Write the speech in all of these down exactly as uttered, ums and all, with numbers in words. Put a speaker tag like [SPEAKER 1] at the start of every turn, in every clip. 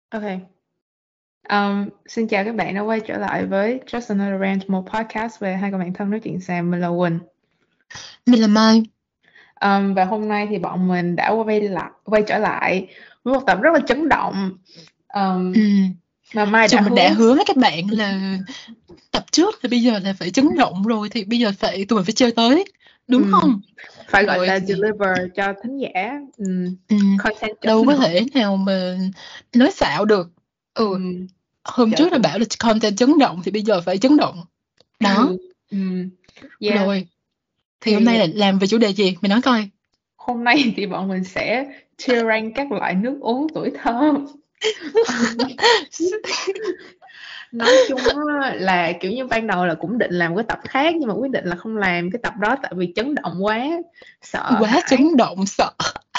[SPEAKER 1] Ok. Um, xin chào các bạn đã quay trở lại với Just Another Rant, một podcast về hai con bạn thân nói chuyện xàm. Mình là Quỳnh.
[SPEAKER 2] Mình là Mai.
[SPEAKER 1] Um, và hôm nay thì bọn mình đã quay lại quay trở lại với một tập rất là chấn động. Um,
[SPEAKER 2] Ừ.
[SPEAKER 1] mà Mai
[SPEAKER 2] Chúng
[SPEAKER 1] đã
[SPEAKER 2] mình
[SPEAKER 1] hứa
[SPEAKER 2] đã hứa với các bạn là tập trước thì bây giờ là phải chấn động rồi, thì bây giờ phải tụi mình phải chơi tới, đúng
[SPEAKER 1] um,
[SPEAKER 2] không?
[SPEAKER 1] phải gọi
[SPEAKER 2] Rồi
[SPEAKER 1] là
[SPEAKER 2] thì
[SPEAKER 1] deliver cho thính giả um,
[SPEAKER 2] ừ,
[SPEAKER 1] content chấn
[SPEAKER 2] đâu có
[SPEAKER 1] động.
[SPEAKER 2] thể nào mà nói xạo được. Ừ,
[SPEAKER 1] Um,
[SPEAKER 2] hôm
[SPEAKER 1] trở
[SPEAKER 2] trước là
[SPEAKER 1] từ
[SPEAKER 2] bảo là content chấn động thì bây giờ phải chấn động. Đó,
[SPEAKER 1] um, yeah.
[SPEAKER 2] rồi thì hôm
[SPEAKER 1] Thì
[SPEAKER 2] nay là làm về chủ đề gì? Mày nói coi.
[SPEAKER 1] hôm nay thì bọn mình sẽ tier rank các loại nước uống tuổi thơ. Nói chung á, là kiểu như ban đầu là cũng định làm cái tập khác, nhưng mà quyết định là không làm cái tập đó tại vì chấn động quá, sợ
[SPEAKER 2] Quá
[SPEAKER 1] hãi.
[SPEAKER 2] chấn động, sợ.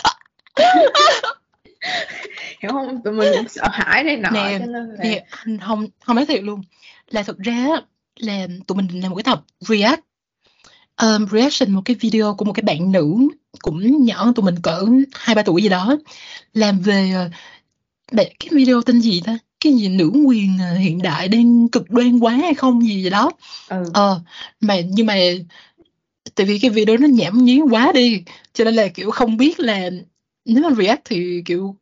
[SPEAKER 1] Hiểu không, tụi mình cũng sợ hãi này nọ,
[SPEAKER 2] Nè,
[SPEAKER 1] cho nên là
[SPEAKER 2] nè, không không nói thiệt luôn, là thực ra á, là tụi mình định làm một cái tập react um, reaction một cái video của một cái bạn nữ cũng nhỏ hơn tụi mình cỡ hai ba tuổi gì đó, làm về uh, bạn cái video tên gì ta, cái gì nữ quyền uh, hiện đại đang cực đoan quá hay không gì gì đó.
[SPEAKER 1] ừ
[SPEAKER 2] ờ mà nhưng mà tại vì cái video nó nhảm nhí quá đi, cho nên là kiểu không biết là nếu mà react thì kiểu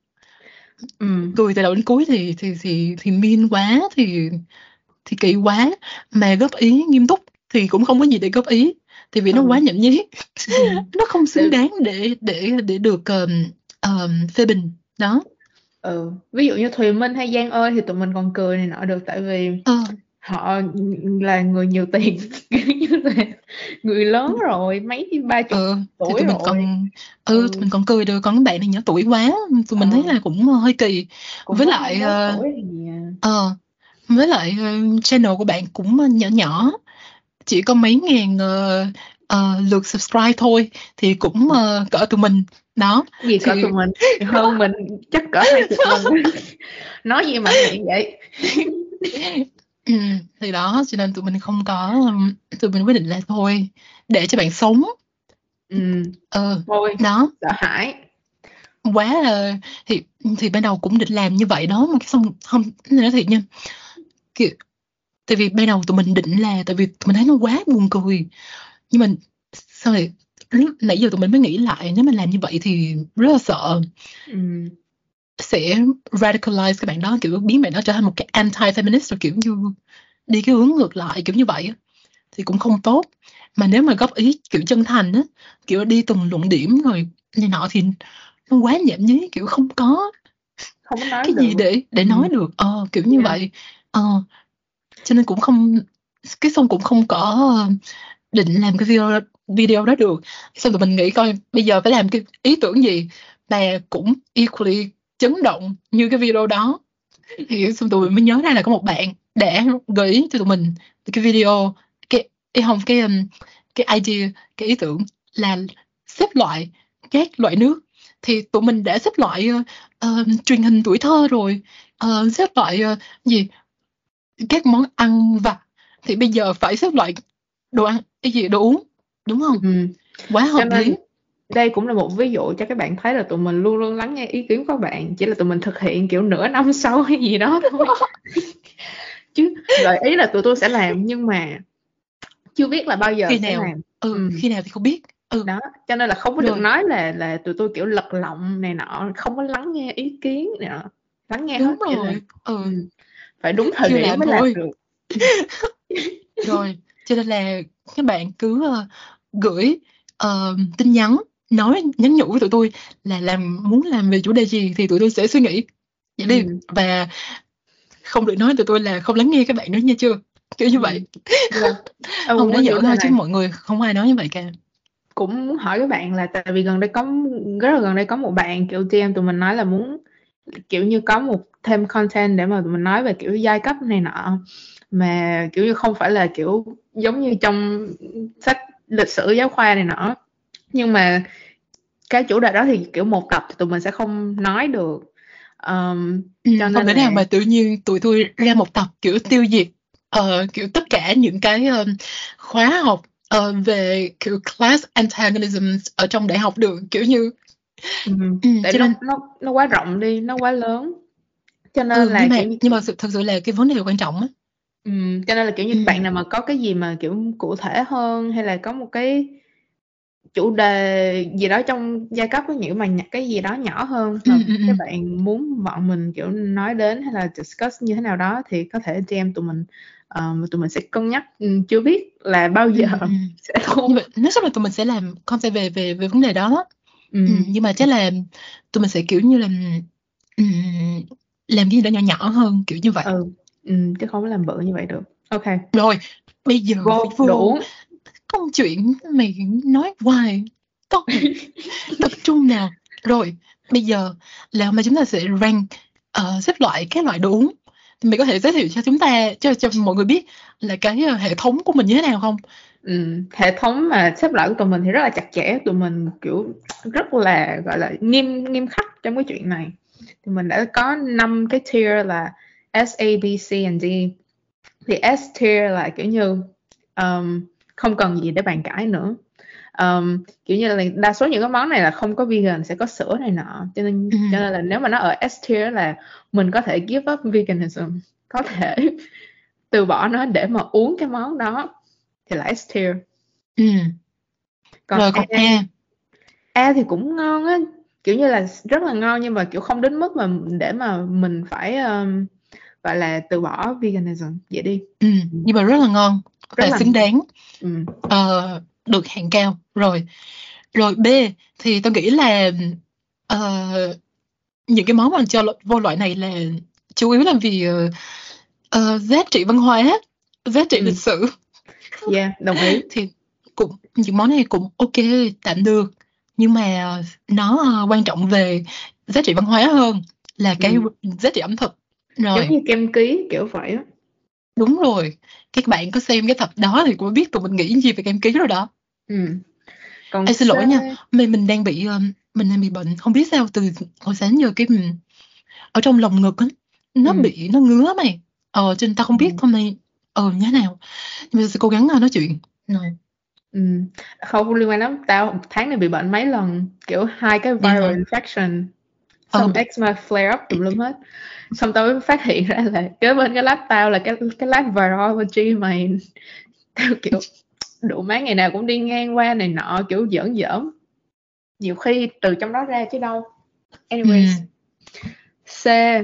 [SPEAKER 1] ừ
[SPEAKER 2] cười từ đầu đến cuối thì thì thì thì mean quá, thì thì kỳ quá, mà góp ý nghiêm túc thì cũng không có gì để góp ý, thì vì nó quá
[SPEAKER 1] ừ
[SPEAKER 2] nhảm nhí.
[SPEAKER 1] ừ.
[SPEAKER 2] Nó không xứng
[SPEAKER 1] Tại-
[SPEAKER 2] đáng để để để được um, um, phê bình đó.
[SPEAKER 1] ừ ví dụ như Thùy Minh hay Giang ơi thì tụi mình còn cười này nọ được, tại vì
[SPEAKER 2] ờ
[SPEAKER 1] họ là người nhiều tiền kiểu như là người lớn rồi, mấy ba chục
[SPEAKER 2] ờ thì
[SPEAKER 1] tuổi
[SPEAKER 2] tụi mình
[SPEAKER 1] rồi.
[SPEAKER 2] còn ừ tụi
[SPEAKER 1] ừ
[SPEAKER 2] mình còn cười được, còn cái bạn này nhỏ tuổi quá, tụi mình thấy
[SPEAKER 1] ờ,
[SPEAKER 2] là cũng hơi kỳ.
[SPEAKER 1] cũng
[SPEAKER 2] Với
[SPEAKER 1] mới hai
[SPEAKER 2] lại
[SPEAKER 1] mươi mốt
[SPEAKER 2] ờ
[SPEAKER 1] tuổi thì à.
[SPEAKER 2] ờ, với lại ờ, channel của bạn cũng nhỏ nhỏ, chỉ có mấy ngàn ờ, ờ, lượt subscribe thôi, thì cũng ờ, cỡ tụi mình đó.
[SPEAKER 1] Gì cỡ
[SPEAKER 2] Thì
[SPEAKER 1] tụi mình hơn mình chắc cỡ hai chục lần. Nói gì mạnh miệng vậy.
[SPEAKER 2] ừ, thì đó, cho nên tụi mình không có um, tụi mình quyết định là thôi, để cho bạn sống.
[SPEAKER 1] ừ
[SPEAKER 2] ờ
[SPEAKER 1] Thôi,
[SPEAKER 2] Đó,
[SPEAKER 1] sợ hãi.
[SPEAKER 2] quá là thì thì ban đầu cũng định làm như vậy đó, mà cái xong không, nói thiệt nha, kiểu, tại vì ban đầu tụi mình định là tại vì tụi mình thấy nó quá buồn cười, nhưng mà sao lại lúc nãy giờ tụi mình mới nghĩ lại, nếu mà làm như vậy thì rất là sợ
[SPEAKER 1] ừ
[SPEAKER 2] sẽ radicalize các bạn đó, kiểu biến bạn đó trở thành một cái anti-feminist, rồi kiểu như đi cái hướng ngược lại kiểu như vậy á, thì cũng không tốt. Mà nếu mà góp ý kiểu chân thành á, kiểu đi từng luận điểm rồi này nọ, thì nó quá nhảm nhí, kiểu không có
[SPEAKER 1] Không có nói
[SPEAKER 2] cái gì
[SPEAKER 1] được.
[SPEAKER 2] để để
[SPEAKER 1] ừ
[SPEAKER 2] nói được, ờ kiểu như
[SPEAKER 1] yeah.
[SPEAKER 2] vậy. ờ cho nên cũng không, cái xong cũng không có ờ, định làm cái video video đó được. Xong tụi mình nghĩ coi bây giờ phải làm cái ý tưởng gì mà cũng equally chấn động như cái video đó, thì xong tụi mình mới nhớ ra là có một bạn đã gợi ý cho tụi mình cái video, cái ý không cái um, cái idea, cái ý tưởng là xếp loại các loại nước. Thì tụi mình đã xếp loại ờ, ờ, truyền hình tuổi thơ rồi, ờ, xếp loại ờ, gì các món ăn vặt, thì bây giờ phải xếp loại đồ ăn cái gì, đồ uống, đúng không?
[SPEAKER 1] ừ
[SPEAKER 2] Quá
[SPEAKER 1] cho
[SPEAKER 2] hợp
[SPEAKER 1] nên
[SPEAKER 2] lý.
[SPEAKER 1] đây cũng là một ví dụ cho các bạn thấy là tụi mình luôn luôn lắng nghe ý kiến của các bạn, chỉ là tụi mình thực hiện kiểu nửa năm sau hay gì đó thôi. Chứ gợi ý là tụi tôi sẽ làm, nhưng mà chưa biết là bao giờ
[SPEAKER 2] Khi
[SPEAKER 1] sẽ
[SPEAKER 2] nào,
[SPEAKER 1] làm.
[SPEAKER 2] ừ
[SPEAKER 1] ừ
[SPEAKER 2] khi nào thì không biết. Ừ,
[SPEAKER 1] Đó, cho nên là không có được
[SPEAKER 2] rồi,
[SPEAKER 1] nói là là tụi tôi kiểu lật lọng này nọ, không có lắng nghe ý kiến này nọ, lắng nghe hết,
[SPEAKER 2] đúng
[SPEAKER 1] chỉ là
[SPEAKER 2] rồi. Ừ,
[SPEAKER 1] ừ, phải đúng thời
[SPEAKER 2] chưa
[SPEAKER 1] điểm
[SPEAKER 2] làm
[SPEAKER 1] mới làm
[SPEAKER 2] thôi.
[SPEAKER 1] được.
[SPEAKER 2] Rồi, cho nên là các bạn cứ ờ, gửi ờ, tin nhắn, nói nhắn nhủ với tụi tôi là làm muốn làm về chủ đề gì thì tụi tôi sẽ suy nghĩ vậy đi.
[SPEAKER 1] ừ
[SPEAKER 2] Và không được nói tụi tôi là không lắng nghe các bạn nữa nha, chưa, kiểu như
[SPEAKER 1] ừ
[SPEAKER 2] vậy.
[SPEAKER 1] yeah. ờ,
[SPEAKER 2] Không, nói
[SPEAKER 1] Quên nghĩ
[SPEAKER 2] giỡn
[SPEAKER 1] là
[SPEAKER 2] thôi chứ
[SPEAKER 1] này,
[SPEAKER 2] mọi người không ai nói như vậy cả.
[SPEAKER 1] cũng muốn hỏi các bạn là tại vì gần đây có rất là gần đây có một bạn kiểu tê em tụi mình nói là muốn kiểu như có một thêm content để mà tụi mình nói về kiểu giai cấp này nọ, mà kiểu như không phải là kiểu giống như trong sách lịch sử giáo khoa này nọ, nhưng mà cái chủ đề đó thì kiểu một tập thì tụi mình sẽ không nói được. um,
[SPEAKER 2] Ừ,
[SPEAKER 1] cho
[SPEAKER 2] không
[SPEAKER 1] nên
[SPEAKER 2] thể
[SPEAKER 1] là
[SPEAKER 2] nào mà tự nhiên tụi tôi ra một tập kiểu tiêu diệt ờ, kiểu tất cả những cái ờ, khóa học ờ, về kiểu class antagonism ở trong đại học được, kiểu như
[SPEAKER 1] um,
[SPEAKER 2] ừ,
[SPEAKER 1] tại
[SPEAKER 2] cho
[SPEAKER 1] nó
[SPEAKER 2] nên
[SPEAKER 1] nó nó quá rộng đi, nó quá lớn, Cho nên
[SPEAKER 2] Ừ,
[SPEAKER 1] là
[SPEAKER 2] nhưng mà
[SPEAKER 1] kiểu như
[SPEAKER 2] nhưng mà sự, thật sự là cái vấn đề quan trọng á.
[SPEAKER 1] ừm, cho nên là kiểu như
[SPEAKER 2] Ừ.
[SPEAKER 1] bạn nào mà có cái gì mà kiểu cụ thể hơn, hay là có một cái chủ đề gì đó trong giai cấp, có những mà nh- cái gì đó nhỏ hơn
[SPEAKER 2] Ừ,
[SPEAKER 1] mà
[SPEAKER 2] ừ, ừ.
[SPEAKER 1] các bạn muốn bọn mình kiểu nói đến hay là discuss như thế nào đó, thì có thể đê em tụi mình. Ờ, tụi mình sẽ cân nhắc. Ừ, chưa biết là bao
[SPEAKER 2] Ừ,
[SPEAKER 1] giờ
[SPEAKER 2] ừ.
[SPEAKER 1] sẽ thu.
[SPEAKER 2] Nhưng mà nói chung là tụi mình sẽ làm content về về về vấn đề đó.
[SPEAKER 1] Ừ,
[SPEAKER 2] Ừ, nhưng mà chắc là tụi mình sẽ kiểu như là ừ, làm cái gì đó nhỏ nhỏ hơn kiểu như vậy.
[SPEAKER 1] ừ, ừ, chứ không có làm bự như vậy được. Ok,
[SPEAKER 2] Rồi bây giờ phải
[SPEAKER 1] vô đồ
[SPEAKER 2] vô
[SPEAKER 1] uống.
[SPEAKER 2] câu chuyện mày nói hoài, tốt tập trung nào. Rồi bây giờ là mà chúng ta sẽ rank, ờ, xếp loại các loại đồ uống. Thì mày có thể giới thiệu cho chúng ta, cho cho mọi người biết là cái ờ, hệ thống của mình như thế nào không?
[SPEAKER 1] Ừ, hệ thống mà xếp loại của tụi mình thì rất là chặt chẽ, tụi mình kiểu rất là gọi là nghiêm nghiêm khắc trong cái chuyện này. Thì mình đã có năm cái tier là S, A, B, C and D. Thì S tier là kiểu như um, không cần gì để bàn cãi nữa. Um, kiểu như là đa số những cái món này là không có vegan, sẽ có sữa này nọ, cho nên
[SPEAKER 2] Ừ.
[SPEAKER 1] cho nên là nếu mà nó ở S tier là mình có thể give up veganism, có thể từ bỏ nó để mà uống cái món đó, thì là S tier.
[SPEAKER 2] Ừ.
[SPEAKER 1] Còn
[SPEAKER 2] Rồi
[SPEAKER 1] A,
[SPEAKER 2] còn A.
[SPEAKER 1] A thì cũng ngon á, kiểu như là rất là ngon, nhưng mà kiểu không đến mức mà để mà mình phải um, gọi là từ bỏ veganism vậy đi.
[SPEAKER 2] Ừ. Nhưng mà rất là ngon
[SPEAKER 1] Rất
[SPEAKER 2] và
[SPEAKER 1] là
[SPEAKER 2] xứng đáng,
[SPEAKER 1] ừ.
[SPEAKER 2] ờ, được hạng cao. Rồi rồi B thì tôi nghĩ là ờ, những cái món mà cho lo- vô loại này là chủ yếu là vì ờ, ờ, giá trị văn hóa, giá trị
[SPEAKER 1] Ừ.
[SPEAKER 2] lịch sử.
[SPEAKER 1] Yeah, đồng ý.
[SPEAKER 2] Thì cũng những món này cũng ok, tạm được, nhưng mà nó ờ, quan trọng về giá trị văn hóa hơn là cái
[SPEAKER 1] Ừ.
[SPEAKER 2] giá trị ẩm thực.
[SPEAKER 1] Giống
[SPEAKER 2] Rồi
[SPEAKER 1] như kem ký kiểu vậy á.
[SPEAKER 2] đúng rồi, các bạn có xem cái tập đó thì cũng biết tụi mình nghĩ gì về kem ký rồi đó.
[SPEAKER 1] Ừ. Còn
[SPEAKER 2] Ê, xin
[SPEAKER 1] C.
[SPEAKER 2] lỗi nha, mình mình đang bị ờ, mình đang bị bệnh, không biết sao từ hồi sáng giờ cái mình ở trong lồng ngực á, nó
[SPEAKER 1] Ừ.
[SPEAKER 2] bị nó ngứa mày. Ờ cho nên ta không biết
[SPEAKER 1] Ừ.
[SPEAKER 2] hôm nay ờ như thế nào, nhưng mà sẽ cố gắng ờ, nói chuyện. Rồi
[SPEAKER 1] Ừ. Không liên quan lắm, tao một tháng này bị bệnh mấy lần, kiểu hai cái
[SPEAKER 2] đi
[SPEAKER 1] viral
[SPEAKER 2] hả?
[SPEAKER 1] infection,
[SPEAKER 2] Ờ.
[SPEAKER 1] xong eczema flare up tùm lum hết. Xong tao mới phát hiện ra là kế bên cái lab tao là cái cái lab virology mày. Tao kiểu đủ má ngày nào cũng đi ngang qua này nọ, kiểu giỡn giỡn, nhiều khi từ trong đó ra chứ đâu.
[SPEAKER 2] Ừ.
[SPEAKER 1] Anyways, C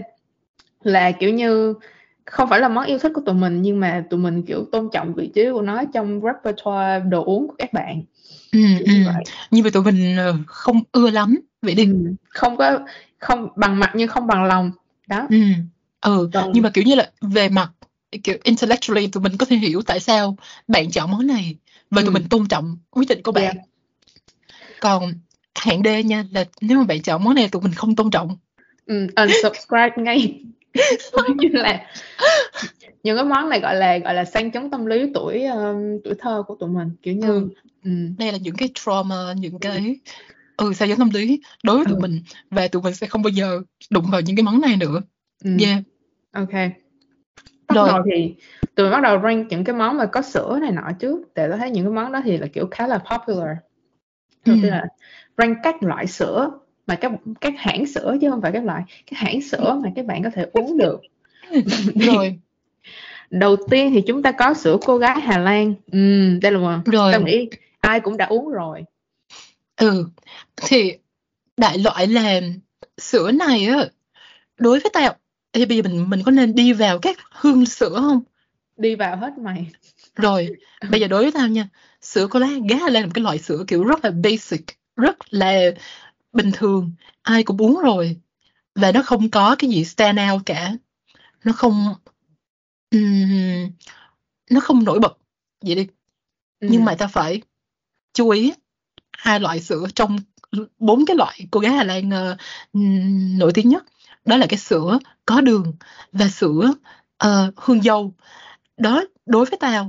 [SPEAKER 1] là kiểu như không phải là món yêu thích của tụi mình, nhưng mà tụi mình kiểu tôn trọng vị trí của nó trong repertoire đồ uống của các bạn,
[SPEAKER 2] Ừ.
[SPEAKER 1] kiểu
[SPEAKER 2] Ừ.
[SPEAKER 1] như vậy.
[SPEAKER 2] Nhưng mà tụi mình ờ, không ưa lắm vậy đi.
[SPEAKER 1] Ừ. Không có, không bằng mặt nhưng không bằng lòng đó.
[SPEAKER 2] Ừ. Ừ, nhưng
[SPEAKER 1] Còn
[SPEAKER 2] mà kiểu như là về mặt kiểu intellectually tụi mình có thể hiểu tại sao bạn chọn món này, và tụi
[SPEAKER 1] ừ.
[SPEAKER 2] mình tôn trọng quyết định của
[SPEAKER 1] Yeah.
[SPEAKER 2] bạn. Còn hạng D nha, là nếu mà bạn chọn món này tụi mình không tôn trọng.
[SPEAKER 1] Ừ. Unsubscribe ngay. Giống như là những cái món này gọi là gọi là sang chấn tâm lý tuổi um, tuổi thơ của tụi mình, kiểu như
[SPEAKER 2] Ừ,
[SPEAKER 1] ừ.
[SPEAKER 2] đây là những cái trauma, những cái ừ sao giống tâm lý đối với tụi
[SPEAKER 1] Ừ.
[SPEAKER 2] mình, và tụi mình sẽ không bao giờ đụng vào những cái món này nữa.
[SPEAKER 1] Ừ.
[SPEAKER 2] Yeah.
[SPEAKER 1] Ok, bắt
[SPEAKER 2] Rồi.
[SPEAKER 1] đầu thì tụi mình bắt đầu rank những cái món mà có sữa này nọ trước, tại tôi thấy những cái món đó thì là kiểu khá là popular.
[SPEAKER 2] Ừ.
[SPEAKER 1] Đầu tiên là rank các loại sữa, mà các các hãng sữa chứ không phải các loại, các hãng sữa mà các bạn có thể uống được.
[SPEAKER 2] Rồi.
[SPEAKER 1] Đầu tiên thì chúng ta có sữa cô gái Hà Lan. Ừ, đây là một, tao
[SPEAKER 2] Rồi.
[SPEAKER 1] nghĩ ai cũng đã uống rồi.
[SPEAKER 2] Ừ, thì đại loại là sữa này á, đối với tao thì bây giờ mình mình có nên đi vào các hương sữa không?
[SPEAKER 1] Đi vào hết mày.
[SPEAKER 2] Rồi bây giờ đối với tao nha, sữa cô lá gá là một cái loại sữa kiểu rất là basic, rất là bình thường, ai cũng uống rồi, và nó không có cái gì stand out cả, nó không ừm, nó không nổi bật vậy đi. Nhưng
[SPEAKER 1] Ừ.
[SPEAKER 2] mà ta phải chú ý hai loại sữa trong bốn cái loại cô gái Hà Lan ờ, ừm, nổi tiếng nhất, đó là cái sữa có đường và sữa ờ, hương dâu. Đó đối với tao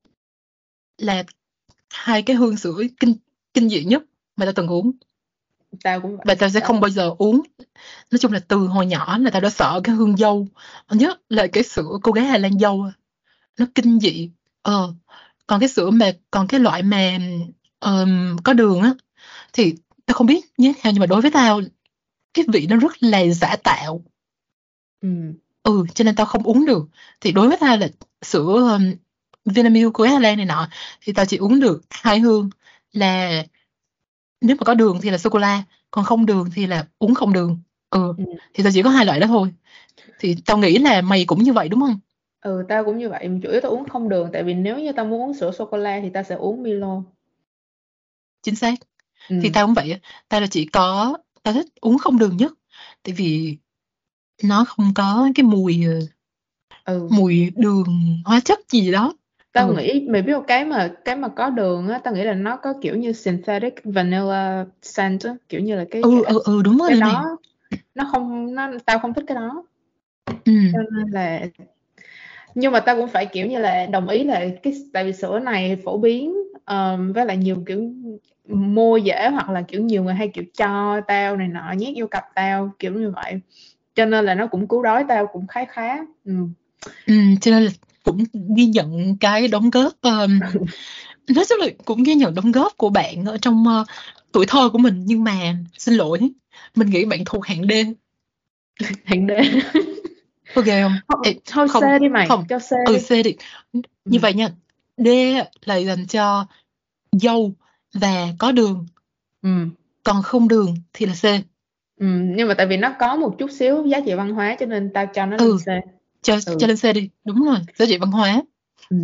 [SPEAKER 2] là hai cái hương sữa kinh kinh dị nhất mà tao từng uống,
[SPEAKER 1] Tao cũng
[SPEAKER 2] và
[SPEAKER 1] vậy.
[SPEAKER 2] tao sẽ không
[SPEAKER 1] Tao
[SPEAKER 2] bao giờ uống. Nói chung là từ hồi nhỏ là tao đã sợ cái hương dâu, nhất là cái sữa cô gái Hà Lan dâu á, nó kinh dị. ờ Còn cái sữa mà còn cái loại mà ờm, có đường á thì tao không biết như thế nào, nhưng mà đối với tao cái vị nó rất là giả tạo.
[SPEAKER 1] Ừ.
[SPEAKER 2] Ừ, cho nên tao không uống được. Thì đối với tao là sữa um, Vinamilk của Hà Lan này nọ thì tao chỉ uống được hai hương, là nếu mà có đường thì là sô cô la, còn không đường thì là uống không đường. Ừ,
[SPEAKER 1] Ừ.
[SPEAKER 2] thì tao chỉ có hai loại đó thôi. Thì tao nghĩ là mày cũng như vậy đúng không?
[SPEAKER 1] Ừ, tao cũng như vậy, chủ yếu tao uống không đường, tại vì nếu như tao muốn uống sữa sô cô la thì tao sẽ uống Milo.
[SPEAKER 2] Chính xác. Thì
[SPEAKER 1] Ừ.
[SPEAKER 2] tao cũng vậy á. Tao là chỉ có, tao thích uống không đường nhất, tại vì nó không có cái mùi ờ,
[SPEAKER 1] Ừ,
[SPEAKER 2] mùi đường hóa chất gì đó.
[SPEAKER 1] tao
[SPEAKER 2] Ừ,
[SPEAKER 1] nghĩ mày biết một cái mà cái mà có đường á, tao nghĩ là nó có kiểu như synthetic vanilla scent á, kiểu như là cái
[SPEAKER 2] ừ,
[SPEAKER 1] cái
[SPEAKER 2] ừ, ừ đúng
[SPEAKER 1] cái
[SPEAKER 2] rồi nè.
[SPEAKER 1] đó nó không nó tao không thích cái đó,
[SPEAKER 2] Ừ,
[SPEAKER 1] cho nên là, nhưng mà tao cũng phải kiểu như là đồng ý là cái tại vì sữa này phổ biến, um, với lại nhiều kiểu mua dễ, hoặc là kiểu nhiều người hay kiểu cho tao này nọ nhét vô cặp tao kiểu như vậy, cho nên là nó cũng cứu đói tao cũng khá khá. Ừ.
[SPEAKER 2] ừ, cho nên là cũng ghi nhận cái đóng góp, um, nói chung là cũng ghi nhận đóng góp của bạn ở trong ờ, tuổi thơ của mình, nhưng mà xin lỗi, mình nghĩ bạn thuộc hạng D.
[SPEAKER 1] Hạng D.
[SPEAKER 2] Ok không?
[SPEAKER 1] Thôi,
[SPEAKER 2] Ê,
[SPEAKER 1] thôi
[SPEAKER 2] không,
[SPEAKER 1] C đi mày,
[SPEAKER 2] không,
[SPEAKER 1] cho C
[SPEAKER 2] ừ,
[SPEAKER 1] đi.
[SPEAKER 2] C đi.
[SPEAKER 1] Ừ.
[SPEAKER 2] Như vậy nha, D là dành cho dâu và có đường,
[SPEAKER 1] Ừ.
[SPEAKER 2] còn không đường thì là C.
[SPEAKER 1] Ừ. Nhưng mà tại vì nó có một chút xíu giá trị văn hóa cho nên tao cho nó lên
[SPEAKER 2] Ừ,
[SPEAKER 1] C.
[SPEAKER 2] cho cho
[SPEAKER 1] Ừ.
[SPEAKER 2] lên C đi, đúng rồi, giá trị văn hóa.
[SPEAKER 1] Ừ.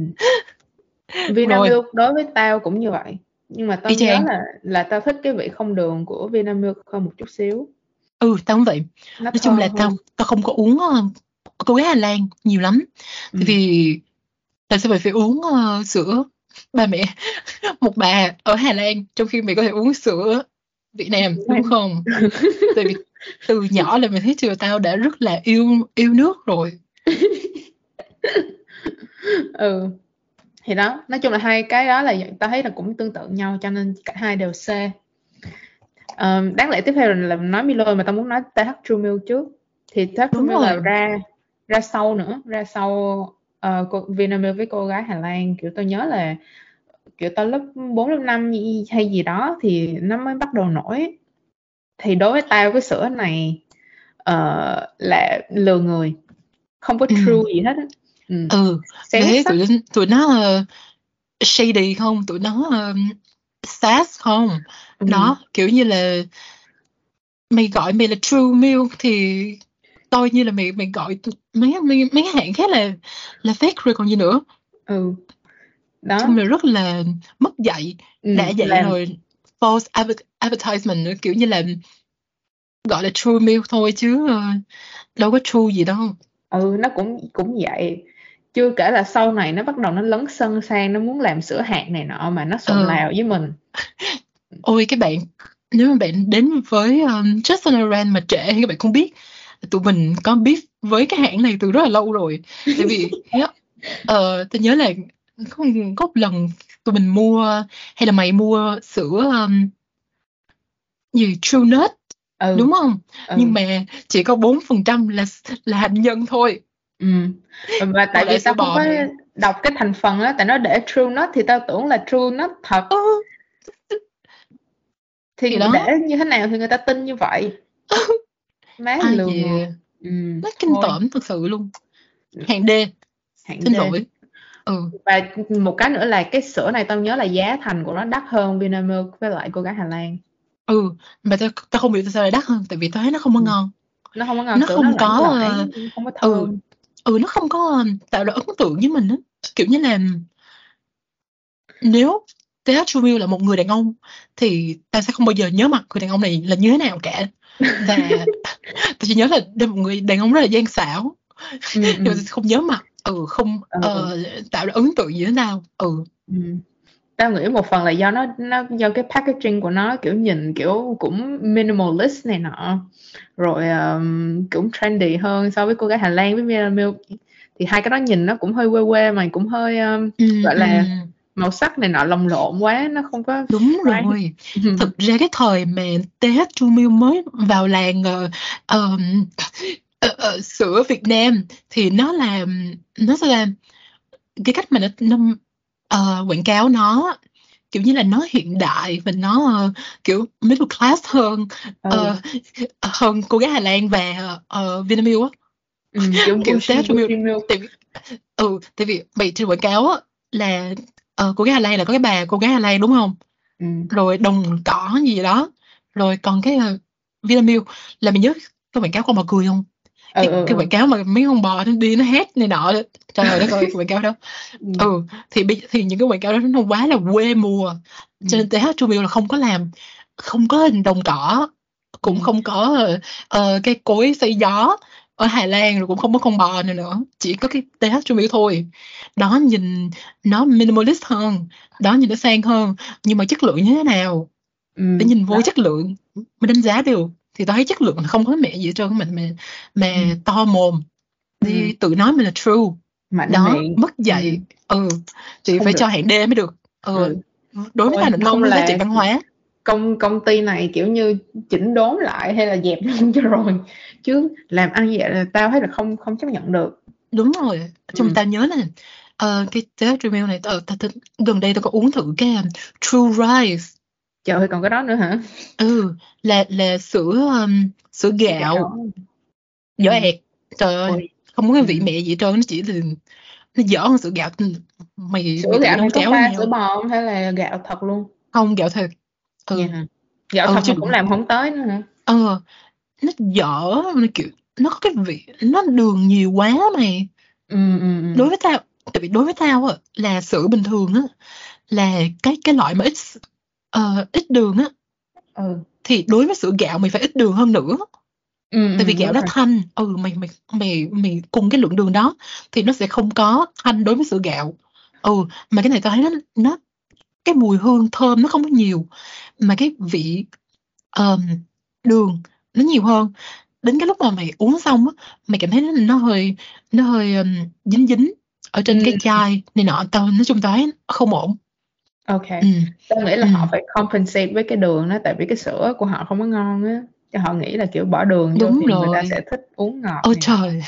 [SPEAKER 2] Rồi,
[SPEAKER 1] Vinamilk đối với tao cũng như vậy, nhưng mà tao
[SPEAKER 2] y
[SPEAKER 1] nhớ
[SPEAKER 2] chang.
[SPEAKER 1] là là tao thích cái vị không đường của Vinamilk hơn một chút xíu,
[SPEAKER 2] Ừ, tao cũng vậy.
[SPEAKER 1] nó
[SPEAKER 2] Nói chung là
[SPEAKER 1] thơm
[SPEAKER 2] tao
[SPEAKER 1] hơn.
[SPEAKER 2] tao không có uống ờ, cô gái Hà Lan nhiều lắm, tại
[SPEAKER 1] Ừ.
[SPEAKER 2] vì tại sao mày phải uống ờ, sữa ba mẹ một bà ở Hà Lan trong khi mày có thể uống sữa Việt Nam đúng không? Tại vì từ nhỏ là mày thấy chưa, tao đã rất là yêu yêu nước rồi.
[SPEAKER 1] Ừ, thì đó, nói chung là hai cái đó là tao thấy là cũng tương tự nhau, cho nên cả hai đều C. Ờm, đáng lẽ tiếp theo là, là nói Milo, mà tao muốn nói tê hát True Milk trước. Thì tê hát True
[SPEAKER 2] Đúng
[SPEAKER 1] Milk là
[SPEAKER 2] rồi.
[SPEAKER 1] ra ra sau nữa, ra sau uh, cô, Vinamilk với cô gái Hà Lan, kiểu tao nhớ là kiểu tao lớp bốn lớp năm hay gì đó thì nó mới bắt đầu nổi. Thì đối với tao cái sữa này uh, là lừa người, không có
[SPEAKER 2] Ừ,
[SPEAKER 1] true gì hết á. Ừ.
[SPEAKER 2] ừ,
[SPEAKER 1] Xém
[SPEAKER 2] đấy,
[SPEAKER 1] sắc.
[SPEAKER 2] tụi tụi nó uh, shady không, tụi nó uh, sass không.
[SPEAKER 1] Ừ.
[SPEAKER 2] Đó, kiểu như là mày gọi mày là True Milk thì coi như là mày mày gọi tụi- mấy mấy mấy cái hãng khác là là fake rồi còn gì nữa.
[SPEAKER 1] Ừ, đó.
[SPEAKER 2] Chung là rất là mất dạy. Đã
[SPEAKER 1] Ừ,
[SPEAKER 2] vậy
[SPEAKER 1] làm.
[SPEAKER 2] rồi false adver- advertisement nữa, kiểu như là gọi là True Milk thôi chứ ờ, đâu có true gì đâu.
[SPEAKER 1] Ừ, nó cũng cũng vậy, chưa kể là sau này nó bắt đầu nó lấn sân sang, nó muốn làm sữa hạt này nọ mà nó xộn
[SPEAKER 2] Ờ,
[SPEAKER 1] lào với mình.
[SPEAKER 2] ôi các bạn, nếu mà bạn đến với um, Justin Oran mà trễ thì các bạn không biết tụi mình có beef với cái hãng này từ rất là lâu rồi. Tại vì yeah, ờ, tôi nhớ là có, có một lần tụi mình mua, hay là mày mua sữa um, gì True Nut
[SPEAKER 1] Ừ.
[SPEAKER 2] đúng không? Nhưng
[SPEAKER 1] Ừ.
[SPEAKER 2] mà chỉ có bốn phần trăm là là hạnh nhân thôi.
[SPEAKER 1] Ừ. Và tại
[SPEAKER 2] Còn lại
[SPEAKER 1] vì
[SPEAKER 2] sữa
[SPEAKER 1] tao không
[SPEAKER 2] bò
[SPEAKER 1] có
[SPEAKER 2] mày.
[SPEAKER 1] đọc cái thành phần á, tại nó để true nut thì tao tưởng là true nut thật,
[SPEAKER 2] Ơ,
[SPEAKER 1] thì
[SPEAKER 2] thì
[SPEAKER 1] để
[SPEAKER 2] đó.
[SPEAKER 1] như thế nào thì người ta tin như vậy, má
[SPEAKER 2] Ai
[SPEAKER 1] lừa người.
[SPEAKER 2] về,
[SPEAKER 1] Ừ.
[SPEAKER 2] nó kinh
[SPEAKER 1] Thôi,
[SPEAKER 2] tởm thật sự luôn. Hàng D,
[SPEAKER 1] hạng
[SPEAKER 2] xin
[SPEAKER 1] D.
[SPEAKER 2] lỗi. Ừ,
[SPEAKER 1] Và một cái nữa là cái sữa này tao nhớ là giá thành của nó đắt hơn Vinamilk với lại cô gái Hà Lan.
[SPEAKER 2] ừ, mà tao tao không hiểu tại sao lại đắt hơn, tại vì tao thấy nó không có
[SPEAKER 1] Ừ.
[SPEAKER 2] ngon.
[SPEAKER 1] Nó không có ngon,
[SPEAKER 2] Nó
[SPEAKER 1] sữa nó
[SPEAKER 2] không
[SPEAKER 1] loãng
[SPEAKER 2] có
[SPEAKER 1] loãng,
[SPEAKER 2] ờ,
[SPEAKER 1] không có
[SPEAKER 2] ừ,
[SPEAKER 1] thơm.
[SPEAKER 2] ừ, nó không có ờ, tạo ra ấn tượng với mình á. Kiểu như là nếu tê hát True Milk là một người đàn ông thì tao sẽ không bao giờ nhớ mặt người đàn ông này là như thế nào cả. Và tao chỉ nhớ là đây là một người đàn ông rất là gian xảo,
[SPEAKER 1] Ừ.
[SPEAKER 2] nhưng mà
[SPEAKER 1] Ừ.
[SPEAKER 2] tao không nhớ mặt. Ừ, không
[SPEAKER 1] Ừ.
[SPEAKER 2] ờ, tạo ra ấn tượng gì thế nào. Ừ,
[SPEAKER 1] Ừ. Tao nghĩ một phần là do nó nó do cái packaging của nó kiểu nhìn kiểu cũng minimalist này nọ, rồi um, cũng trendy hơn so với cô gái Hà Lan với Vinamilk, thì hai cái đó nhìn nó cũng hơi quê quê mà cũng hơi um,
[SPEAKER 2] ừ,
[SPEAKER 1] gọi
[SPEAKER 2] ừ.
[SPEAKER 1] là màu sắc này nọ lồng lộn quá, nó không có
[SPEAKER 2] Đúng
[SPEAKER 1] bright.
[SPEAKER 2] rồi. Thực ra cái thời mà tê hát True Milk mới vào làng ờ, ờ, ờ, ờ, sữa Việt Nam thì nó là nó sẽ làm cái cách mà nó, nó ờ, quảng cáo nó kiểu như là nó hiện đại và nó ờ, kiểu middle class hơn
[SPEAKER 1] Ừ.
[SPEAKER 2] ờ, hơn cô gái Hà Lan và uh, Vinamilk á.
[SPEAKER 1] Ừ, kiểu
[SPEAKER 2] Kiểu
[SPEAKER 1] bougie
[SPEAKER 2] Tehastro Milk.
[SPEAKER 1] bougie milk.
[SPEAKER 2] Tại vì ừ tại vì bị trên quảng cáo á là ờ, cô gái Hà Lan là có cái bà cô gái Hà Lan đúng không,
[SPEAKER 1] Ừ.
[SPEAKER 2] rồi đồng cỏ gì đó, rồi còn cái uh, Vinamilk là mình nhớ cái quảng cáo con bò cười không,
[SPEAKER 1] Ừ,
[SPEAKER 2] cái
[SPEAKER 1] ừ,
[SPEAKER 2] cái
[SPEAKER 1] ừ.
[SPEAKER 2] quảng cáo mà mấy con bò nó đi nó hét này nọ đó. Trời ơi đất ơi cái quảng cáo đó.
[SPEAKER 1] Ừ.
[SPEAKER 2] Ừ thì bây thì những cái quảng cáo đó nó quá là quê mùa,
[SPEAKER 1] Ừ.
[SPEAKER 2] cho nên Tehastro Milk là không có làm, không có hình đồng cỏ, cũng
[SPEAKER 1] Ừ.
[SPEAKER 2] không có ờ, ờ, cái cối xay gió ở Hà Lan, rồi cũng không có con bò này nữa, chỉ có cái Tehastro Milk thôi. Đó nhìn nó minimalist hơn, đó nhìn nó sang hơn, nhưng mà chất lượng như thế nào
[SPEAKER 1] Ừ.
[SPEAKER 2] để nhìn vô
[SPEAKER 1] Đó.
[SPEAKER 2] chất lượng mình đánh giá được, thì tao thấy chất lượng là không có mẹ gì hết trơn, mình mà mà
[SPEAKER 1] Ừ.
[SPEAKER 2] to mồm
[SPEAKER 1] Ừ.
[SPEAKER 2] đi tự nói mình là true,
[SPEAKER 1] Mạnh
[SPEAKER 2] đó
[SPEAKER 1] miệng.
[SPEAKER 2] mất
[SPEAKER 1] Ừ.
[SPEAKER 2] dạy. Ừ thì
[SPEAKER 1] Không
[SPEAKER 2] phải
[SPEAKER 1] được.
[SPEAKER 2] cho hạng D mới được. Ừ
[SPEAKER 1] Ừ.
[SPEAKER 2] đối với
[SPEAKER 1] Thôi
[SPEAKER 2] tao là nó
[SPEAKER 1] mong
[SPEAKER 2] không có giá
[SPEAKER 1] là
[SPEAKER 2] trị văn hóa.
[SPEAKER 1] công công ty này kiểu như chỉnh đốn lại hay là dẹp luôn cho rồi, chứ làm ăn vậy là tao thấy là không không chấp nhận được.
[SPEAKER 2] Đúng rồi, chúng
[SPEAKER 1] Ừ.
[SPEAKER 2] ta nhớ là ờ, cái Tehastro Milk này tao, tao, tao, gần đây tao có uống thử cái um, True Rise.
[SPEAKER 1] Trời ơi còn cái đó nữa hả?
[SPEAKER 2] Ừ là là sữa um, sữa
[SPEAKER 1] Sữa
[SPEAKER 2] gạo
[SPEAKER 1] gạo.
[SPEAKER 2] giỏ
[SPEAKER 1] Ừ.
[SPEAKER 2] ẹt. Trời ơi
[SPEAKER 1] Ôi.
[SPEAKER 2] không có cái
[SPEAKER 1] Ừ.
[SPEAKER 2] vị mẹ gì hết trơn, nó chỉ là nó dở hơn sữa gạo. mày
[SPEAKER 1] Sữa
[SPEAKER 2] mày tự
[SPEAKER 1] gạo này
[SPEAKER 2] nấu
[SPEAKER 1] có
[SPEAKER 2] cháo với
[SPEAKER 1] pha sữa
[SPEAKER 2] nhau.
[SPEAKER 1] bò không hay là gạo thật luôn?
[SPEAKER 2] Không, gạo thật.
[SPEAKER 1] Dạ
[SPEAKER 2] Ừ.
[SPEAKER 1] hả? Gạo
[SPEAKER 2] Ừ
[SPEAKER 1] thật
[SPEAKER 2] chứ
[SPEAKER 1] mà cũng làm không tới nữa hả?
[SPEAKER 2] ờ nó dở, nó kiểu nó có cái vị nó đường nhiều quá mày.
[SPEAKER 1] Ừ. Ừ. Ừ.
[SPEAKER 2] Đối với tao, tại vì đối với tao á là sữa bình thường á, là cái cái loại mà ít ờ, ít đường á,
[SPEAKER 1] Ừ.
[SPEAKER 2] thì đối với sữa gạo mày phải ít đường hơn nữa,
[SPEAKER 1] Ừ.
[SPEAKER 2] tại vì
[SPEAKER 1] Ừ.
[SPEAKER 2] gạo
[SPEAKER 1] Đúng
[SPEAKER 2] nó
[SPEAKER 1] rồi.
[SPEAKER 2] thanh. Ừ mày mày mày mày cùng cái lượng đường đó thì nó sẽ không có thanh đối với sữa gạo. Ừ mà cái này tao thấy nó nó cái mùi hương thơm nó không có nhiều, mà cái vị ờm, đường nó nhiều hơn. Đến cái lúc mà mày uống xong á, mày cảm thấy nó, nó hơi nó hơi ừm, dính dính ở trên cái
[SPEAKER 1] Ừ.
[SPEAKER 2] chai này nọ, tao nói chung tao thấy không ổn.
[SPEAKER 1] Ok.
[SPEAKER 2] Ừ.
[SPEAKER 1] Tao nghĩ là
[SPEAKER 2] Ừ.
[SPEAKER 1] họ phải compensate với cái đường đó, tại vì cái sữa của họ không có ngon á. Cho họ nghĩ là kiểu bỏ đường vô
[SPEAKER 2] Đúng
[SPEAKER 1] thì người ta
[SPEAKER 2] rồi.
[SPEAKER 1] sẽ thích uống ngọt
[SPEAKER 2] Ôi
[SPEAKER 1] này nọ.
[SPEAKER 2] trời.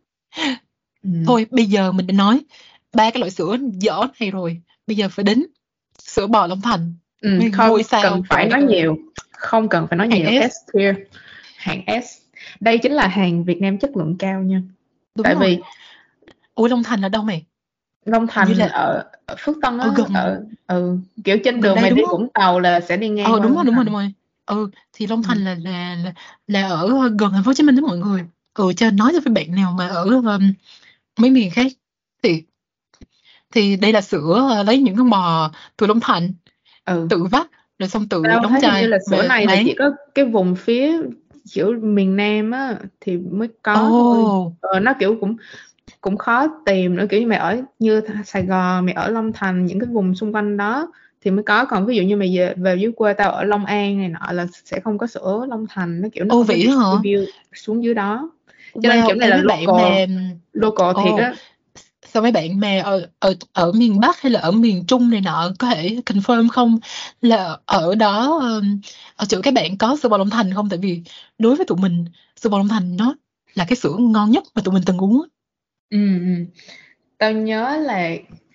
[SPEAKER 1] Ừ.
[SPEAKER 2] Thôi bây giờ mình đã nói ba cái loại sữa dở này rồi, bây giờ phải đến sữa bò Long Thành,
[SPEAKER 1] Ừ,
[SPEAKER 2] nguyên
[SPEAKER 1] không
[SPEAKER 2] ngôi
[SPEAKER 1] cần
[SPEAKER 2] sao, trời
[SPEAKER 1] phải
[SPEAKER 2] ơi đất
[SPEAKER 1] nói
[SPEAKER 2] ơi.
[SPEAKER 1] nhiều, không cần phải nói
[SPEAKER 2] Hạng
[SPEAKER 1] nhiều.
[SPEAKER 2] S.
[SPEAKER 1] S tier, hạng S. Đây chính là hàng Việt Nam chất lượng cao nha.
[SPEAKER 2] Đúng
[SPEAKER 1] Tại
[SPEAKER 2] rồi.
[SPEAKER 1] vì
[SPEAKER 2] Ủa Long Thành là đâu mày?
[SPEAKER 1] Long
[SPEAKER 2] Hình như
[SPEAKER 1] Thành
[SPEAKER 2] là
[SPEAKER 1] ở, ở Phước Tân
[SPEAKER 2] ở
[SPEAKER 1] á,
[SPEAKER 2] gần
[SPEAKER 1] ở ừ, kiểu trên
[SPEAKER 2] gần
[SPEAKER 1] đường
[SPEAKER 2] đây
[SPEAKER 1] mày đi
[SPEAKER 2] đúng không?
[SPEAKER 1] Vũng Tàu là sẽ đi ngang
[SPEAKER 2] Ờ
[SPEAKER 1] qua
[SPEAKER 2] đúng
[SPEAKER 1] Long
[SPEAKER 2] rồi đúng rồi
[SPEAKER 1] Thành.
[SPEAKER 2] đúng rồi. Ừ thì Long
[SPEAKER 1] Ừ.
[SPEAKER 2] Thành là là là, là ở gần thành phố Hồ Chí Minh đó mọi người. Ừ cho nói cho các bạn nào mà ở um, mấy miền khác thì thì đây là sữa ờ, lấy những con bò từ Long Thành
[SPEAKER 1] Ừ.
[SPEAKER 2] tự vắt rồi xong tự
[SPEAKER 1] Tao
[SPEAKER 2] đóng
[SPEAKER 1] thấy hình như
[SPEAKER 2] chai
[SPEAKER 1] là sữa
[SPEAKER 2] về
[SPEAKER 1] này là
[SPEAKER 2] bán.
[SPEAKER 1] chỉ có cái vùng phía kiểu miền Nam á thì mới
[SPEAKER 2] Ồ.
[SPEAKER 1] có thôi. Ờ, nó kiểu cũng cũng khó tìm nữa, kiểu như mày ở như Sài Gòn, mày ở Long Thành, những cái vùng xung quanh đó thì mới có, còn ví dụ như mày về, về dưới quê tao ở Long An này nọ là sẽ không có sữa Long Thành, nó kiểu nó
[SPEAKER 2] Ô
[SPEAKER 1] không có
[SPEAKER 2] vậy đó hả?
[SPEAKER 1] distribute xuống dưới đó, cho nên
[SPEAKER 2] Wow,
[SPEAKER 1] kiểu này
[SPEAKER 2] em
[SPEAKER 1] là
[SPEAKER 2] mấy bạn
[SPEAKER 1] local,
[SPEAKER 2] mà
[SPEAKER 1] local thiệt
[SPEAKER 2] ồ
[SPEAKER 1] á.
[SPEAKER 2] sao mấy bạn mà ở ở ở miền Bắc hay là ở miền Trung này nọ có thể confirm không là ở đó um, ở chỗ các bạn có sữa bò Long Thành không? Tại vì đối với tụi mình sữa bò Long Thành nó là cái sữa ngon nhất mà tụi mình từng uống á.
[SPEAKER 1] Ừ, ừ. Tao nhớ là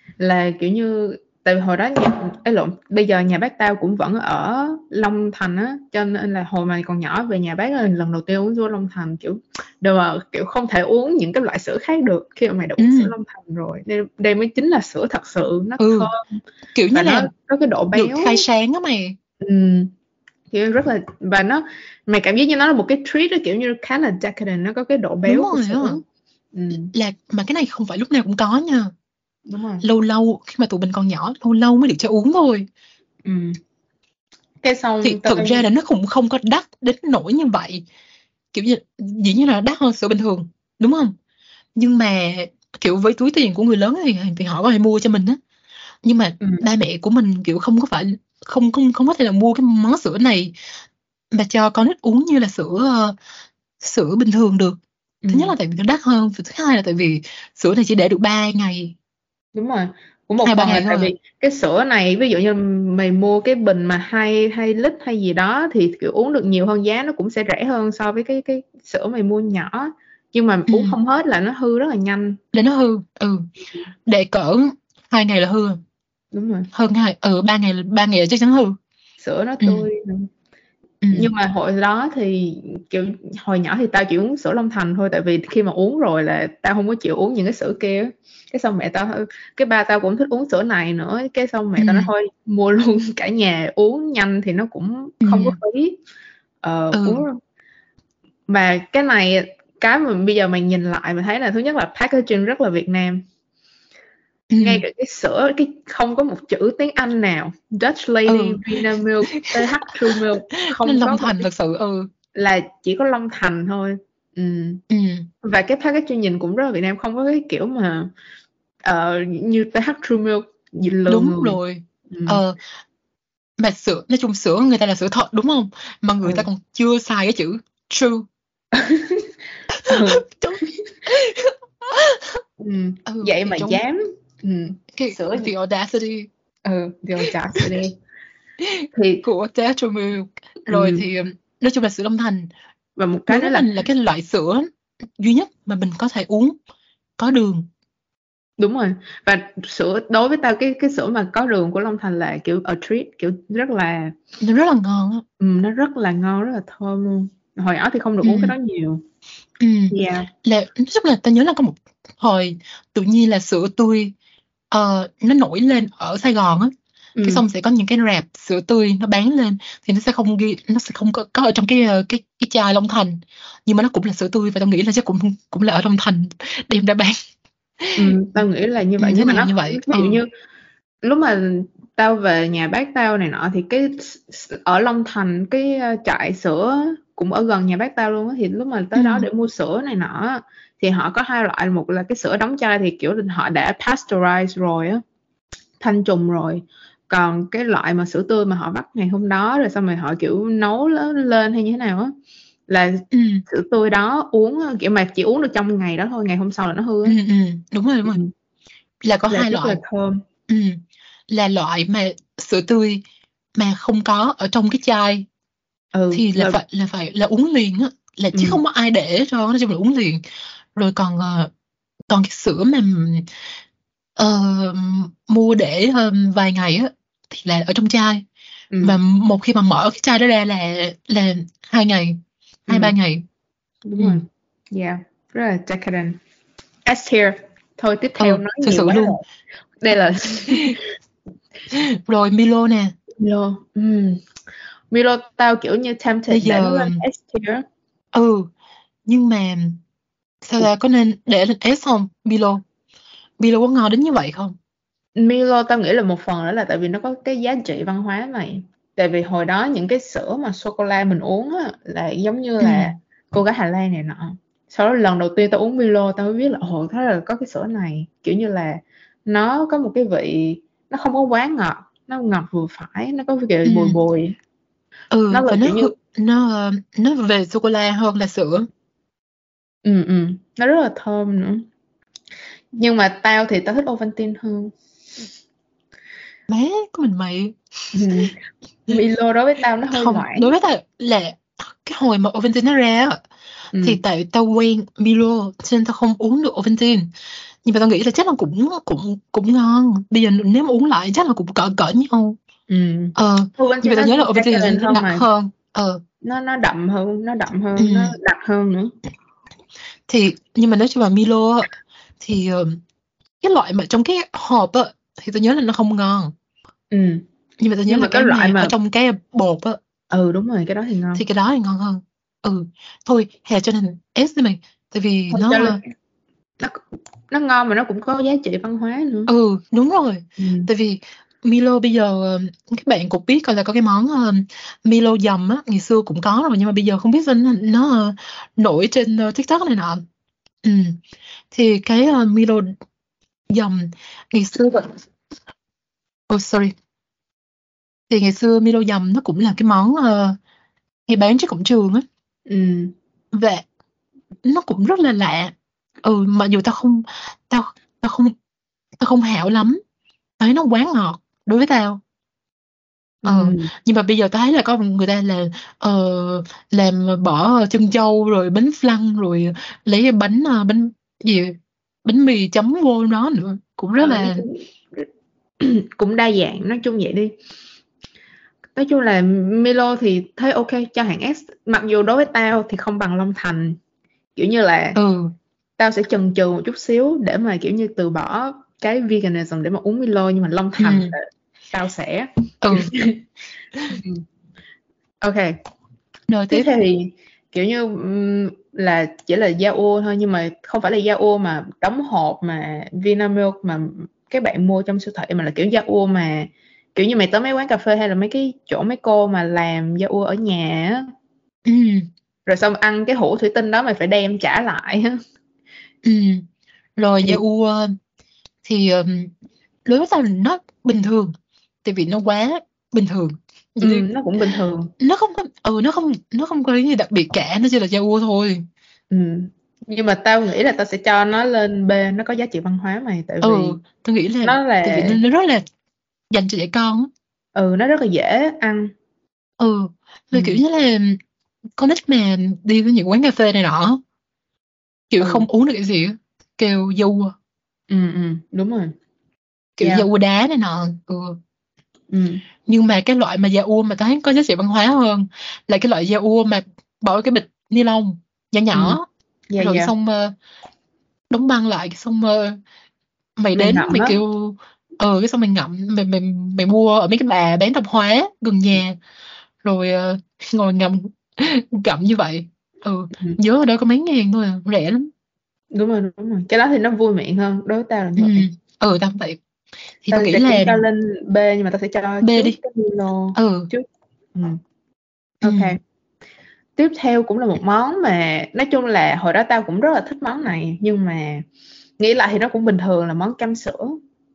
[SPEAKER 1] là kiểu như tại vì hồi đó nhà ấy lộn bây giờ nhà bác tao cũng vẫn ở Long Thành á, cho nên là hồi mà còn nhỏ về nhà bác là lần đầu tiên uống sữa Long Thành, kiểu đều mà kiểu không thể uống những cái loại sữa khác được khi mà mày đã
[SPEAKER 2] Ừ.
[SPEAKER 1] uống sữa Long Thành rồi, đây, đây mới chính là sữa thật sự, nó
[SPEAKER 2] Ừ
[SPEAKER 1] thơm
[SPEAKER 2] kiểu như
[SPEAKER 1] và
[SPEAKER 2] là
[SPEAKER 1] nó có cái độ
[SPEAKER 2] được
[SPEAKER 1] béo.
[SPEAKER 2] khai sáng á mày.
[SPEAKER 1] Ừm, kiểu rất là, và nó mày cảm giác như nó là một cái treat đó, kiểu như khá là decadent, nó có cái độ
[SPEAKER 2] Đúng
[SPEAKER 1] béo của
[SPEAKER 2] rồi á,
[SPEAKER 1] sữa. Ừm,
[SPEAKER 2] là mà cái này không phải lúc nào cũng có nha,
[SPEAKER 1] đúng rồi.
[SPEAKER 2] lâu lâu khi mà tụi mình còn nhỏ lâu lâu mới được cho uống thôi.
[SPEAKER 1] Ừm. Cái xong
[SPEAKER 2] Thì
[SPEAKER 1] tao
[SPEAKER 2] thực ra là nó cũng không có đắt đến nỗi như vậy, kiểu như dĩ nhiên là đắt hơn sữa bình thường đúng không, nhưng mà kiểu với túi tiền của người lớn thì thì họ có thể mua cho mình á, nhưng mà
[SPEAKER 1] ừm,
[SPEAKER 2] ba mẹ của mình kiểu không có phải không không không có thể là mua cái món sữa này mà cho con nít uống như là sữa ờ, sữa bình thường được. Thứ nhất
[SPEAKER 1] ừm.
[SPEAKER 2] là tại vì nó đắt hơn, thứ hai là tại vì sữa này chỉ để được ba ngày,
[SPEAKER 1] Đúng rồi, cũng một
[SPEAKER 2] hai ba
[SPEAKER 1] phần là
[SPEAKER 2] ngày
[SPEAKER 1] tại
[SPEAKER 2] thôi à.
[SPEAKER 1] vì cái sữa này ví dụ như mày mua cái bình mà hai hai lít hay gì đó thì kiểu uống được nhiều hơn, giá nó cũng sẽ rẻ hơn so với cái cái sữa mày mua nhỏ, nhưng mà
[SPEAKER 2] Ừ,
[SPEAKER 1] uống không hết là nó hư rất là nhanh.
[SPEAKER 2] để nó hư. Ừ để cỡ hai ngày là hư,
[SPEAKER 1] Đúng rồi,
[SPEAKER 2] hơn hai ừ ba ngày là ba ngày là chắc chắn hư.
[SPEAKER 1] sữa nó
[SPEAKER 2] Ừ.
[SPEAKER 1] tươi nữa.
[SPEAKER 2] Ừ.
[SPEAKER 1] Nhưng mà hồi đó thì kiểu hồi nhỏ thì tao chỉ uống sữa Long Thành thôi, tại vì khi mà uống rồi là tao không có chịu uống những cái sữa kia. Cái xong mẹ tao, cái ba tao cũng thích uống sữa này nữa, cái xong mẹ
[SPEAKER 2] Ừ.
[SPEAKER 1] tao nói thôi mua luôn cả nhà uống nhanh thì nó cũng
[SPEAKER 2] Ừ.
[SPEAKER 1] không có phí. Ờ,
[SPEAKER 2] Ừ.
[SPEAKER 1] uống mà cái này, cái mà bây giờ mày nhìn lại mình thấy là thứ nhất là packaging rất là Việt Nam.
[SPEAKER 2] Ừ.
[SPEAKER 1] Ngay cả cái sữa, cái không có một chữ tiếng Anh nào, Dutch Lady,
[SPEAKER 2] Ừ.
[SPEAKER 1] Vinamilk, tê hát True Milk,
[SPEAKER 2] Nên
[SPEAKER 1] không có
[SPEAKER 2] Long
[SPEAKER 1] một
[SPEAKER 2] Thành
[SPEAKER 1] cái,
[SPEAKER 2] thật sự. Ừ.
[SPEAKER 1] là chỉ có Long Thành thôi. Ừ.
[SPEAKER 2] Ừ.
[SPEAKER 1] Và cái packaging nhìn cũng rất là Việt Nam, không có cái kiểu mà ờ, như tê hát True Milk gì lừa
[SPEAKER 2] Đúng
[SPEAKER 1] người.
[SPEAKER 2] rồi.
[SPEAKER 1] Ừ.
[SPEAKER 2] Ờ, mà sữa, nói chung sữa người ta là sữa thật đúng không? Mà người ta
[SPEAKER 1] Ừ.
[SPEAKER 2] còn chưa xài cái chữ true.
[SPEAKER 1] Ừ.
[SPEAKER 2] Đúng.
[SPEAKER 1] Ừ.
[SPEAKER 2] Ừ,
[SPEAKER 1] Vậy
[SPEAKER 2] thì
[SPEAKER 1] mà
[SPEAKER 2] trong
[SPEAKER 1] dám. Ừ.
[SPEAKER 2] cái
[SPEAKER 1] Sữa.
[SPEAKER 2] the audacity
[SPEAKER 1] Ừ. Điều chả sữa đi thì.
[SPEAKER 2] của Tetra Milk. Rồi
[SPEAKER 1] Ừ.
[SPEAKER 2] thì um, nói chung là sữa Long Thành
[SPEAKER 1] Và một cái
[SPEAKER 2] đối
[SPEAKER 1] nữa
[SPEAKER 2] với
[SPEAKER 1] là,
[SPEAKER 2] mình là cái loại sữa duy nhất mà mình có thể uống có đường.
[SPEAKER 1] đúng rồi, và sữa đối với tao, cái cái sữa mà có đường của Long Thành là kiểu a treat, kiểu rất là,
[SPEAKER 2] Nó rất là ngon á.
[SPEAKER 1] ừ, nó rất là ngon, rất là thơm luôn. Hồi nhỏ thì không được
[SPEAKER 2] Ừ.
[SPEAKER 1] uống cái đó nhiều.
[SPEAKER 2] Ừ.
[SPEAKER 1] Yeah.
[SPEAKER 2] Là nói chung là ta nhớ là có một hồi tự nhiên là sữa tươi ờ, nó nổi lên ở Sài Gòn á. Cái
[SPEAKER 1] Ừ.
[SPEAKER 2] xong sẽ có những cái rạp sữa tươi nó bán lên, thì nó sẽ không ghi, nó sẽ không có, có ở trong cái ờ, cái cái chai Long Thành, nhưng mà nó cũng là sữa tươi, và tao nghĩ là chắc cũng cũng là ở Long Thành đem ra bán.
[SPEAKER 1] Ừ, tao nghĩ là như
[SPEAKER 2] Ừ,
[SPEAKER 1] vậy,
[SPEAKER 2] thế
[SPEAKER 1] nhưng mà
[SPEAKER 2] nào
[SPEAKER 1] nó
[SPEAKER 2] như vậy.
[SPEAKER 1] ví
[SPEAKER 2] Ờ.
[SPEAKER 1] dụ như lúc mà tao về nhà bác tao này nọ thì cái s- ở Long Thành cái ờ, trại sữa cũng ở gần nhà bác tao luôn á, thì lúc mà
[SPEAKER 2] Ừ.
[SPEAKER 1] tới đó để mua sữa này nọ á, thì họ có hai loại, một là cái sữa đóng chai thì kiểu họ đã pasteurize rồi á, thanh trùng rồi, còn cái loại mà sữa tươi mà họ bắt ngày hôm đó rồi xong rồi họ kiểu nấu lên, lên hay như thế nào á, là
[SPEAKER 2] Ừ.
[SPEAKER 1] sữa tươi đó uống kiểu mà chỉ uống được trong ngày đó thôi, ngày hôm sau là nó hư
[SPEAKER 2] Ừ.
[SPEAKER 1] á.
[SPEAKER 2] Ừ. Đúng rồi, đúng rồi.
[SPEAKER 1] Ừ.
[SPEAKER 2] Là có
[SPEAKER 1] Là
[SPEAKER 2] hai
[SPEAKER 1] rất là
[SPEAKER 2] loại.
[SPEAKER 1] thơm.
[SPEAKER 2] Ừ. Là loại mà sữa tươi mà không có ở trong cái chai
[SPEAKER 1] Ừ.
[SPEAKER 2] thì là
[SPEAKER 1] Rồi.
[SPEAKER 2] phải là phải là uống liền á, là chứ
[SPEAKER 1] Ừ.
[SPEAKER 2] không có ai để cho, nói chung là uống liền. Rồi còn ờ, còn cái sữa mà ờ, mua để ờ, vài ngày á thì là ở trong chai,
[SPEAKER 1] Ừ.
[SPEAKER 2] mà một khi mà mở cái chai đó ra là là hai ngày, hai ba
[SPEAKER 1] Ừ.
[SPEAKER 2] ngày.
[SPEAKER 1] Đúng
[SPEAKER 2] Ừ.
[SPEAKER 1] rồi. Yeah, rất là decadent. S tier. Thôi tiếp theo
[SPEAKER 2] Ừ,
[SPEAKER 1] nói
[SPEAKER 2] thực
[SPEAKER 1] nhiều
[SPEAKER 2] sự
[SPEAKER 1] quá
[SPEAKER 2] luôn.
[SPEAKER 1] rồi. Đây là
[SPEAKER 2] Rồi Milo nè.
[SPEAKER 1] Milo. Ừ. Milo tao kiểu như tempted
[SPEAKER 2] Bây
[SPEAKER 1] để nó
[SPEAKER 2] giờ
[SPEAKER 1] lên S tier.
[SPEAKER 2] ừ, nhưng mà sao ta, có nên để lên S không? Milo Milo có ngon đến như vậy không?
[SPEAKER 1] Milo tao nghĩ là một phần nữa là tại vì nó có cái giá trị văn hóa này. Tại vì hồi đó những cái sữa mà sô cô la mình uống á, là giống như
[SPEAKER 2] Ừ.
[SPEAKER 1] là cô gái Hà Lan này nọ. Sau đó lần đầu tiên tao uống Milo tao mới biết là ồ, thế là có cái sữa này, kiểu như là nó có một cái vị, nó không có quá ngọt, nó ngọt vừa phải, nó có cái
[SPEAKER 2] Ừ.
[SPEAKER 1] vị bùi bùi. Nó
[SPEAKER 2] Ừ,
[SPEAKER 1] là
[SPEAKER 2] và nó
[SPEAKER 1] kiểu như,
[SPEAKER 2] nó ờ, nó về sô cô la hơn là sữa.
[SPEAKER 1] ừ, ừ, nó rất là thơm nữa. Nhưng mà tao thì tao thích Ovaltine hơn.
[SPEAKER 2] Má của mình mày.
[SPEAKER 1] Ừ. Milo đối với tao nó hơi
[SPEAKER 2] Không,
[SPEAKER 1] loãng.
[SPEAKER 2] đối với tao là cái hồi mà Ovaltine nó ra á, thì
[SPEAKER 1] Ừ.
[SPEAKER 2] tại tao quen Milo cho nên tao không uống được Ovaltine, nhưng mà tao nghĩ là chắc là cũng cũng cũng ngon. Bây giờ nếu mà uống lại chắc là cũng cỡ cỡ nhau.
[SPEAKER 1] Ừ.
[SPEAKER 2] Ờ, nhưng
[SPEAKER 1] Ovaltine
[SPEAKER 2] mà tao
[SPEAKER 1] nó
[SPEAKER 2] nhớ là Ovaltine
[SPEAKER 1] decadent
[SPEAKER 2] nó
[SPEAKER 1] hơn
[SPEAKER 2] đặc
[SPEAKER 1] mà,
[SPEAKER 2] hơn. Ờ.
[SPEAKER 1] nó nó đậm hơn, nó đậm
[SPEAKER 2] Ừ.
[SPEAKER 1] hơn, nó đặc hơn nữa.
[SPEAKER 2] Thì nhưng mà nói chung là Milo á, thì ờ, cái loại mà trong cái hộp á thì tao nhớ là nó không ngon,
[SPEAKER 1] Ừ.
[SPEAKER 2] nhưng mà tao nhớ
[SPEAKER 1] Nhưng
[SPEAKER 2] là
[SPEAKER 1] mà cái
[SPEAKER 2] cái
[SPEAKER 1] loại
[SPEAKER 2] mà ở
[SPEAKER 1] mà,
[SPEAKER 2] trong cái bột á
[SPEAKER 1] ừ đúng rồi, cái đó thì ngon.
[SPEAKER 2] thì cái đó thì ngon hơn. Ừ, thôi hè cho nên S đi mày, tại vì
[SPEAKER 1] Thôi cho
[SPEAKER 2] nó
[SPEAKER 1] lên,
[SPEAKER 2] ờ,
[SPEAKER 1] nó nó ngon mà nó cũng có giá trị văn hóa nữa.
[SPEAKER 2] ừ đúng rồi.
[SPEAKER 1] Ừ.
[SPEAKER 2] Tại vì Milo bây giờ ờ, các bạn cũng biết coi là có cái món ờ, Milo dầm á, ngày xưa cũng có rồi, nhưng mà bây giờ không biết sao nó, nó ờ, nổi trên ờ, TikTok này nọ. Ừ. Thì cái ờ, Milo dầm ngày xưa, oh sorry, thì ngày xưa Milo dầm nó cũng là cái món ờ, hay bán trên cổng trường á,
[SPEAKER 1] Ừ.
[SPEAKER 2] và nó cũng rất là lạ. Ừ, mặc dù tao không tao tao không tao không hảo lắm, thấy nó quá ngọt đối với tao. Ờ,
[SPEAKER 1] Ừ.
[SPEAKER 2] nhưng mà bây giờ tao thấy là có người ta là ờ, làm bỏ chân trâu rồi bánh flan rồi lấy cái bánh ờ, bánh gì, bánh mì chấm vô đó nữa, cũng rất
[SPEAKER 1] Ờ, nói
[SPEAKER 2] là.
[SPEAKER 1] chung cũng đa dạng, nói chung vậy đi. nói chung là Milo thì thấy ok cho hãng S, mặc dù đối với tao thì không bằng Long Thành, kiểu như là
[SPEAKER 2] Ừ.
[SPEAKER 1] tao sẽ chần chừ một chút xíu để mà kiểu như từ bỏ cái veganism để mà uống Milo, nhưng mà Long Thành
[SPEAKER 2] Ừ.
[SPEAKER 1] là tao sẽ
[SPEAKER 2] Ừ.
[SPEAKER 1] Ừ. Ok,
[SPEAKER 2] Rồi
[SPEAKER 1] tiếp
[SPEAKER 2] tiếp.
[SPEAKER 1] theo thì kiểu như ừm, là chỉ là Yaourt thôi, nhưng mà không phải là Yaourt mà đóng hộp mà Vinamilk mà các bạn mua trong siêu thị, mà là kiểu Yaourt mà kiểu như mày tới mấy quán cà phê hay là mấy cái chỗ mấy cô mà làm Yaourt ở nhà á,
[SPEAKER 2] Ừ.
[SPEAKER 1] rồi xong ăn cái hũ thủy tinh đó mày phải đem trả lại á.
[SPEAKER 2] Ừ. Rồi
[SPEAKER 1] Thì
[SPEAKER 2] da u ờ, thì um, đối với tao là nó bình thường, tại vì nó quá bình thường. Vậy
[SPEAKER 1] ừ,
[SPEAKER 2] thì
[SPEAKER 1] nó cũng bình thường.
[SPEAKER 2] nó không có ừ nó không nó không có cái gì đặc biệt cả, nó chỉ là da u thôi.
[SPEAKER 1] Ừ. Nhưng mà tao nghĩ là tao sẽ cho nó lên B, nó có giá trị văn hóa mày, tại vì
[SPEAKER 2] Ừ, tôi nghĩ là
[SPEAKER 1] nó
[SPEAKER 2] tại vì
[SPEAKER 1] là
[SPEAKER 2] nó, nó rất là dành cho trẻ con á.
[SPEAKER 1] ừ nó rất là dễ ăn.
[SPEAKER 2] Ừ,
[SPEAKER 1] Ừ.
[SPEAKER 2] vì kiểu như là con nít mà đi với những quán cà phê này nọ, kiểu
[SPEAKER 1] Ừ.
[SPEAKER 2] không uống được cái gì á, kêu du,
[SPEAKER 1] Ừ. Ừ. Đúng rồi.
[SPEAKER 2] kiểu
[SPEAKER 1] Yeah.
[SPEAKER 2] da u đá này nọ. Ừ.
[SPEAKER 1] Ừ.
[SPEAKER 2] Nhưng mà cái loại mà da u mà tao thấy có giá trị văn hóa hơn là cái loại da u mà bỏ vào cái bịch ni lông nhỏ
[SPEAKER 1] Ừ.
[SPEAKER 2] nhỏ,
[SPEAKER 1] Dạ
[SPEAKER 2] rồi
[SPEAKER 1] dạ.
[SPEAKER 2] xong ờ, đóng băng lại, xong ờ, mày
[SPEAKER 1] Mày
[SPEAKER 2] đến
[SPEAKER 1] ngậm
[SPEAKER 2] mày
[SPEAKER 1] á.
[SPEAKER 2] kêu ờ cái xong mày ngậm, mày mày mày mua ở mấy cái bà bán tạp hóa gần nhà, rồi ờ, ngồi ngậm gặm như vậy. Ừ,
[SPEAKER 1] Ừ.
[SPEAKER 2] nhớ ở đó có mấy ngàn thôi à, rẻ lắm.
[SPEAKER 1] Đúng rồi đúng rồi, cái đó thì nó vui miệng hơn, đối với tao là
[SPEAKER 2] Ừ.
[SPEAKER 1] như vậy.
[SPEAKER 2] Ừ, tao cũng vậy. Thì tao
[SPEAKER 1] Tao
[SPEAKER 2] nghĩ
[SPEAKER 1] sẽ cũng
[SPEAKER 2] là
[SPEAKER 1] cho lên B, nhưng mà tao sẽ cho
[SPEAKER 2] B
[SPEAKER 1] trước
[SPEAKER 2] đi.
[SPEAKER 1] cái Milo
[SPEAKER 2] Ừ.
[SPEAKER 1] trước. Ừ.
[SPEAKER 2] Ừ.
[SPEAKER 1] Ok, tiếp theo cũng là một món mà nói chung là hồi đó tao cũng rất là thích món này, nhưng mà nghĩ lại thì nó cũng bình thường, là món cam sữa.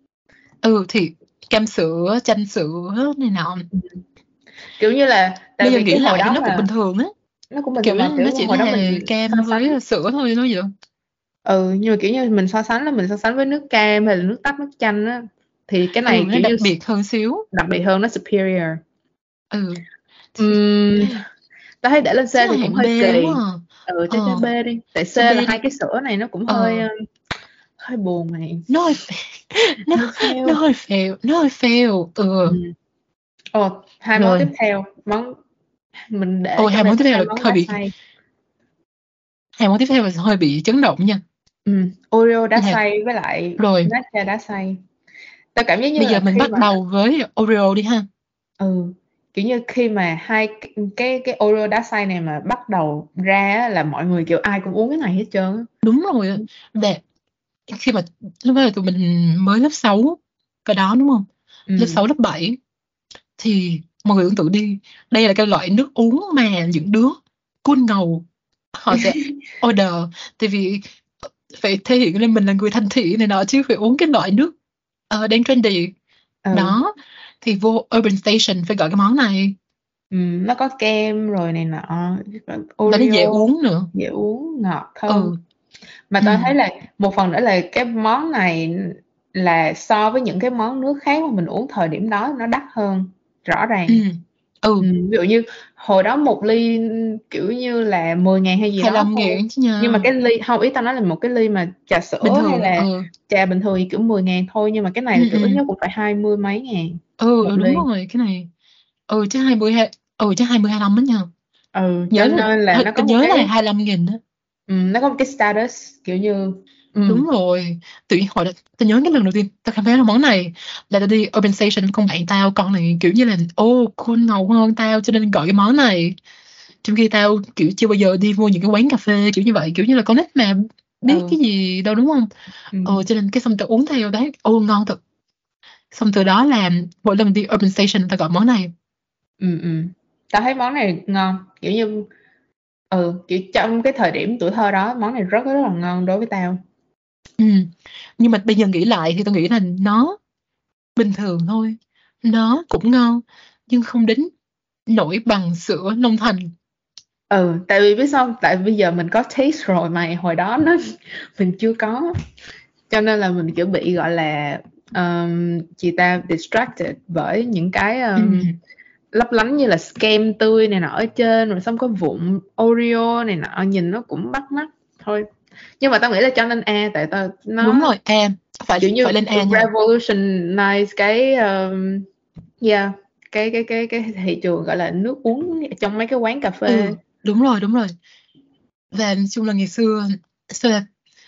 [SPEAKER 2] Ừ, thì cam sữa, chanh sữa này nọ,
[SPEAKER 1] Ừ. Kiểu như là tại
[SPEAKER 2] bây giờ
[SPEAKER 1] vì
[SPEAKER 2] nghĩ
[SPEAKER 1] cái hồi
[SPEAKER 2] lại thì
[SPEAKER 1] đó
[SPEAKER 2] nó cũng bình
[SPEAKER 1] mà
[SPEAKER 2] thường á,
[SPEAKER 1] nó cũng bình thường
[SPEAKER 2] kiểu
[SPEAKER 1] mà
[SPEAKER 2] nó
[SPEAKER 1] kiểu
[SPEAKER 2] chỉ
[SPEAKER 1] hồi đó
[SPEAKER 2] là
[SPEAKER 1] mình so
[SPEAKER 2] cam
[SPEAKER 1] sánh.
[SPEAKER 2] với sữa thôi, nói gì đâu.
[SPEAKER 1] Ừ, nhưng mà kiểu như mình so sánh là mình so sánh với nước cam hay là nước tắc, nước chanh á, thì cái
[SPEAKER 2] Ừ,
[SPEAKER 1] này
[SPEAKER 2] nó
[SPEAKER 1] kiểu
[SPEAKER 2] đặc
[SPEAKER 1] như
[SPEAKER 2] biệt hơn xíu.
[SPEAKER 1] đặc biệt hơn, nó superior.
[SPEAKER 2] Ừ, thì
[SPEAKER 1] Ừm, tao thấy để lên C
[SPEAKER 2] chắc là
[SPEAKER 1] thì cũng
[SPEAKER 2] hạng B
[SPEAKER 1] hơi
[SPEAKER 2] quá
[SPEAKER 1] kỳ.
[SPEAKER 2] à.
[SPEAKER 1] Ừ, cho cho
[SPEAKER 2] Ờ,
[SPEAKER 1] B đi, tại C
[SPEAKER 2] cho B
[SPEAKER 1] là hai
[SPEAKER 2] đi.
[SPEAKER 1] cái sữa này nó cũng hơi
[SPEAKER 2] Ờ,
[SPEAKER 1] ờ, hơi buồn này.
[SPEAKER 2] nó hơi phê- nó
[SPEAKER 1] Hơi
[SPEAKER 2] nó
[SPEAKER 1] fail.
[SPEAKER 2] hơi fail, nó hơi fail. Ừ.
[SPEAKER 1] Ừ. Ồ, hai món
[SPEAKER 2] Rồi,
[SPEAKER 1] tiếp theo, món mình để
[SPEAKER 2] ôi
[SPEAKER 1] trong
[SPEAKER 2] hai
[SPEAKER 1] đây
[SPEAKER 2] món tiếp theo
[SPEAKER 1] hai
[SPEAKER 2] là
[SPEAKER 1] món
[SPEAKER 2] hơi
[SPEAKER 1] đá
[SPEAKER 2] bị
[SPEAKER 1] xay.
[SPEAKER 2] hai món tiếp theo là hơi bị chấn động nha.
[SPEAKER 1] Ừ. Oreo đá
[SPEAKER 2] Là
[SPEAKER 1] xay với lại
[SPEAKER 2] rồi,
[SPEAKER 1] matcha đá xay. Tao cảm giác như
[SPEAKER 2] bây giờ
[SPEAKER 1] là
[SPEAKER 2] mình
[SPEAKER 1] khi
[SPEAKER 2] bắt
[SPEAKER 1] mà
[SPEAKER 2] đầu với Oreo đi ha.
[SPEAKER 1] ừ kiểu như khi mà hai cái cái, cái Oreo đá xay này mà bắt đầu ra á, là mọi người kiểu ai cũng uống cái này hết trơn á.
[SPEAKER 2] Đúng rồi ạ. Là khi mà lúc đó là tụi mình mới lớp sáu cái đó đúng không? Lớp
[SPEAKER 1] Ừ.
[SPEAKER 2] sáu lớp bảy thì mọi người tưởng tượng đi, đây là cái loại nước uống mà những đứa cool ngầu họ sẽ order, tại vì phải thể hiện lên mình là người thành thị này nọ chứ, phải uống cái loại nước uh, đang trendy
[SPEAKER 1] Ừ.
[SPEAKER 2] đó. Thì vô Urban Station phải gọi cái món này,
[SPEAKER 1] Ừ, nó có kem rồi này nọ,
[SPEAKER 2] và nó dễ
[SPEAKER 1] Oreo
[SPEAKER 2] uống nữa.
[SPEAKER 1] dễ uống, ngọt thơm.
[SPEAKER 2] Ừ.
[SPEAKER 1] Mà
[SPEAKER 2] Ừ.
[SPEAKER 1] tao thấy là một phần nữa là cái món này là so với những cái món nước khác mà mình uống thời điểm đó nó đắt hơn rõ
[SPEAKER 2] Ừ.
[SPEAKER 1] ràng.
[SPEAKER 2] Ừ.
[SPEAKER 1] Ừ, ví dụ như hồi đó một ly kiểu như là mười ngàn hay gì
[SPEAKER 2] hai
[SPEAKER 1] đó
[SPEAKER 2] lăm
[SPEAKER 1] thôi,
[SPEAKER 2] ngàn chứ
[SPEAKER 1] nhưng mà
[SPEAKER 2] nha.
[SPEAKER 1] cái ly không, ý tao nói là một cái ly mà trà
[SPEAKER 2] Bình
[SPEAKER 1] sữa hay
[SPEAKER 2] thường.
[SPEAKER 1] là
[SPEAKER 2] Ừ.
[SPEAKER 1] trà bình thường thì kiểu mười ngàn thôi, nhưng mà cái này
[SPEAKER 2] Ừ.
[SPEAKER 1] là kiểu
[SPEAKER 2] Ừ.
[SPEAKER 1] ít nhất cũng phải hai mươi mấy ngàn
[SPEAKER 2] Ừ,
[SPEAKER 1] một
[SPEAKER 2] ừ đúng
[SPEAKER 1] ly.
[SPEAKER 2] rồi, cái này ừ chứ hai mươi hai, ừ chứ hai mươi hai lăm đó nha.
[SPEAKER 1] Ừ, cho
[SPEAKER 2] Nhớ là
[SPEAKER 1] nên là
[SPEAKER 2] hơi-
[SPEAKER 1] nó có
[SPEAKER 2] tao
[SPEAKER 1] một
[SPEAKER 2] nhớ là
[SPEAKER 1] cái
[SPEAKER 2] hai lăm nghìn đó.
[SPEAKER 1] ừ, nó có một cái status kiểu như ừ.
[SPEAKER 2] Đúng rồi, tự nhiên hồi đó tao nhớ cái lần đầu tiên tao khám phá ra món này là tao đi Urban Station, con bạn tao, con này kiểu như là ô cool ngầu hơn tao cho nên gọi cái món này, trong khi tao kiểu chưa bao giờ đi vô những cái quán cà phê kiểu như vậy, kiểu như là con nít mà biết
[SPEAKER 1] Ừ.
[SPEAKER 2] cái gì đâu đúng không.
[SPEAKER 1] Ừ.
[SPEAKER 2] Ờ cho nên cái xong tao uống theo đấy, ô ngon thật. Xong từ đó là mỗi lần đi Urban Station tao gọi món này.
[SPEAKER 1] Ừ. Ừ. Tao thấy món này ngon, kiểu như ừ kiểu trong cái thời điểm tuổi thơ đó món này rất rất là ngon đối với tao.
[SPEAKER 2] Ừ. Nhưng mà bây giờ nghĩ lại thì tao nghĩ là nó bình thường thôi, nó cũng ngon nhưng không đến nổi bằng sữa Long Thành.
[SPEAKER 1] Ừ, tại vì biết sao không? Tại bây giờ mình có taste rồi, mà hồi đó nó mình chưa có, cho nên là mình kiểu bị gọi là um, chị ta distracted bởi những cái
[SPEAKER 2] Ừ.
[SPEAKER 1] um, lấp lánh như là kem tươi này nọ ở trên, rồi xong có vụn Oreo này nọ, nhìn nó cũng bắt mắt thôi. Nhưng mà tao nghĩ là cho nên A, tại tao
[SPEAKER 2] Đúng
[SPEAKER 1] nó
[SPEAKER 2] rồi, A, phải
[SPEAKER 1] kiểu như
[SPEAKER 2] phải lên A nha.
[SPEAKER 1] revolutionize cái um, yeah, cái cái cái cái thị trường gọi là nước uống trong mấy cái quán cà phê.
[SPEAKER 2] Ừ, đúng rồi, đúng rồi. Và nói chung là ngày xưa, sao là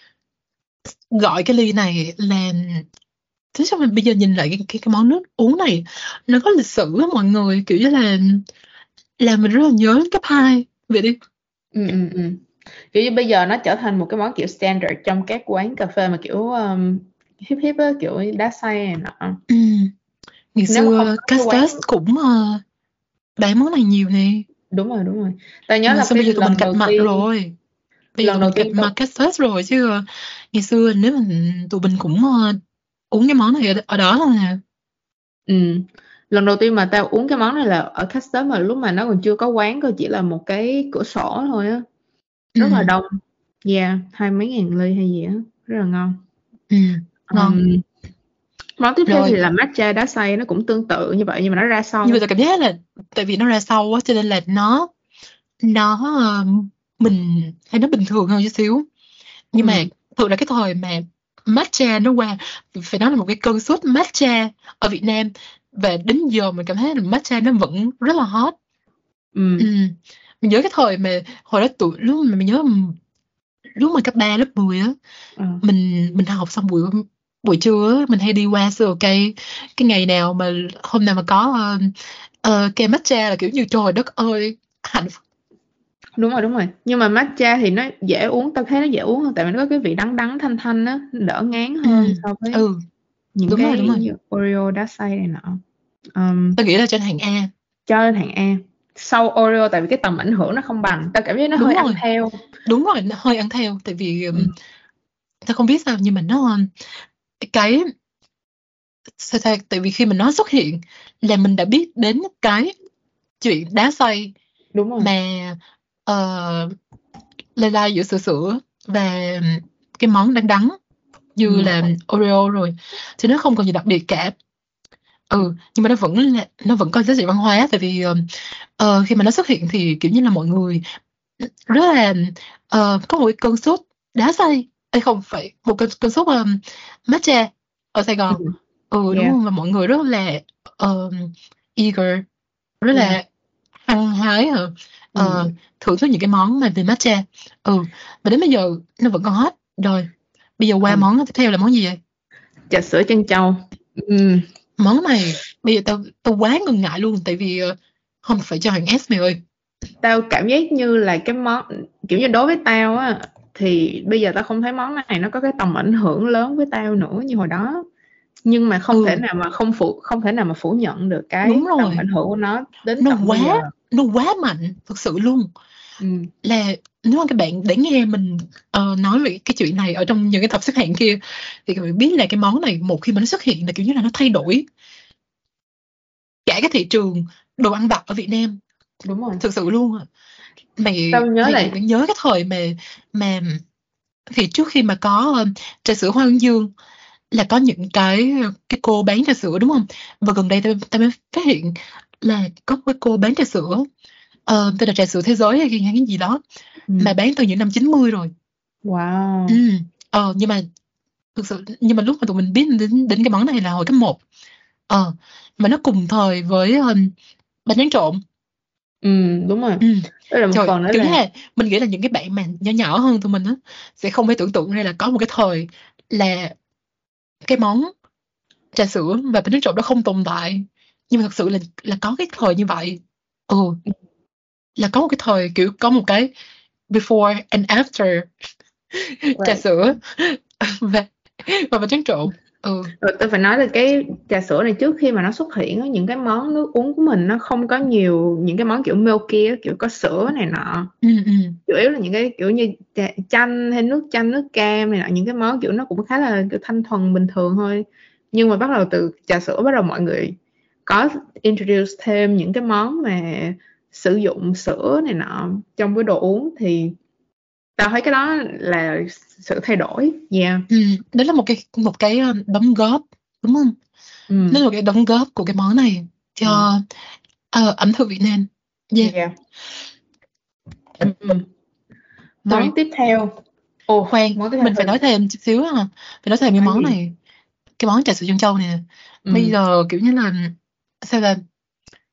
[SPEAKER 2] gọi cái ly này là, thế sao mà bây giờ nhìn lại cái, cái, cái món nước uống này nó có lịch sử á mọi người, kiểu như là làm mình rất là nhớ đến cấp hai vậy đi.
[SPEAKER 1] Ừ, ừ, ừ. Kiểu như bây giờ nó trở thành một cái món kiểu standard trong các quán cà phê mà kiểu um, hip hip á, kiểu đá xay này nọ.
[SPEAKER 2] Ừ. Ngày
[SPEAKER 1] Nếu mà không
[SPEAKER 2] xưa
[SPEAKER 1] có cái quán,
[SPEAKER 2] Castas cũng uh, bán món này nhiều nè,
[SPEAKER 1] đúng rồi đúng rồi, tao nhớ
[SPEAKER 2] mà
[SPEAKER 1] là
[SPEAKER 2] sao
[SPEAKER 1] cái
[SPEAKER 2] bây giờ tụi mình
[SPEAKER 1] lần
[SPEAKER 2] cạch
[SPEAKER 1] đầu
[SPEAKER 2] mặt
[SPEAKER 1] tiên
[SPEAKER 2] rồi, bây giờ
[SPEAKER 1] lần
[SPEAKER 2] tụi
[SPEAKER 1] đầu
[SPEAKER 2] mình cạch
[SPEAKER 1] tiên tao
[SPEAKER 2] mặt Castas rồi chứ uh, ngày xưa nếu mình tụi mình cũng uh, uống cái món này ở, ở đó thôi nè.
[SPEAKER 1] ừ, lần đầu tiên mà tao uống cái món này là ở Custom, mà lúc mà nó còn chưa có quán cơ, chỉ là một cái cửa sổ thôi á, rất là
[SPEAKER 2] Ừ.
[SPEAKER 1] đông. Yeah, hai mấy ngàn ly hay gì á, rất là ngon.
[SPEAKER 2] Ừ. Ngon.
[SPEAKER 1] Um, món tiếp theo thì
[SPEAKER 2] Rồi
[SPEAKER 1] là matcha đá xay, nó cũng tương tự như vậy nhưng mà nó ra sau.
[SPEAKER 2] nhưng mà tôi cảm giác là tại vì nó ra sau á cho nên là nó nó uh, mình hay nó bình thường hơn chút xíu, nhưng mà
[SPEAKER 1] Ừ,
[SPEAKER 2] thực ra cái thời mà matcha nó qua, phải nói là một cái cơn sốt matcha ở Việt Nam, và đến giờ mình cảm thấy là matcha nó vẫn rất là hot.
[SPEAKER 1] ừ,
[SPEAKER 2] Ừ. Mình nhớ cái thời mà hồi đó tụi lúc mà mình nhớ lúc mà cấp ba lớp mười á,
[SPEAKER 1] ừ.
[SPEAKER 2] mình mình học xong buổi buổi trưa á, mình hay đi qua sơ cây, cái ngày nào mà hôm nào mà có uh, uh, cây matcha là kiểu như trời đất ơi hạnh phúc.
[SPEAKER 1] Đúng rồi đúng rồi, nhưng mà matcha thì nó dễ uống, tao thấy nó dễ uống hơn tại vì nó có cái vị đắng đắng thanh thanh á, đỡ ngán
[SPEAKER 2] Ừ.
[SPEAKER 1] hơn so với
[SPEAKER 2] Ừ,
[SPEAKER 1] những
[SPEAKER 2] đúng rồi, đúng
[SPEAKER 1] cái
[SPEAKER 2] rồi.
[SPEAKER 1] như Oreo đá xay này nọ. Um,
[SPEAKER 2] Tôi nghĩ là trên hàng A.
[SPEAKER 1] cho lên hạng A sau Oreo, tại vì cái tầm ảnh hưởng nó không bằng, tao cảm giác nó
[SPEAKER 2] Đúng
[SPEAKER 1] hơi ăn
[SPEAKER 2] rồi,
[SPEAKER 1] theo.
[SPEAKER 2] đúng rồi, nó hơi ăn theo tại vì um,
[SPEAKER 1] Ừ.
[SPEAKER 2] tao không biết sao nhưng mà nó um, cái sao ta, tại vì khi mà nó xuất hiện là mình đã biết đến cái chuyện đá xay
[SPEAKER 1] Đúng rồi.
[SPEAKER 2] mà uh, lây lai giữa sữa sữa và cái món đắng đắng như
[SPEAKER 1] Ừ.
[SPEAKER 2] là Oreo rồi, thì nó không còn gì đặc biệt cả. Ừ, nhưng mà nó vẫn là nó vẫn có giá trị văn hóa tại vì uh, uh, khi mà nó xuất hiện thì kiểu như là mọi người rất là uh, có một cái cơn sốt đá xay, hay không phải một cơn cơn sốt um, matcha ở Sài
[SPEAKER 1] Ừ.
[SPEAKER 2] Gòn. Ừ, đúng
[SPEAKER 1] Yeah.
[SPEAKER 2] không, và mọi người rất là um, eager, rất
[SPEAKER 1] Yeah.
[SPEAKER 2] là hăng hái uh,
[SPEAKER 1] Ừ.
[SPEAKER 2] uh, thưởng thức những cái món mà về matcha. Ừ, và đến bây giờ nó vẫn còn hot. Rồi bây giờ qua
[SPEAKER 1] Ừ.
[SPEAKER 2] món tiếp theo là món gì vậy?
[SPEAKER 1] Trà sữa trân châu. Ừ.
[SPEAKER 2] Món này bây giờ tao tao quá ngần ngại luôn tại vì uh, không phải cho hàng S mày ơi.
[SPEAKER 1] Tao cảm giác như là cái món, kiểu như đối với tao á, thì bây giờ tao không thấy món này nó có cái tầm ảnh hưởng lớn với tao nữa như hồi đó, nhưng mà không thể
[SPEAKER 2] Ừ,
[SPEAKER 1] nào mà không phủ không thể nào mà phủ nhận được
[SPEAKER 2] đúng
[SPEAKER 1] cái tầm
[SPEAKER 2] rồi,
[SPEAKER 1] ảnh hưởng của nó đến
[SPEAKER 2] nó
[SPEAKER 1] tận bây giờ.
[SPEAKER 2] quá nó quá mạnh thực sự luôn.
[SPEAKER 1] Ừ.
[SPEAKER 2] Là nếu mà các bạn để nghe mình ờ, nói về cái chuyện này ở trong những cái tập xếp hạng kia thì các bạn biết là cái món này một khi mà nó xuất hiện là kiểu như là nó thay đổi cả cái thị trường đồ ăn vặt ở Việt Nam,
[SPEAKER 1] Đúng rồi,
[SPEAKER 2] thực sự luôn à. Mày
[SPEAKER 1] tao nhớ
[SPEAKER 2] mày,
[SPEAKER 1] là
[SPEAKER 2] mày nhớ cái thời mà mà thì trước khi mà có ờ, trà sữa Hoa Hướng Dương là có những cái cái cô bán trà sữa đúng không, và gần đây tao tao mới phát hiện là có một cái cô bán trà sữa uh, tên là trà sữa thế giới hay cái cái gì đó,
[SPEAKER 1] ừ.
[SPEAKER 2] mà bán từ những năm chín mươi rồi. Ừ.
[SPEAKER 1] Wow.
[SPEAKER 2] Ờ, nhưng mà thực sự nhưng mà lúc mà tụi mình biết đến đến cái món này là hồi cấp một. Ờ, mà nó cùng thời với um, bánh tráng trộn.
[SPEAKER 1] Ừ, đúng rồi.
[SPEAKER 2] Ừ.
[SPEAKER 1] Đó là một
[SPEAKER 2] Trời,
[SPEAKER 1] phần nữa
[SPEAKER 2] kiểu như
[SPEAKER 1] là
[SPEAKER 2] là mình nghĩ là những cái bạn mà nhỏ nhỏ hơn tụi mình á sẽ không thể tưởng tượng ra là có một cái thời là cái món trà sữa và bánh tráng trộn đó không tồn tại, nhưng mà thật sự là là có cái thời như vậy. Ừ, là có một cái thời kiểu có một cái before and after trà
[SPEAKER 1] right.
[SPEAKER 2] sữa và và bánh tráng trộn. Ừ.
[SPEAKER 1] Rồi tôi phải nói là cái trà sữa này trước khi mà nó xuất hiện á, những cái món nước uống của mình nó không có nhiều những cái món kiểu milky á, kiểu có sữa này nọ,
[SPEAKER 2] Ừ. Ừ.
[SPEAKER 1] chủ yếu là những cái kiểu như trà, chanh hay nước chanh nước cam này nọ, những cái món kiểu nó cũng khá là kiểu thanh thuần bình thường thôi. Nhưng mà bắt đầu từ trà sữa bắt đầu mọi người có introduce thêm những cái món mà sử dụng sữa này nọ trong cái đồ uống, thì tao thấy cái đó là sự thay đổi. Yeah.
[SPEAKER 2] Ừ. Đó là một cái một cái um, đóng góp đúng không?
[SPEAKER 1] Ừ.
[SPEAKER 2] Đó là một cái đóng góp của cái món này
[SPEAKER 1] Ừ.
[SPEAKER 2] cho ờ, ẩm thực Việt Nam. Yeah.
[SPEAKER 1] Yeah. Ừ. Món
[SPEAKER 2] Sorry.
[SPEAKER 1] tiếp theo. Ồ,
[SPEAKER 2] Khoan,
[SPEAKER 1] món tiếp theo
[SPEAKER 2] mình phải
[SPEAKER 1] thôi.
[SPEAKER 2] nói thêm chút xíu à. Phải nói thêm cái
[SPEAKER 1] Cái
[SPEAKER 2] món
[SPEAKER 1] gì?
[SPEAKER 2] này, cái món trà sữa trân châu nè. Bây
[SPEAKER 1] Ừ.
[SPEAKER 2] giờ kiểu như là sao là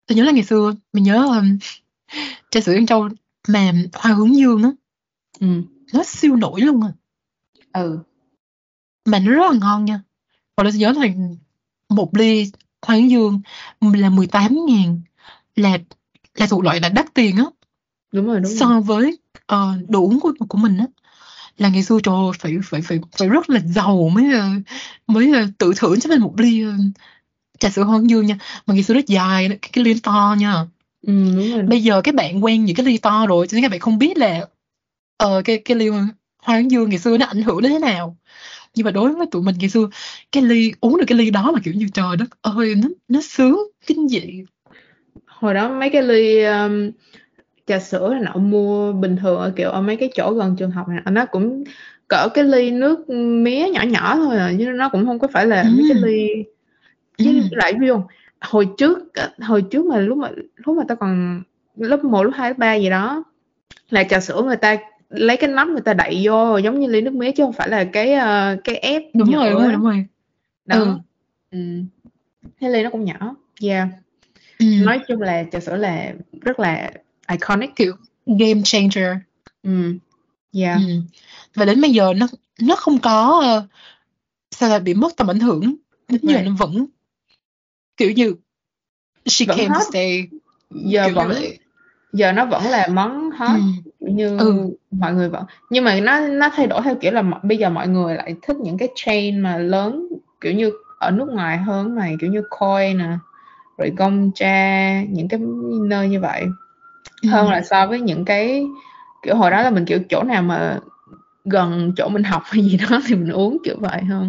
[SPEAKER 2] Tôi nhớ là ngày xưa mình nhớ um, trà sữa Yên Châu mà hoa hướng dương á,
[SPEAKER 1] Ừ.
[SPEAKER 2] nó siêu nổi luôn à,
[SPEAKER 1] Ừ.
[SPEAKER 2] mà nó rất là ngon nha. Còn tôi nhớ là một ly hoa hướng dương là mười tám ngàn, là là thuộc loại là đắt tiền á,
[SPEAKER 1] Đúng rồi, đúng rồi.
[SPEAKER 2] so với ờ, đồ uống của của mình á. Là ngày xưa trời ơi, phải phải phải phải rất là giàu mới ờ, mới ờ, tự thưởng cho mình một ly ờ, trà sữa hoa hướng dương nha. Mà ngày xưa nó dài, cái, cái ly to nha.
[SPEAKER 1] Ừ, đúng rồi.
[SPEAKER 2] Bây giờ các bạn quen những cái ly to rồi, cho nên các bạn không biết là ờ cái cái ly hoa hướng dương ngày xưa nó ảnh hưởng đến thế nào. Nhưng mà đối với tụi mình ngày xưa, cái ly uống được cái ly đó mà kiểu như trời đất ơi, nó nó sướng kinh dị.
[SPEAKER 1] Hồi đó mấy cái ly um, trà sữa này nọ mua bình thường ở kiểu ở mấy cái chỗ gần trường học này nọ, nó cũng cỡ cái ly nước mía nhỏ nhỏ thôi à, chứ nó cũng không có phải là mấy cái
[SPEAKER 2] Ừ,
[SPEAKER 1] ly.
[SPEAKER 2] ừ,
[SPEAKER 1] Với lại ví dụ hồi trước hồi trước mà lúc mà lúc mà tao còn lớp một, lớp hai, lớp ba gì đó, là trà sữa người ta lấy cái nắp người ta đậy vô giống như ly nước mía, chứ không phải là cái ờ, cái ép
[SPEAKER 2] đúng rồi, đúng
[SPEAKER 1] nhựa
[SPEAKER 2] rồi,
[SPEAKER 1] á.
[SPEAKER 2] đúng rồi. Ừ,
[SPEAKER 1] Đó. Ừ. Cái ly nó cũng nhỏ. Yeah.
[SPEAKER 2] ừ,
[SPEAKER 1] Nói chung là trà sữa là rất là iconic.
[SPEAKER 2] kiểu game changer.
[SPEAKER 1] Ừ.
[SPEAKER 2] Ừ.
[SPEAKER 1] Yeah.
[SPEAKER 2] Và đến bây giờ nó nó không có ờ, sao là bị mất tầm ảnh hưởng, đến giờ
[SPEAKER 1] Right.
[SPEAKER 2] nó vẫn kiểu như she
[SPEAKER 1] Vẫn
[SPEAKER 2] came to
[SPEAKER 1] hot.
[SPEAKER 2] stay,
[SPEAKER 1] Giờ
[SPEAKER 2] kiểu như
[SPEAKER 1] vẫn
[SPEAKER 2] vậy.
[SPEAKER 1] giờ nó vẫn là món
[SPEAKER 2] Ừ,
[SPEAKER 1] hot, kiểu như
[SPEAKER 2] ừ,
[SPEAKER 1] mọi người vẫn, nhưng mà nó nó thay đổi theo kiểu là mọi, bây giờ mọi người lại thích những cái chain mà lớn, kiểu như ở nước ngoài hơn này, kiểu như Koi nè, rồi Gongcha, những cái nơi như vậy,
[SPEAKER 2] ừ,
[SPEAKER 1] hơn là so với những cái kiểu hồi đó là mình kiểu chỗ nào mà gần chỗ mình học hay gì đó thì mình uống kiểu vậy hơn.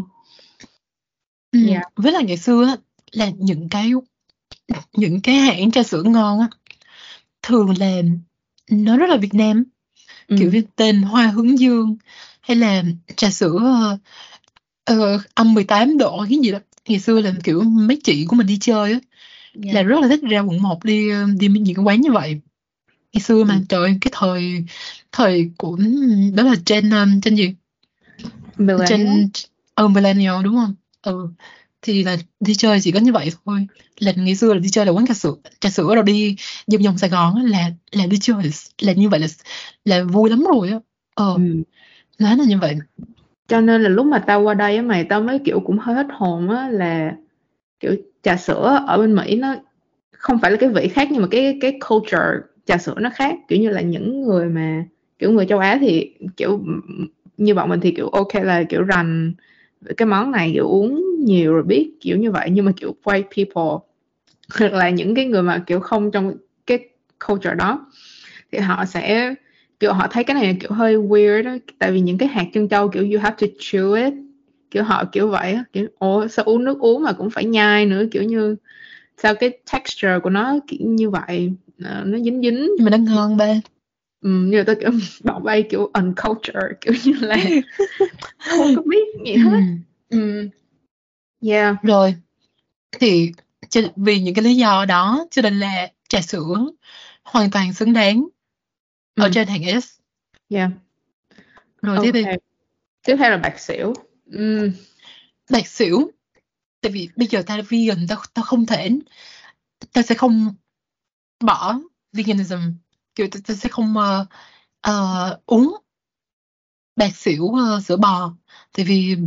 [SPEAKER 2] ừ.
[SPEAKER 1] Yeah.
[SPEAKER 2] Với lại ngày xưa á, là những cái những cái hãng trà sữa ngon á, thường là nó rất là Việt Nam,
[SPEAKER 1] Ừ.
[SPEAKER 2] kiểu như tên Hoa Hướng Dương, hay là trà sữa ờ, ờ, âm mười tám độ cái gì đó. Ngày xưa là kiểu mấy chị của mình đi chơi á, là
[SPEAKER 1] Yeah.
[SPEAKER 2] rất là thích ra quận một đi ờ, đi những cái quán như vậy. Ngày xưa mà trời ơi, cái thời thời của đó là trên um, trên gì,
[SPEAKER 1] Millennial.
[SPEAKER 2] trên ờ millennial đúng không. Ừ, thì là đi chơi chỉ có như vậy thôi. Là ngày xưa là đi chơi là quán trà sữa trà sữa rồi đi vòng vòng Sài Gòn á, là là đi chơi là, là như vậy là là vui lắm rồi á. Ờ,
[SPEAKER 1] Ừ.
[SPEAKER 2] nói là như vậy.
[SPEAKER 1] Cho nên là lúc mà tao qua đây á mày, tao mới kiểu cũng hơi hết hồn á, là kiểu trà sữa ở bên Mỹ nó không phải là cái vị khác, nhưng mà cái cái culture trà sữa nó khác, kiểu như là những người mà kiểu người châu Á thì kiểu như bọn mình thì kiểu ok là kiểu rành cái món này, kiểu uống nhiều rồi biết kiểu như vậy, nhưng mà kiểu white people hoặc là những cái người mà kiểu không trong cái culture đó thì họ sẽ kiểu họ thấy cái này kiểu hơi weird đó, tại vì những cái hạt trân châu kiểu you have to chew it, kiểu họ kiểu vậy á, kiểu ồ sao uống nước uống mà cũng phải nhai nữa, kiểu như sao cái texture của nó kiểu như vậy. Ờ, nó dính dính.
[SPEAKER 2] Nhưng mà nó ngon ba.
[SPEAKER 1] Ừ, như tôi kiểu bảo bay kiểu uncultured, kiểu như là không có biết gì
[SPEAKER 2] Ừ.
[SPEAKER 1] hết. Ừ. Yeah.
[SPEAKER 2] Rồi thì cho, vì những cái lý do đó cho nên là trà sữa hoàn toàn xứng đáng ở
[SPEAKER 1] Ừ.
[SPEAKER 2] trên hàng S.
[SPEAKER 1] Yeah.
[SPEAKER 2] Rồi tiếp
[SPEAKER 1] Ok.
[SPEAKER 2] đi.
[SPEAKER 1] Tiếp theo là bạc xỉu. Ừ.
[SPEAKER 2] Bạc xỉu, tại vì bây giờ ta là vegan, ta ta không thể, ta sẽ không bỏ veganism, kiểu ta, ta sẽ không ờ, ờ, uống bạc xỉu ờ, sữa bò, tại vì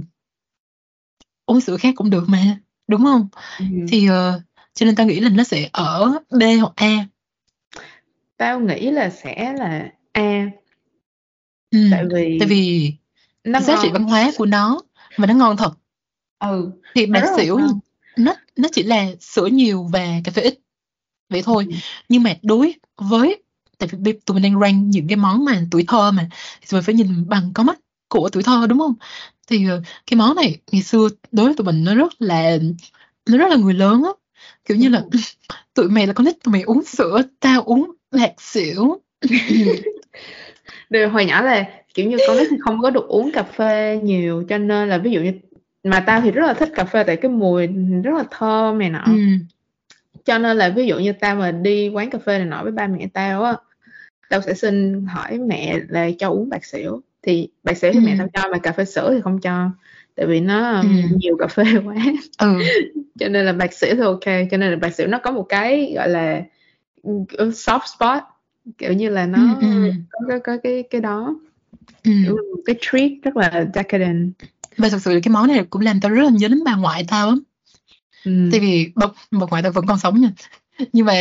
[SPEAKER 2] uống sữa khác cũng được mà, đúng không.
[SPEAKER 1] Ừ.
[SPEAKER 2] Thì ờ, cho nên ta nghĩ là nó sẽ ở B hoặc A.
[SPEAKER 1] Tao nghĩ là sẽ là A,
[SPEAKER 2] Ừ,
[SPEAKER 1] tại
[SPEAKER 2] tại
[SPEAKER 1] vì
[SPEAKER 2] vì
[SPEAKER 1] nó
[SPEAKER 2] giá trị
[SPEAKER 1] ngon.
[SPEAKER 2] văn hóa của nó và nó ngon thật.
[SPEAKER 1] Ừ,
[SPEAKER 2] Thì
[SPEAKER 1] nó
[SPEAKER 2] bạc
[SPEAKER 1] rất là
[SPEAKER 2] xỉu
[SPEAKER 1] ngon.
[SPEAKER 2] nó nó chỉ là sữa nhiều và cà phê ít vậy thôi.
[SPEAKER 1] Ừ.
[SPEAKER 2] Nhưng mà đối với, tại vì tụi mình đang rank những cái món mà tuổi thơ mà, thì tụi mình phải nhìn bằng con mắt của tuổi thơ đúng không. Thì ờ, cái món này ngày xưa đối với tụi mình nó rất là nó rất là người lớn á, kiểu như
[SPEAKER 1] Đúng
[SPEAKER 2] là
[SPEAKER 1] rồi.
[SPEAKER 2] tụi mày là con nít, tụi mày uống sữa, tao uống bạc xỉu.
[SPEAKER 1] Điều hồi nhỏ là kiểu như con nít thì không có được uống cà phê nhiều, cho nên là ví dụ như mà tao thì rất là thích cà phê tại cái mùi rất là thơm này
[SPEAKER 2] Ừ,
[SPEAKER 1] nọ, cho nên là ví dụ như tao mà đi quán cà phê này nọ với ba mẹ tao á, tao sẽ xin hỏi mẹ là cho uống bạc xỉu, thì bạc xỉu
[SPEAKER 2] ừ,
[SPEAKER 1] thì mẹ tao cho, mà cà phê sữa thì không cho, tại vì nó
[SPEAKER 2] Ừ.
[SPEAKER 1] um, nhiều cà phê quá.
[SPEAKER 2] Ừ.
[SPEAKER 1] Cho nên là bạc xỉu thì ok, cho nên là bạc xỉu nó có một cái gọi là um, soft spot, kiểu như là
[SPEAKER 2] Ừ.
[SPEAKER 1] nó
[SPEAKER 2] Ừ.
[SPEAKER 1] có, có, có cái cái đó,
[SPEAKER 2] Ừ.
[SPEAKER 1] kiểu là một cái treat rất là decadent.
[SPEAKER 2] Và thực sự cái món này cũng làm tao rất là nhớ đến bà ngoại tao lắm.
[SPEAKER 1] Ừ.
[SPEAKER 2] Tại vì bà, bà ngoại tao vẫn còn sống nha. Nhưng mà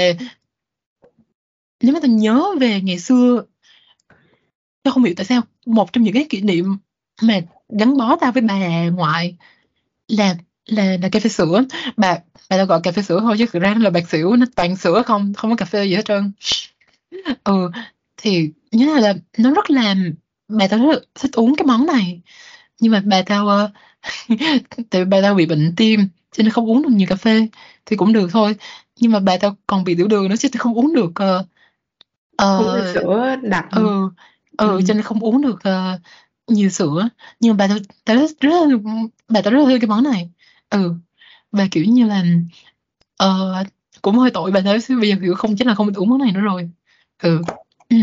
[SPEAKER 2] nếu mà tao nhớ về ngày xưa, tao không hiểu tại sao một trong những cái kỷ niệm mà gắn bó tao với bà ngoại là là là cà phê sữa. Bà bà tao gọi cà phê sữa thôi chứ thực ra nó là bạc xỉu, nó toàn sữa không, không có cà phê gì hết trơn. Ừ, thì nhớ là nó rất là, bà tao rất là thích uống cái món này. Nhưng mà bà tao ờ, tại vì bà tao bị bệnh tim cho nên không uống được nhiều cà phê thì cũng được thôi. Nhưng mà bà tao còn bị tiểu đường nữa chứ không uống được ờ
[SPEAKER 1] Không có
[SPEAKER 2] ờ
[SPEAKER 1] sữa đặc.
[SPEAKER 2] ừ ừ
[SPEAKER 1] Ừ.
[SPEAKER 2] cho nên không uống được ờ, nhiều sữa. Nhưng mà bà tao tao rất, rất là, bà tao rất là thương cái món này. Ừ, và kiểu như là ờ, cũng hơi tội bà tao xíu, bây giờ kiểu không, chắc là không uống món này nữa rồi. Ừ. Ừ.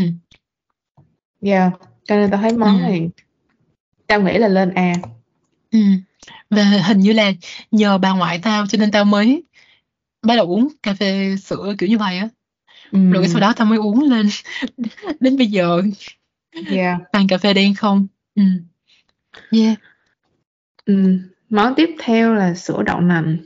[SPEAKER 1] Yeah, cho nên tao thấy
[SPEAKER 2] Ừ.
[SPEAKER 1] món này tao nghĩ là lên A.
[SPEAKER 2] Ừ. Và hình như là nhờ bà ngoại tao cho nên tao mới bắt đầu uống cà phê sữa kiểu như vậy á.
[SPEAKER 1] Ừ.
[SPEAKER 2] Rồi cái sau đó tao mới uống lên đến bây giờ
[SPEAKER 1] Yeah.
[SPEAKER 2] toàn cà phê đen không. Ừ. Yeah.
[SPEAKER 1] Ừ. Món tiếp theo là sữa đậu nành.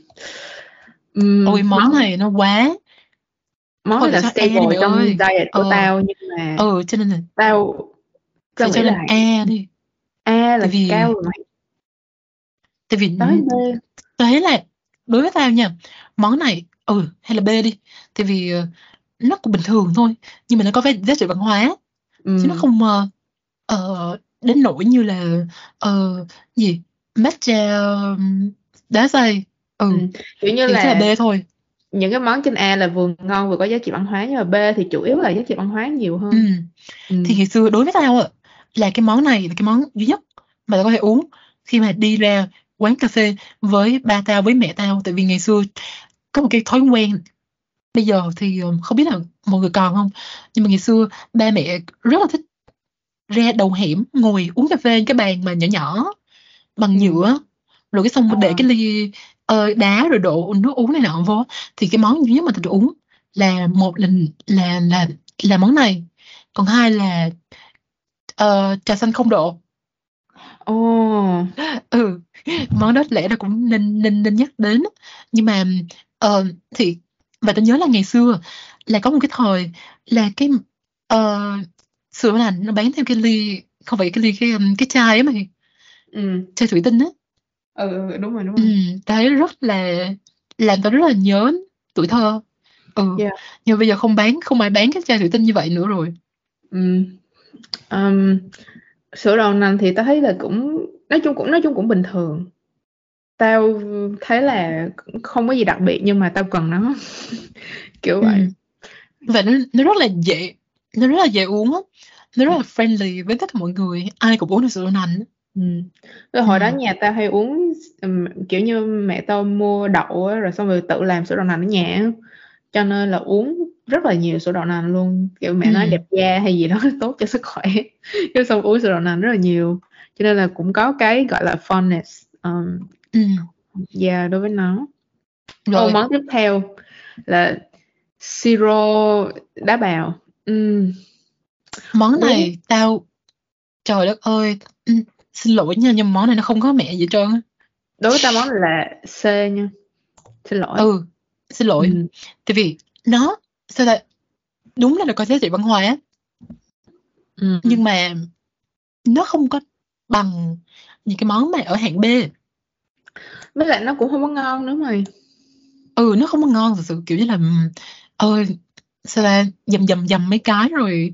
[SPEAKER 1] Ừ.
[SPEAKER 2] Ôi món
[SPEAKER 1] món
[SPEAKER 2] này nó quá,
[SPEAKER 1] món
[SPEAKER 2] thôi
[SPEAKER 1] này
[SPEAKER 2] để
[SPEAKER 1] là
[SPEAKER 2] cho A đi
[SPEAKER 1] staple
[SPEAKER 2] mày
[SPEAKER 1] trong
[SPEAKER 2] ơi.
[SPEAKER 1] diet của
[SPEAKER 2] Ờ.
[SPEAKER 1] tao, nhưng mà
[SPEAKER 2] Ừ cho nên là
[SPEAKER 1] tao tao
[SPEAKER 2] phải cho
[SPEAKER 1] nghĩ là
[SPEAKER 2] lên A đi.
[SPEAKER 1] A
[SPEAKER 2] Tại
[SPEAKER 1] là
[SPEAKER 2] vì
[SPEAKER 1] cao rồi mày.
[SPEAKER 2] tại vì
[SPEAKER 1] Tới B.
[SPEAKER 2] tao thấy là đối với tao nha, món này ừ hay là B đi. Tại vì ờ, nó cũng bình thường thôi, nhưng mà nó có vẻ giá trị văn hóa, chứ nó
[SPEAKER 1] Ừ.
[SPEAKER 2] không ờ, ờ, đến nỗi như là ờ, gì matcha um, đá xay.
[SPEAKER 1] Ừ.
[SPEAKER 2] Ừ,
[SPEAKER 1] Kiểu như
[SPEAKER 2] thì chắc là B
[SPEAKER 1] là
[SPEAKER 2] thôi.
[SPEAKER 1] những cái món trên A là vừa ngon vừa có giá trị văn hóa, nhưng mà B thì chủ yếu là giá trị văn hóa nhiều
[SPEAKER 2] Ừ.
[SPEAKER 1] hơn. Ừ.
[SPEAKER 2] Thì ngày xưa đối với tao ạ, là cái món này là cái món duy nhất mà tao có thể uống khi mà đi ra quán cà phê với ba tao với mẹ tao. Tại vì ngày xưa có một cái thói quen, bây giờ thì ờ, không biết là mọi người còn không, nhưng mà ngày xưa ba mẹ rất là thích ra đầu hẻm ngồi uống cà phê cái bàn mà nhỏ nhỏ bằng
[SPEAKER 1] Ừ.
[SPEAKER 2] nhựa, rồi cái xong
[SPEAKER 1] Ờ.
[SPEAKER 2] để cái ly ờ, đá rồi đổ nước uống này nọ vô. Thì cái món duy nhất mà tôi được uống là một là là là là món này, còn hai là ờ, trà xanh không độ.
[SPEAKER 1] Ồ.
[SPEAKER 2] Ừ, món đó lẽ ra cũng nên nên nên nhắc đến. Nhưng mà ờ, thì và tôi nhớ là ngày xưa là có một cái thời là cái ờ, sữa là nó bán theo cái ly, không phải cái ly, cái um, cái chai á mày,
[SPEAKER 1] Ừ.
[SPEAKER 2] chai thủy tinh á.
[SPEAKER 1] Ừ. Ừ, đúng rồi, đúng
[SPEAKER 2] Ừ,
[SPEAKER 1] rồi.
[SPEAKER 2] thấy rất là, làm tao rất là nhớ tuổi thơ. Ừ,
[SPEAKER 1] Yeah.
[SPEAKER 2] nhưng mà bây giờ không bán, không ai bán cái chai thủy tinh như vậy nữa rồi.
[SPEAKER 1] Ừ. Um, sữa đậu nành thì tao thấy là cũng nói chung cũng nói chung cũng bình thường. Tao thấy là cũng không có gì đặc biệt, nhưng mà tao cần nó. Kiểu
[SPEAKER 2] Ừ.
[SPEAKER 1] vậy.
[SPEAKER 2] Và nó nó rất là dễ, nó rất là dễ uống á, nó rất là friendly với tất cả mọi người, ai cũng uống được sữa đậu nành á.
[SPEAKER 1] Ừ. Rồi
[SPEAKER 2] Ừ.
[SPEAKER 1] hồi đó nhà tao hay uống ừm, kiểu như mẹ tao mua đậu á, rồi xong rồi tự làm sữa đậu nành ở nhà á. Cho nên là uống rất là nhiều sữa đậu nành luôn, kiểu mẹ
[SPEAKER 2] Ừ.
[SPEAKER 1] nói đẹp da hay gì đó tốt cho sức khỏe. Cái xong uống sữa đậu nành rất là nhiều, cho nên là cũng có cái gọi là fondness um,
[SPEAKER 2] Ừ.
[SPEAKER 1] yeah, đối với nó. Ô,
[SPEAKER 2] Rồi
[SPEAKER 1] món tiếp theo là siro đá bào. Ừm,
[SPEAKER 2] món
[SPEAKER 1] đúng.
[SPEAKER 2] này tao, trời đất ơi, ừ, xin lỗi nha, nhưng món này nó không có mẹ gì hết trơn á.
[SPEAKER 1] Đối với tao món này là C nha, xin lỗi.
[SPEAKER 2] Ừ, xin lỗi.
[SPEAKER 1] Ừm,
[SPEAKER 2] Tại vì nó sao ta, đúng là nó có giá trị văn hóa,
[SPEAKER 1] ừm.
[SPEAKER 2] nhưng mà nó không có bằng những cái món mà ở hạng B.
[SPEAKER 1] Với lại nó cũng không có ngon nữa mày.
[SPEAKER 2] Ừ, nó không có ngon thực sự, kiểu như là ơi sao ta, dầm dầm dầm mấy cái rồi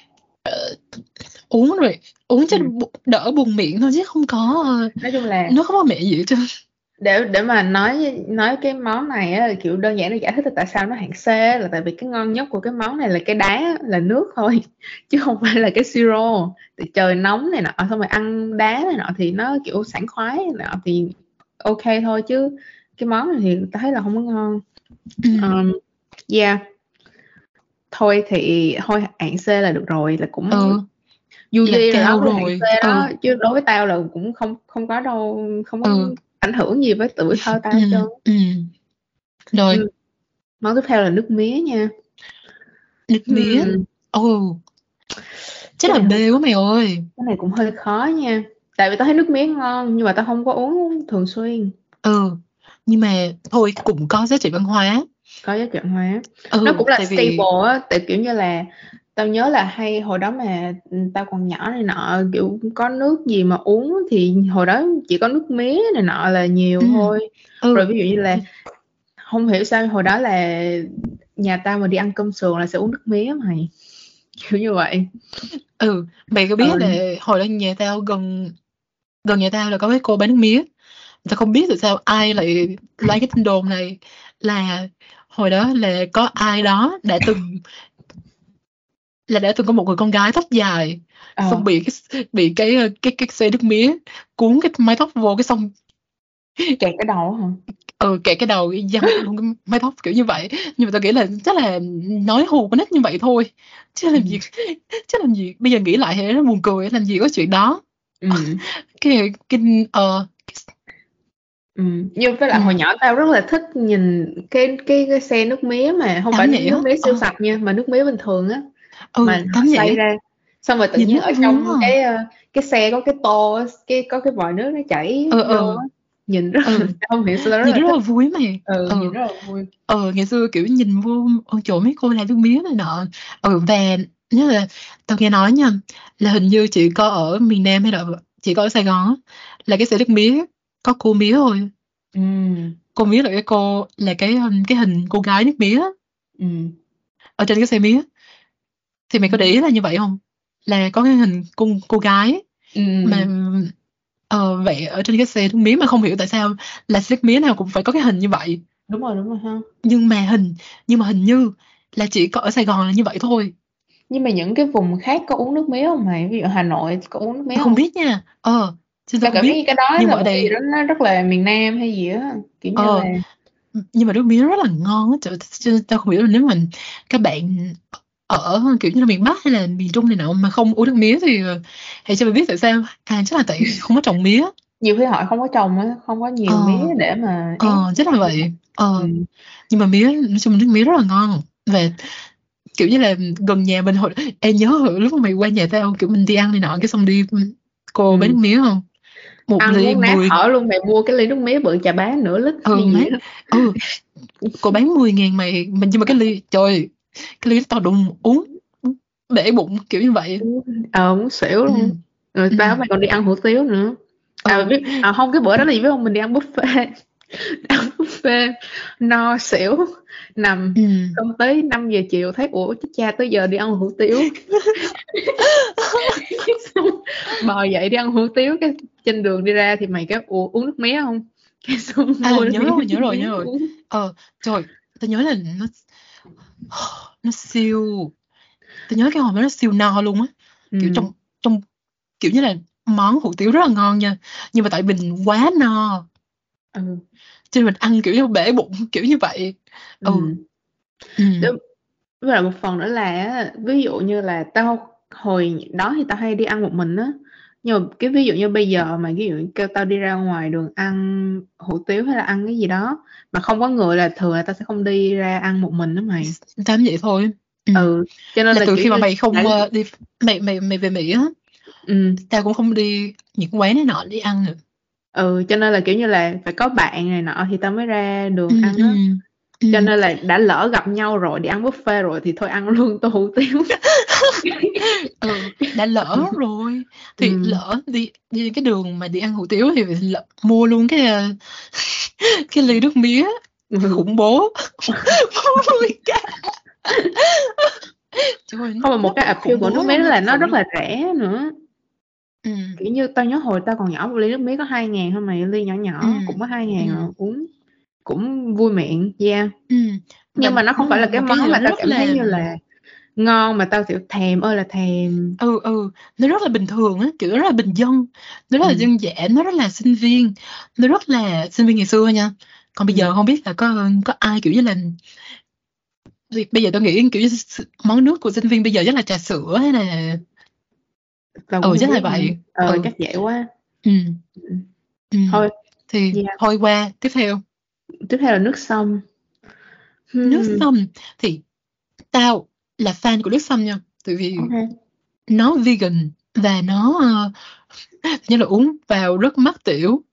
[SPEAKER 2] uống rồi uống cho
[SPEAKER 1] Ừm.
[SPEAKER 2] bu- đỡ buồn miệng thôi, chứ không có ờ,
[SPEAKER 1] Nói chung là
[SPEAKER 2] nó không có mẹ gì hết trơn.
[SPEAKER 1] để để mà nói nói cái món này á, kiểu đơn giản để giải thích là tại sao nó hạng C á, là tại vì cái ngon nhất của cái món này là cái đá, là nước thôi, chứ không phải là cái siro. Thì trời nóng này nọ, xong rồi ăn đá này nọ thì nó kiểu sảng khoái này nọ thì ok thôi, chứ cái món này thì tao thấy là không có ngon.
[SPEAKER 2] Ừ.
[SPEAKER 1] um, yeah, thôi thì thôi hạng C là được rồi, là cũng
[SPEAKER 2] Ừ.
[SPEAKER 1] Dù
[SPEAKER 2] là
[SPEAKER 1] gì là đó
[SPEAKER 2] cao
[SPEAKER 1] với hạng
[SPEAKER 2] rồi.
[SPEAKER 1] C
[SPEAKER 2] Ừ,
[SPEAKER 1] đó, chứ đối với tao là cũng không không có đâu, không có
[SPEAKER 2] ừ,
[SPEAKER 1] ảnh hưởng gì với tuổi thơ tao
[SPEAKER 2] ừ,
[SPEAKER 1] hết trơn.
[SPEAKER 2] ừ. Rồi,
[SPEAKER 1] Ừ. Món tiếp theo là nước mía nha.
[SPEAKER 2] nước mía.
[SPEAKER 1] Hmm.
[SPEAKER 2] Ồ, chắc
[SPEAKER 1] Cái
[SPEAKER 2] là
[SPEAKER 1] này hơi
[SPEAKER 2] bê quá mày ơi.
[SPEAKER 1] cái này cũng hơi khó nha, tại vì tao thấy nước mía ngon nhưng mà tao không có uống thường xuyên.
[SPEAKER 2] Ừ, nhưng mà thôi cũng có giá trị văn hóa.
[SPEAKER 1] Có giá trị văn hóa, nó
[SPEAKER 2] Ừ,
[SPEAKER 1] cũng là
[SPEAKER 2] tại vì
[SPEAKER 1] staple á, tại kiểu như là tao nhớ là hay hồi đó mà ừ, tao còn nhỏ này nọ, kiểu có nước gì mà uống thì hồi đó chỉ có nước mía này nọ là nhiều
[SPEAKER 2] ừ,
[SPEAKER 1] thôi. Rồi
[SPEAKER 2] ừ,
[SPEAKER 1] ví dụ như là không hiểu sao hồi đó là nhà tao mà đi ăn cơm sườn là sẽ uống nước mía mày, kiểu như vậy.
[SPEAKER 2] ừ, mày có biết
[SPEAKER 1] Ừ.
[SPEAKER 2] là hồi đó nhà tao gần gần nhà tao là có cái cô bán nước mía. Tao không biết tại sao ai lại lấy cái tin đồn này, là hồi đó là có ai đó đã từng là đã từng có một người con gái tóc dài,
[SPEAKER 1] Ờ.
[SPEAKER 2] xong bị cái bị cái ờ, cái cái xe nước mía cuốn cái mái tóc vô cái xong
[SPEAKER 1] Kẹt cái đầu hả?
[SPEAKER 2] ừ kẹt cái đầu văng luôn cái mái tóc kiểu như vậy. Nhưng mà tao nghĩ là chắc là nói hù con nít như vậy thôi, chứ
[SPEAKER 1] Ừ.
[SPEAKER 2] làm gì chứ làm gì bây giờ nghĩ lại thì nó buồn cười, làm gì có chuyện đó.
[SPEAKER 1] Ừ.
[SPEAKER 2] Cái cái ờ
[SPEAKER 1] Ừ. Nhưng với
[SPEAKER 2] ừ,
[SPEAKER 1] lại hồi nhỏ tao rất là thích nhìn cái cái cái xe nước mía mà không
[SPEAKER 2] tám
[SPEAKER 1] phải
[SPEAKER 2] nhỉ
[SPEAKER 1] nước
[SPEAKER 2] á.
[SPEAKER 1] mía siêu
[SPEAKER 2] Ờ,
[SPEAKER 1] sạch nha, mà nước mía bình thường á,
[SPEAKER 2] ừ,
[SPEAKER 1] mà họ
[SPEAKER 2] tám nhỉ
[SPEAKER 1] xay
[SPEAKER 2] á,
[SPEAKER 1] ra xong rồi tự
[SPEAKER 2] nhìn
[SPEAKER 1] nhiên
[SPEAKER 2] nó
[SPEAKER 1] ở
[SPEAKER 2] vui
[SPEAKER 1] trong
[SPEAKER 2] quá à.
[SPEAKER 1] cái ờ, cái xe có cái tô á, cái có cái vòi nước nó chảy
[SPEAKER 2] Ừ,
[SPEAKER 1] vô
[SPEAKER 2] ừ,
[SPEAKER 1] á, nhìn rất là
[SPEAKER 2] ừ,
[SPEAKER 1] không hiểu sao tao rất
[SPEAKER 2] nhìn
[SPEAKER 1] là
[SPEAKER 2] rất
[SPEAKER 1] thích.
[SPEAKER 2] là vui mày.
[SPEAKER 1] Ừ, nhìn
[SPEAKER 2] Ừ,
[SPEAKER 1] rất là vui.
[SPEAKER 2] ờ ngày xưa kiểu nhìn vô ở chỗ mấy cô làm nước mía này nọ. Ừ, và nhớ là tao nghe nói nha, là hình như chỉ có ở miền Nam hay là chỉ có ở Sài Gòn á, là cái xe nước mía có cô mía thôi.
[SPEAKER 1] Ừ.
[SPEAKER 2] Cô mía là cái cô là cái um, cái hình cô gái nước mía á,
[SPEAKER 1] Ừ.
[SPEAKER 2] ở trên cái xe mía. Thì mày
[SPEAKER 1] Ừ.
[SPEAKER 2] có để ý là như vậy không, là có cái hình cô cô gái mà
[SPEAKER 1] Ừ.
[SPEAKER 2] ờ, vậy ở trên cái xe nước mía, mà không hiểu tại sao là xe nước mía nào cũng phải có cái hình như vậy.
[SPEAKER 1] Đúng rồi, đúng rồi ha.
[SPEAKER 2] Nhưng mà hình nhưng mà hình như là chỉ có ở Sài Gòn là như vậy thôi.
[SPEAKER 1] Nhưng mà những cái vùng khác có uống nước mía không mày, ví dụ Hà Nội có uống nước mía
[SPEAKER 2] Tao không
[SPEAKER 1] không?
[SPEAKER 2] biết nha. Ờ chứ tao
[SPEAKER 1] Tao
[SPEAKER 2] không
[SPEAKER 1] cảm giác
[SPEAKER 2] biết.
[SPEAKER 1] như cái đó
[SPEAKER 2] Nhưng
[SPEAKER 1] là
[SPEAKER 2] mà ở
[SPEAKER 1] một cái gì
[SPEAKER 2] đây
[SPEAKER 1] đó nó rất là miền Nam hay gì á, kiểu như là
[SPEAKER 2] ờ nhưng mà nước mía rất là ngon á, chứ, chứ tao không hiểu là nếu mình các bạn ở kiểu như là miền Bắc hay là miền Trung này nọ mà không uống nước mía thì hãy cho mình biết tại sao. À, chắc là tại không có trồng mía.
[SPEAKER 1] nhiều khi họ không có trồng á, không có
[SPEAKER 2] Ờ,
[SPEAKER 1] nhiều mía để mà ép
[SPEAKER 2] ờ, chắc là
[SPEAKER 1] như vậy.
[SPEAKER 2] vậy. Ờ,
[SPEAKER 1] Ừ.
[SPEAKER 2] nhưng mà mía nói chung là nước mía rất là ngon. Và kiểu như là gần nhà mình hồi em nhớ hồi lúc mà mày qua nhà tao kiểu mình đi ăn này nọ cái xong đi cô bán
[SPEAKER 1] Ừ.
[SPEAKER 2] nước mía không, một
[SPEAKER 1] Ăn
[SPEAKER 2] ly
[SPEAKER 1] muốn nát
[SPEAKER 2] mười.
[SPEAKER 1] thở luôn, mày mua cái ly nước mía bự chà bá nửa lít hay
[SPEAKER 2] Ừ má.
[SPEAKER 1] gì á.
[SPEAKER 2] Ừ, cô bán mười ngàn mày mình, nhưng mà cái ly trời, cái ly to đùng uống để bụng kiểu như vậy.
[SPEAKER 1] Ờ, muốn xỉu
[SPEAKER 2] Ừ,
[SPEAKER 1] luôn. Rồi
[SPEAKER 2] ừ,
[SPEAKER 1] tao mày còn đi ăn hủ tiếu nữa. À
[SPEAKER 2] ừ,
[SPEAKER 1] biết à không, cái bữa đó là gì biết không, mình đi ăn buffet. Ăn buffet no xỉu, nằm
[SPEAKER 2] ừ.
[SPEAKER 1] xong tới năm giờ chiều thấy ủa chết cha tới giờ đi ăn hủ tiếu. Xong bò dậy đi ăn hủ tiếu, cái trên đường đi ra thì mày cái ủa uống nước mía không, cái xong
[SPEAKER 2] À,
[SPEAKER 1] mua
[SPEAKER 2] nhớ
[SPEAKER 1] ly
[SPEAKER 2] rồi,
[SPEAKER 1] nước
[SPEAKER 2] nhớ rồi,
[SPEAKER 1] mía
[SPEAKER 2] nhớ rồi.
[SPEAKER 1] uống.
[SPEAKER 2] Ờ, trời, tao nhớ là nó nó siêu tao nhớ cái hồi đó nó siêu no luôn á. Kiểu
[SPEAKER 1] Ừ.
[SPEAKER 2] trong trong kiểu như là món hủ tiếu rất là ngon nha, nhưng mà tại mình quá no
[SPEAKER 1] Ừ.
[SPEAKER 2] cho nên mình ăn kiểu như bể bụng kiểu như vậy. Ừ,
[SPEAKER 1] Ừ.
[SPEAKER 2] ừ,
[SPEAKER 1] Với với lại một phần nữa là á, ví dụ như là tao hồi đó thì tao hay đi ăn một mình á, nhưng mà cái ví dụ như bây giờ mà ví dụ như kêu tao đi ra ngoài đường ăn hủ tiếu hay là ăn cái gì đó mà không có người là thường là tao sẽ không đi ra ăn một mình đó mày.
[SPEAKER 2] tám vậy thôi. Ừ.
[SPEAKER 1] Ừ, cho nên
[SPEAKER 2] Là
[SPEAKER 1] là
[SPEAKER 2] từ
[SPEAKER 1] kiểu
[SPEAKER 2] khi mà
[SPEAKER 1] như
[SPEAKER 2] mày không
[SPEAKER 1] đã.
[SPEAKER 2] ờ, đi mày mày mày về Mỹ á,
[SPEAKER 1] Ừ.
[SPEAKER 2] tao cũng không đi những quán này nọ đi ăn nữa.
[SPEAKER 1] Ừ, cho nên là kiểu như là phải có bạn này nọ thì tao mới ra đường
[SPEAKER 2] Ừ,
[SPEAKER 1] ăn
[SPEAKER 2] ừ,
[SPEAKER 1] á,
[SPEAKER 2] ừ.
[SPEAKER 1] cho nên là đã lỡ gặp nhau rồi đi ăn buffet rồi thì thôi ăn luôn tô hủ tiếu.
[SPEAKER 2] Ừ, đã lỡ rồi thì
[SPEAKER 1] Ừ.
[SPEAKER 2] lỡ đi đi cái đường mà đi ăn hủ tiếu thì lỡ, mua luôn cái ờ, cái ly nước mía
[SPEAKER 1] Ừ.
[SPEAKER 2] khủng bố. bốn mươi k. Trời ơi, nó,
[SPEAKER 1] Không, mà một
[SPEAKER 2] nó
[SPEAKER 1] cái
[SPEAKER 2] có
[SPEAKER 1] appeal
[SPEAKER 2] khủng
[SPEAKER 1] của nước
[SPEAKER 2] bố
[SPEAKER 1] mía
[SPEAKER 2] luôn
[SPEAKER 1] đó
[SPEAKER 2] á,
[SPEAKER 1] là
[SPEAKER 2] thật
[SPEAKER 1] nó
[SPEAKER 2] sự
[SPEAKER 1] rất
[SPEAKER 2] luôn.
[SPEAKER 1] là rẻ nữa,
[SPEAKER 2] Ừ,
[SPEAKER 1] kiểu như tao nhớ hồi tao còn nhỏ một ly nước mía có hai ngàn thôi mày, ly nhỏ
[SPEAKER 2] ừ,
[SPEAKER 1] nhỏ cũng có hai
[SPEAKER 2] ừ,
[SPEAKER 1] ngàn à, uống cũng vui miệng, yeah.
[SPEAKER 2] ừ. Và
[SPEAKER 1] Nhưng mà nó không phải là cái
[SPEAKER 2] một cái gì
[SPEAKER 1] món
[SPEAKER 2] đó
[SPEAKER 1] mà
[SPEAKER 2] nó
[SPEAKER 1] tao
[SPEAKER 2] rất
[SPEAKER 1] cảm thấy
[SPEAKER 2] là
[SPEAKER 1] như là ngon mà tao kiểu thèm ơi là thèm.
[SPEAKER 2] ừ, ừ, nó rất là bình thường á, kiểu nó rất là bình dân, nó rất là
[SPEAKER 1] Ừ.
[SPEAKER 2] dân dã, nó rất là sinh viên, nó rất là sinh viên ngày xưa nha. Còn bây
[SPEAKER 1] Ừ.
[SPEAKER 2] giờ không biết là có có ai kiểu như là bây bây giờ tôi nghĩ kiểu như s- món nước của sinh viên bây giờ chắc là trà sữa hay là
[SPEAKER 1] Tao cũng
[SPEAKER 2] Ừ,
[SPEAKER 1] không
[SPEAKER 2] chắc là
[SPEAKER 1] biết nữa.
[SPEAKER 2] vậy.
[SPEAKER 1] Ờ
[SPEAKER 2] Ừ.
[SPEAKER 1] chắc vậy quá.
[SPEAKER 2] Ừ.
[SPEAKER 1] Ừ.
[SPEAKER 2] Ừ.
[SPEAKER 1] Thôi
[SPEAKER 2] Thì
[SPEAKER 1] yeah.
[SPEAKER 2] thôi qua tiếp theo.
[SPEAKER 1] Tiếp theo là nước sâm.
[SPEAKER 2] Nước
[SPEAKER 1] Hmm.
[SPEAKER 2] sâm thì tao là fan của nước sâm nha, tại vì
[SPEAKER 1] Ok.
[SPEAKER 2] nó vegan và nó uh, như là uống vào rất mát tiểu.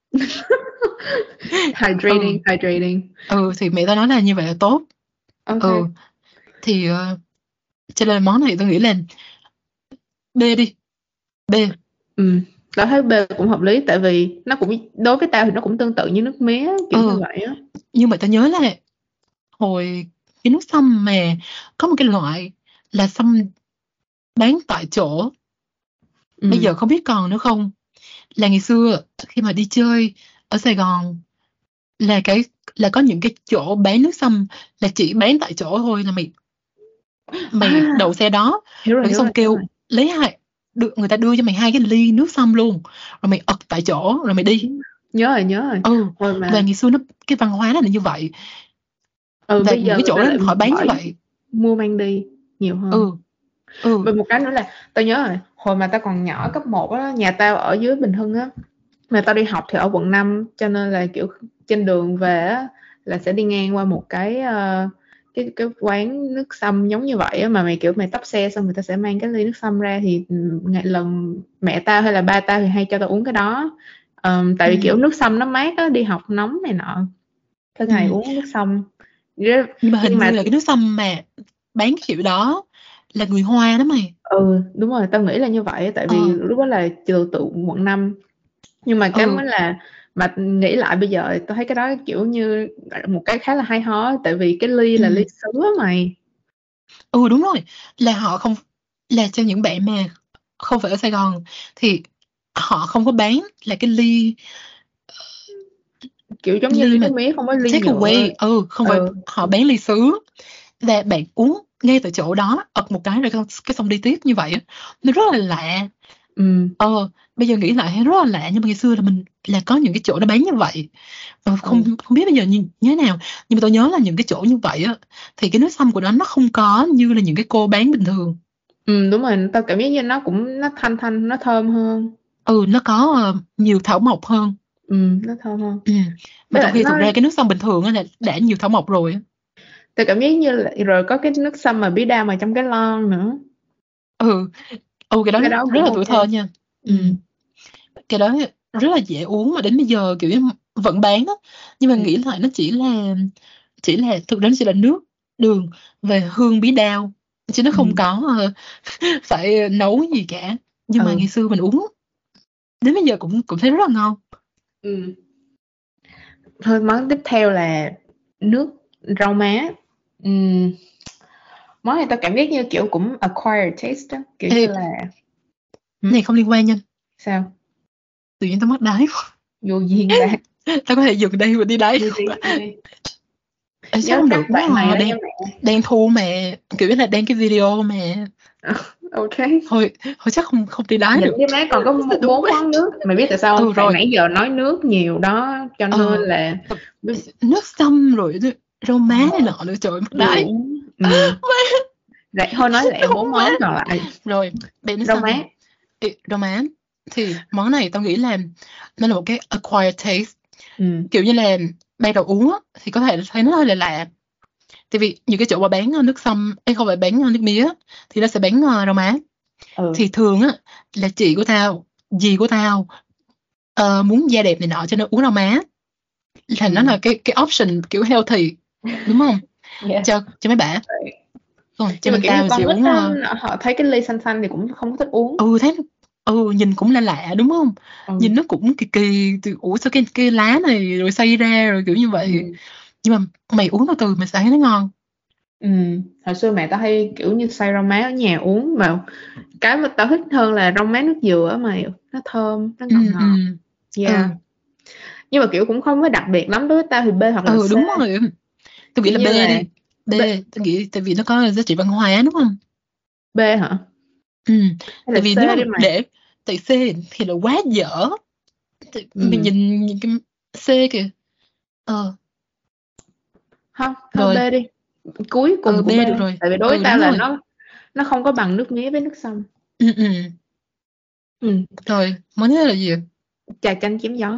[SPEAKER 1] Hydrating,
[SPEAKER 2] Ừ.
[SPEAKER 1] hydrating.
[SPEAKER 2] Ừ, thì mẹ tao nói là như vậy là tốt.
[SPEAKER 1] Ok.
[SPEAKER 2] Ừ, thì uh, cho nên món này tôi nghĩ là B đi. B.
[SPEAKER 1] Ừ. Tao thấy B cũng hợp lý, tại vì nó cũng đối với tao thì nó cũng tương tự như nước mía kiểu như
[SPEAKER 2] Ừ,
[SPEAKER 1] vậy á.
[SPEAKER 2] nhưng mà tao nhớ là hồi cái nước sâm mà có một cái loại là sâm bán tại chỗ, bây
[SPEAKER 1] Ừ.
[SPEAKER 2] giờ không biết còn nữa không. Là ngày xưa khi mà đi chơi ở Sài Gòn là cái là có những cái chỗ bán nước sâm là chỉ bán tại chỗ thôi, là mày mày
[SPEAKER 1] À,
[SPEAKER 2] đậu xe đó
[SPEAKER 1] hiểu rồi,
[SPEAKER 2] rồi
[SPEAKER 1] hiểu rồi,
[SPEAKER 2] xong
[SPEAKER 1] hiểu rồi.
[SPEAKER 2] kêu lấy hai, được người ta đưa cho mày hai cái ly nước sâm luôn, rồi mày ực tại chỗ rồi mày đi.
[SPEAKER 1] Nhớ rồi, nhớ rồi.
[SPEAKER 2] Ừ,
[SPEAKER 1] Rồi
[SPEAKER 2] và
[SPEAKER 1] mà
[SPEAKER 2] ngày xưa nó cái văn hóa nó là như vậy,
[SPEAKER 1] ừ
[SPEAKER 2] và
[SPEAKER 1] bây
[SPEAKER 2] những
[SPEAKER 1] giờ
[SPEAKER 2] cái
[SPEAKER 1] người
[SPEAKER 2] chỗ
[SPEAKER 1] ta
[SPEAKER 2] đó
[SPEAKER 1] lại
[SPEAKER 2] họ bán như
[SPEAKER 1] bởi
[SPEAKER 2] vậy.
[SPEAKER 1] mua mang đi nhiều hơn.
[SPEAKER 2] Ừ. Ừ.
[SPEAKER 1] Và một cái nữa là tao nhớ rồi, hồi mà tao còn nhỏ cấp một á, nhà tao ở dưới Bình Hưng á, mà tao đi học thì ở quận năm, cho nên là kiểu trên đường về á là sẽ đi ngang qua một cái ờ, cái cái quán nước sâm giống như vậy á, mà mày kiểu mày tấp xe xong người ta sẽ mang cái ly nước sâm ra, thì ừ, ngày lần mẹ tao hay là ba tao thì hay cho tao uống cái đó. Ờm, tại
[SPEAKER 2] Ừ.
[SPEAKER 1] vì kiểu nước sâm nó mát á, đi học nóng này nọ, cả
[SPEAKER 2] Ừ.
[SPEAKER 1] ngày uống nước sâm. Rất-
[SPEAKER 2] Nhưng mà hình
[SPEAKER 1] nhưng
[SPEAKER 2] như
[SPEAKER 1] mà
[SPEAKER 2] là cái nước sâm mà bán cái kiểu đó là người Hoa đó mày.
[SPEAKER 1] ừ đúng rồi, tao nghĩ là như vậy, tại vì
[SPEAKER 2] Ờ.
[SPEAKER 1] lúc đó là trừ tụ quận năm. Nhưng mà cái
[SPEAKER 2] Ừ.
[SPEAKER 1] mới là mà nghĩ lại bây giờ tôi thấy cái đó kiểu như một cái khá là hay ho, tại vì cái ly là
[SPEAKER 2] Ừ.
[SPEAKER 1] ly sứ á mày.
[SPEAKER 2] Ừ, đúng rồi, là họ không, là cho những bạn mà không phải ở Sài Gòn thì họ không có bán là cái ly
[SPEAKER 1] Kiểu giống như
[SPEAKER 2] ly mà
[SPEAKER 1] nước mía không có ly
[SPEAKER 2] take
[SPEAKER 1] nhựa.
[SPEAKER 2] away. Ừ, không phải,
[SPEAKER 1] Ừ
[SPEAKER 2] họ bán ly sứ và bạn uống ngay tại chỗ đó, ập một cái rồi cái, cái xong đi tiếp như vậy á. Nó rất là lạ.
[SPEAKER 1] ừ
[SPEAKER 2] Ờ, bây giờ nghĩ lại thấy rất là lạ, nhưng mà ngày xưa là mình là có những cái chỗ nó bán như vậy. Ờ, không
[SPEAKER 1] ừ
[SPEAKER 2] không biết bây giờ như, như thế nào, nhưng mà tôi nhớ là những cái chỗ như vậy á thì cái nước sâm của nó nó không có như là những cái cô bán bình thường.
[SPEAKER 1] ừ đúng rồi, tao cảm giác như nó cũng nó thanh thanh, nó thơm hơn.
[SPEAKER 2] Ừ, nó có ờ, nhiều thảo mộc hơn.
[SPEAKER 1] Ừ nó thơm hơn.
[SPEAKER 2] Ừ. Mà
[SPEAKER 1] Với
[SPEAKER 2] trong
[SPEAKER 1] lại
[SPEAKER 2] khi thực
[SPEAKER 1] nó
[SPEAKER 2] ra cái nước sâm bình thường á là đã nhiều thảo mộc rồi á.
[SPEAKER 1] tao cảm giác như là, rồi có cái nước sâm mà bí đao mà trong cái lon nữa,
[SPEAKER 2] Ừ. Ừ, cái đó
[SPEAKER 1] cái đó
[SPEAKER 2] rất
[SPEAKER 1] cũng
[SPEAKER 2] là
[SPEAKER 1] ok.
[SPEAKER 2] tuổi thơ nha.
[SPEAKER 1] Ừ
[SPEAKER 2] Ừ. Cái đó rất là dễ uống mà đến bây giờ kiểu như vẫn bán á, nhưng mà
[SPEAKER 1] ừ
[SPEAKER 2] nghĩ lại nó chỉ là chỉ là thực ra nó chỉ là nước, đường và hương bí đao, chứ nó không
[SPEAKER 1] ừ
[SPEAKER 2] có ờ, phải nấu gì cả. Nhưng mà
[SPEAKER 1] ừ
[SPEAKER 2] ngày xưa mình uống đến bây giờ cũng cũng thấy rất là ngon.
[SPEAKER 1] ừ. Thôi món tiếp theo là nước rau má. Ừm, món này tao cảm giác như kiểu cũng acquired taste á, kiểu
[SPEAKER 2] Ê,
[SPEAKER 1] như là hử?
[SPEAKER 2] này không liên quan nha,
[SPEAKER 1] Sao?
[SPEAKER 2] tự nhiên tao mắc đái.
[SPEAKER 1] Vô duyên ta.
[SPEAKER 2] Tao có thể dừng đây và đi đái
[SPEAKER 1] Đi
[SPEAKER 2] không?
[SPEAKER 1] đi đi đi.
[SPEAKER 2] Ê, chắc
[SPEAKER 1] Nhớ
[SPEAKER 2] không
[SPEAKER 1] cắt
[SPEAKER 2] được quá
[SPEAKER 1] đoạn này
[SPEAKER 2] à.
[SPEAKER 1] đó
[SPEAKER 2] đang
[SPEAKER 1] nha mẹ.
[SPEAKER 2] đang thu mà, kiểu như là đang cái video mà,
[SPEAKER 1] Ok.
[SPEAKER 2] thôi thôi chắc không không đi đái
[SPEAKER 1] Nhìn
[SPEAKER 2] được.
[SPEAKER 1] với má còn có
[SPEAKER 2] Sẽ
[SPEAKER 1] m-
[SPEAKER 2] đúng
[SPEAKER 1] bốn
[SPEAKER 2] quá.
[SPEAKER 1] món nước. Mày biết tại sao không?
[SPEAKER 2] Ừ,
[SPEAKER 1] Tại
[SPEAKER 2] rồi.
[SPEAKER 1] nãy giờ nói nước nhiều đó, cho nên
[SPEAKER 2] Ờ,
[SPEAKER 1] là
[SPEAKER 2] nước sâm rồi rau má này nọ nữa, trời ơi, mắc
[SPEAKER 1] vừa
[SPEAKER 2] đái.
[SPEAKER 1] uống. Ừ. Rẻ, thôi nói lẹ
[SPEAKER 2] Đúng
[SPEAKER 1] bốn
[SPEAKER 2] quá.
[SPEAKER 1] món còn lại.
[SPEAKER 2] Rồi, bên nước
[SPEAKER 1] Rau
[SPEAKER 2] sâm
[SPEAKER 1] má.
[SPEAKER 2] này. Ê, rau má thì món này tao nghĩ là nó là một cái acquired taste,
[SPEAKER 1] Ừ.
[SPEAKER 2] kiểu như là ban đầu uống á, thì có thể thấy nó hơi là lạ, tại vì những cái chỗ mà bán ờ, nước sâm ấy không phải bán ờ, nước mía thì nó sẽ bán ờ, rau má.
[SPEAKER 1] Ừ.
[SPEAKER 2] Thì thường á là chị của tao, dì của tao ờ, muốn da đẹp này nọ cho nên uống rau má, là nó
[SPEAKER 1] Ừ.
[SPEAKER 2] là cái cái option kiểu healthy, đúng không,
[SPEAKER 1] Yeah.
[SPEAKER 2] cho cho mấy bả. Còn cho
[SPEAKER 1] Nhưng mà
[SPEAKER 2] nên
[SPEAKER 1] kiểu như
[SPEAKER 2] tao
[SPEAKER 1] con
[SPEAKER 2] sẽ
[SPEAKER 1] nít
[SPEAKER 2] uống
[SPEAKER 1] á,
[SPEAKER 2] ờ,
[SPEAKER 1] họ thấy cái ly xanh xanh thì cũng không có thích uống.
[SPEAKER 2] ừ, thấy ừ nhìn cũng là lạ đúng không,
[SPEAKER 1] Ừ.
[SPEAKER 2] nhìn nó cũng kỳ kỳ từ ủa sao cái cái lá này rồi xay ra rồi kiểu như vậy.
[SPEAKER 1] Ừ.
[SPEAKER 2] Nhưng mà mày uống từ từ mày sẽ thấy nó ngon.
[SPEAKER 1] Ừ. Hồi xưa mẹ tao hay kiểu như xay rau má ở nhà uống, mà cái mà tao thích hơn là rau má nước dừa á mày, nó thơm, nó
[SPEAKER 2] Ừ.
[SPEAKER 1] ngọt
[SPEAKER 2] Ừ.
[SPEAKER 1] ngọt. Yeah.
[SPEAKER 2] Ừ.
[SPEAKER 1] Nhưng mà kiểu cũng không có đặc biệt lắm, đối với tao thì B hoặc là
[SPEAKER 2] Ừ,
[SPEAKER 1] C.
[SPEAKER 2] đúng rồi. Tôi nghĩ
[SPEAKER 1] Kiểu
[SPEAKER 2] là B
[SPEAKER 1] như là
[SPEAKER 2] đi. B.
[SPEAKER 1] B,
[SPEAKER 2] Tôi nghĩ tại vì nó có giá trị văn hóa đúng không.
[SPEAKER 1] B hả?
[SPEAKER 2] Ừ.
[SPEAKER 1] Hay là
[SPEAKER 2] Tại vì nếu
[SPEAKER 1] C
[SPEAKER 2] mà
[SPEAKER 1] đi mày?
[SPEAKER 2] để tại C thì là quá dở. Tại mình
[SPEAKER 1] Ừ.
[SPEAKER 2] nhìn những cái C kìa. Ờ.
[SPEAKER 1] Không, thôi B
[SPEAKER 2] Rồi.
[SPEAKER 1] đi. Cuối
[SPEAKER 2] Ờ,
[SPEAKER 1] cùng
[SPEAKER 2] B
[SPEAKER 1] của B.
[SPEAKER 2] được rồi.
[SPEAKER 1] Tại vì đối với
[SPEAKER 2] Ừ,
[SPEAKER 1] tao
[SPEAKER 2] đúng
[SPEAKER 1] là
[SPEAKER 2] rồi.
[SPEAKER 1] nó nó không có bằng nước mía với nước sâm.
[SPEAKER 2] Ừ. Ừ.
[SPEAKER 1] Ừ.
[SPEAKER 2] Rồi món thứ hai là gì?
[SPEAKER 1] Trà chanh chém gió.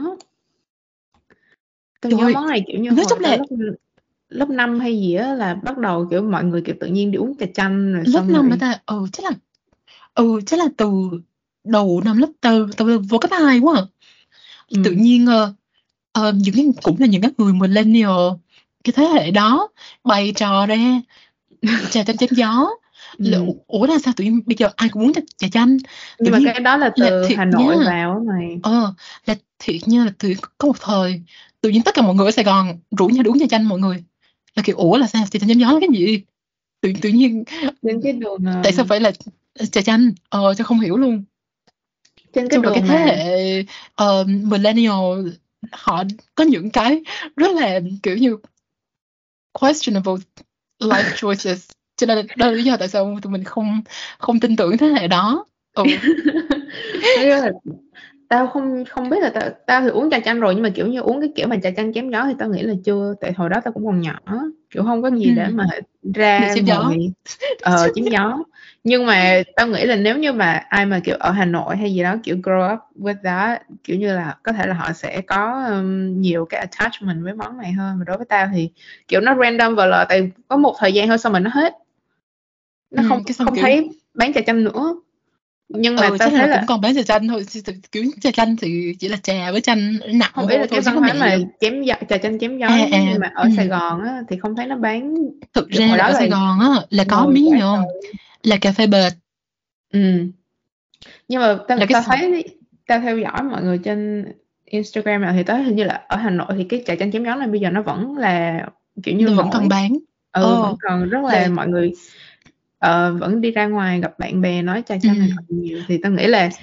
[SPEAKER 1] Tao
[SPEAKER 2] Trời
[SPEAKER 1] nhớ
[SPEAKER 2] ơi,
[SPEAKER 1] món này kiểu như
[SPEAKER 2] nói
[SPEAKER 1] hồi
[SPEAKER 2] chung
[SPEAKER 1] tao
[SPEAKER 2] là
[SPEAKER 1] lớp lớp năm hay gì á là bắt đầu kiểu mọi người kiểu tự nhiên đi uống trà chanh rồi
[SPEAKER 2] lớp
[SPEAKER 1] xong
[SPEAKER 2] năm mà
[SPEAKER 1] rồi.
[SPEAKER 2] ta, ừ chắc là ừ chắc là từ đầu năm lớp từ từ vô cấp hai quá à. Tự
[SPEAKER 1] Ừ.
[SPEAKER 2] nhiên ờ, ờ, những cái cũng là những cái người millennial cái thế hệ đó bày trò ra trà chanh chém gió. Là,
[SPEAKER 1] Ừ.
[SPEAKER 2] ủa là sao tự nhiên bây giờ ai cũng muốn trà, trà chanh tự
[SPEAKER 1] Nhưng mà
[SPEAKER 2] nhiên
[SPEAKER 1] cái đó là
[SPEAKER 2] là
[SPEAKER 1] từ
[SPEAKER 2] thiệt
[SPEAKER 1] Hà
[SPEAKER 2] nha.
[SPEAKER 1] Nội vào á mày.
[SPEAKER 2] Ờ là thiệt nha, là tự có một thời tự nhiên tất cả mọi người ở Sài Gòn rủ nhau đi uống trà chanh, mọi người là kiểu ủa là sao trà chanh chém gió là cái gì, tự tự nhiên
[SPEAKER 1] Trên cái đường
[SPEAKER 2] tại sao
[SPEAKER 1] um,
[SPEAKER 2] phải là trà chanh, ờ cho không hiểu luôn.
[SPEAKER 1] trên cái
[SPEAKER 2] Chung là cái
[SPEAKER 1] đường
[SPEAKER 2] thế
[SPEAKER 1] mà
[SPEAKER 2] hệ ờ, millennial họ có những cái rất là kiểu như questionable life choices, cho nên đó là lý do tại sao tụi mình không không tin tưởng thế hệ đó. Ừ.
[SPEAKER 1] nói là tao không không biết là tao tao thì uống trà chanh rồi nhưng mà kiểu như uống cái kiểu mà trà chanh chém gió thì tao nghĩ là chưa, tại hồi đó tao cũng còn nhỏ, kiểu không có gì
[SPEAKER 2] Ừ.
[SPEAKER 1] để mà
[SPEAKER 2] Để
[SPEAKER 1] ra
[SPEAKER 2] chém gió.
[SPEAKER 1] ngồi ờ chém gió. Nhưng mà tao nghĩ là nếu như mà ai mà kiểu ở Hà Nội hay gì đó kiểu grow up with that, kiểu như là có thể là họ sẽ có um, nhiều cái attachment với món này hơn. Mà đối với tao thì kiểu nó random vào là tại có một thời gian thôi xong rồi nó hết,
[SPEAKER 2] Ừ,
[SPEAKER 1] nó không
[SPEAKER 2] cái xong
[SPEAKER 1] không
[SPEAKER 2] kiểu
[SPEAKER 1] thấy bán trà chanh nữa. Nhưng mà
[SPEAKER 2] ừ
[SPEAKER 1] tao
[SPEAKER 2] chắc là
[SPEAKER 1] thấy
[SPEAKER 2] nó cũng
[SPEAKER 1] là
[SPEAKER 2] còn bán trà chanh thôi, Chứ- kiểu trà chanh thì chỉ là trà với chanh nặng
[SPEAKER 1] không, ý là
[SPEAKER 2] vô
[SPEAKER 1] cái
[SPEAKER 2] thôi chứ
[SPEAKER 1] văn
[SPEAKER 2] có
[SPEAKER 1] hóa
[SPEAKER 2] mẹ gì
[SPEAKER 1] mà
[SPEAKER 2] đâu.
[SPEAKER 1] chém gió, trà chanh chém gió
[SPEAKER 2] À
[SPEAKER 1] nhưng
[SPEAKER 2] à
[SPEAKER 1] mà
[SPEAKER 2] ừ.
[SPEAKER 1] ở Sài Gòn á thì không thấy nó bán.
[SPEAKER 2] Thực
[SPEAKER 1] Kiểu
[SPEAKER 2] ra
[SPEAKER 1] hồi
[SPEAKER 2] là
[SPEAKER 1] đó
[SPEAKER 2] ở
[SPEAKER 1] là
[SPEAKER 2] Sài Gòn á là có
[SPEAKER 1] ngồi
[SPEAKER 2] miếng gì
[SPEAKER 1] quá
[SPEAKER 2] không,
[SPEAKER 1] trời.
[SPEAKER 2] là cà phê bệt,
[SPEAKER 1] Ừ. Nhưng mà tao
[SPEAKER 2] là cái
[SPEAKER 1] tao thấy tao theo dõi mọi người trên Instagram nào thì tới hình như là ở Hà Nội thì cái trà chanh chém gió này bây giờ nó vẫn là kiểu như
[SPEAKER 2] nó vẫn còn
[SPEAKER 1] nổi.
[SPEAKER 2] bán.
[SPEAKER 1] Ừ, vẫn
[SPEAKER 2] Ờ
[SPEAKER 1] còn rất là
[SPEAKER 2] là
[SPEAKER 1] mọi người ờ, vẫn đi ra ngoài gặp bạn bè nói trà
[SPEAKER 2] ừ.
[SPEAKER 1] chanh này nọ nhiều thì tao nghĩ là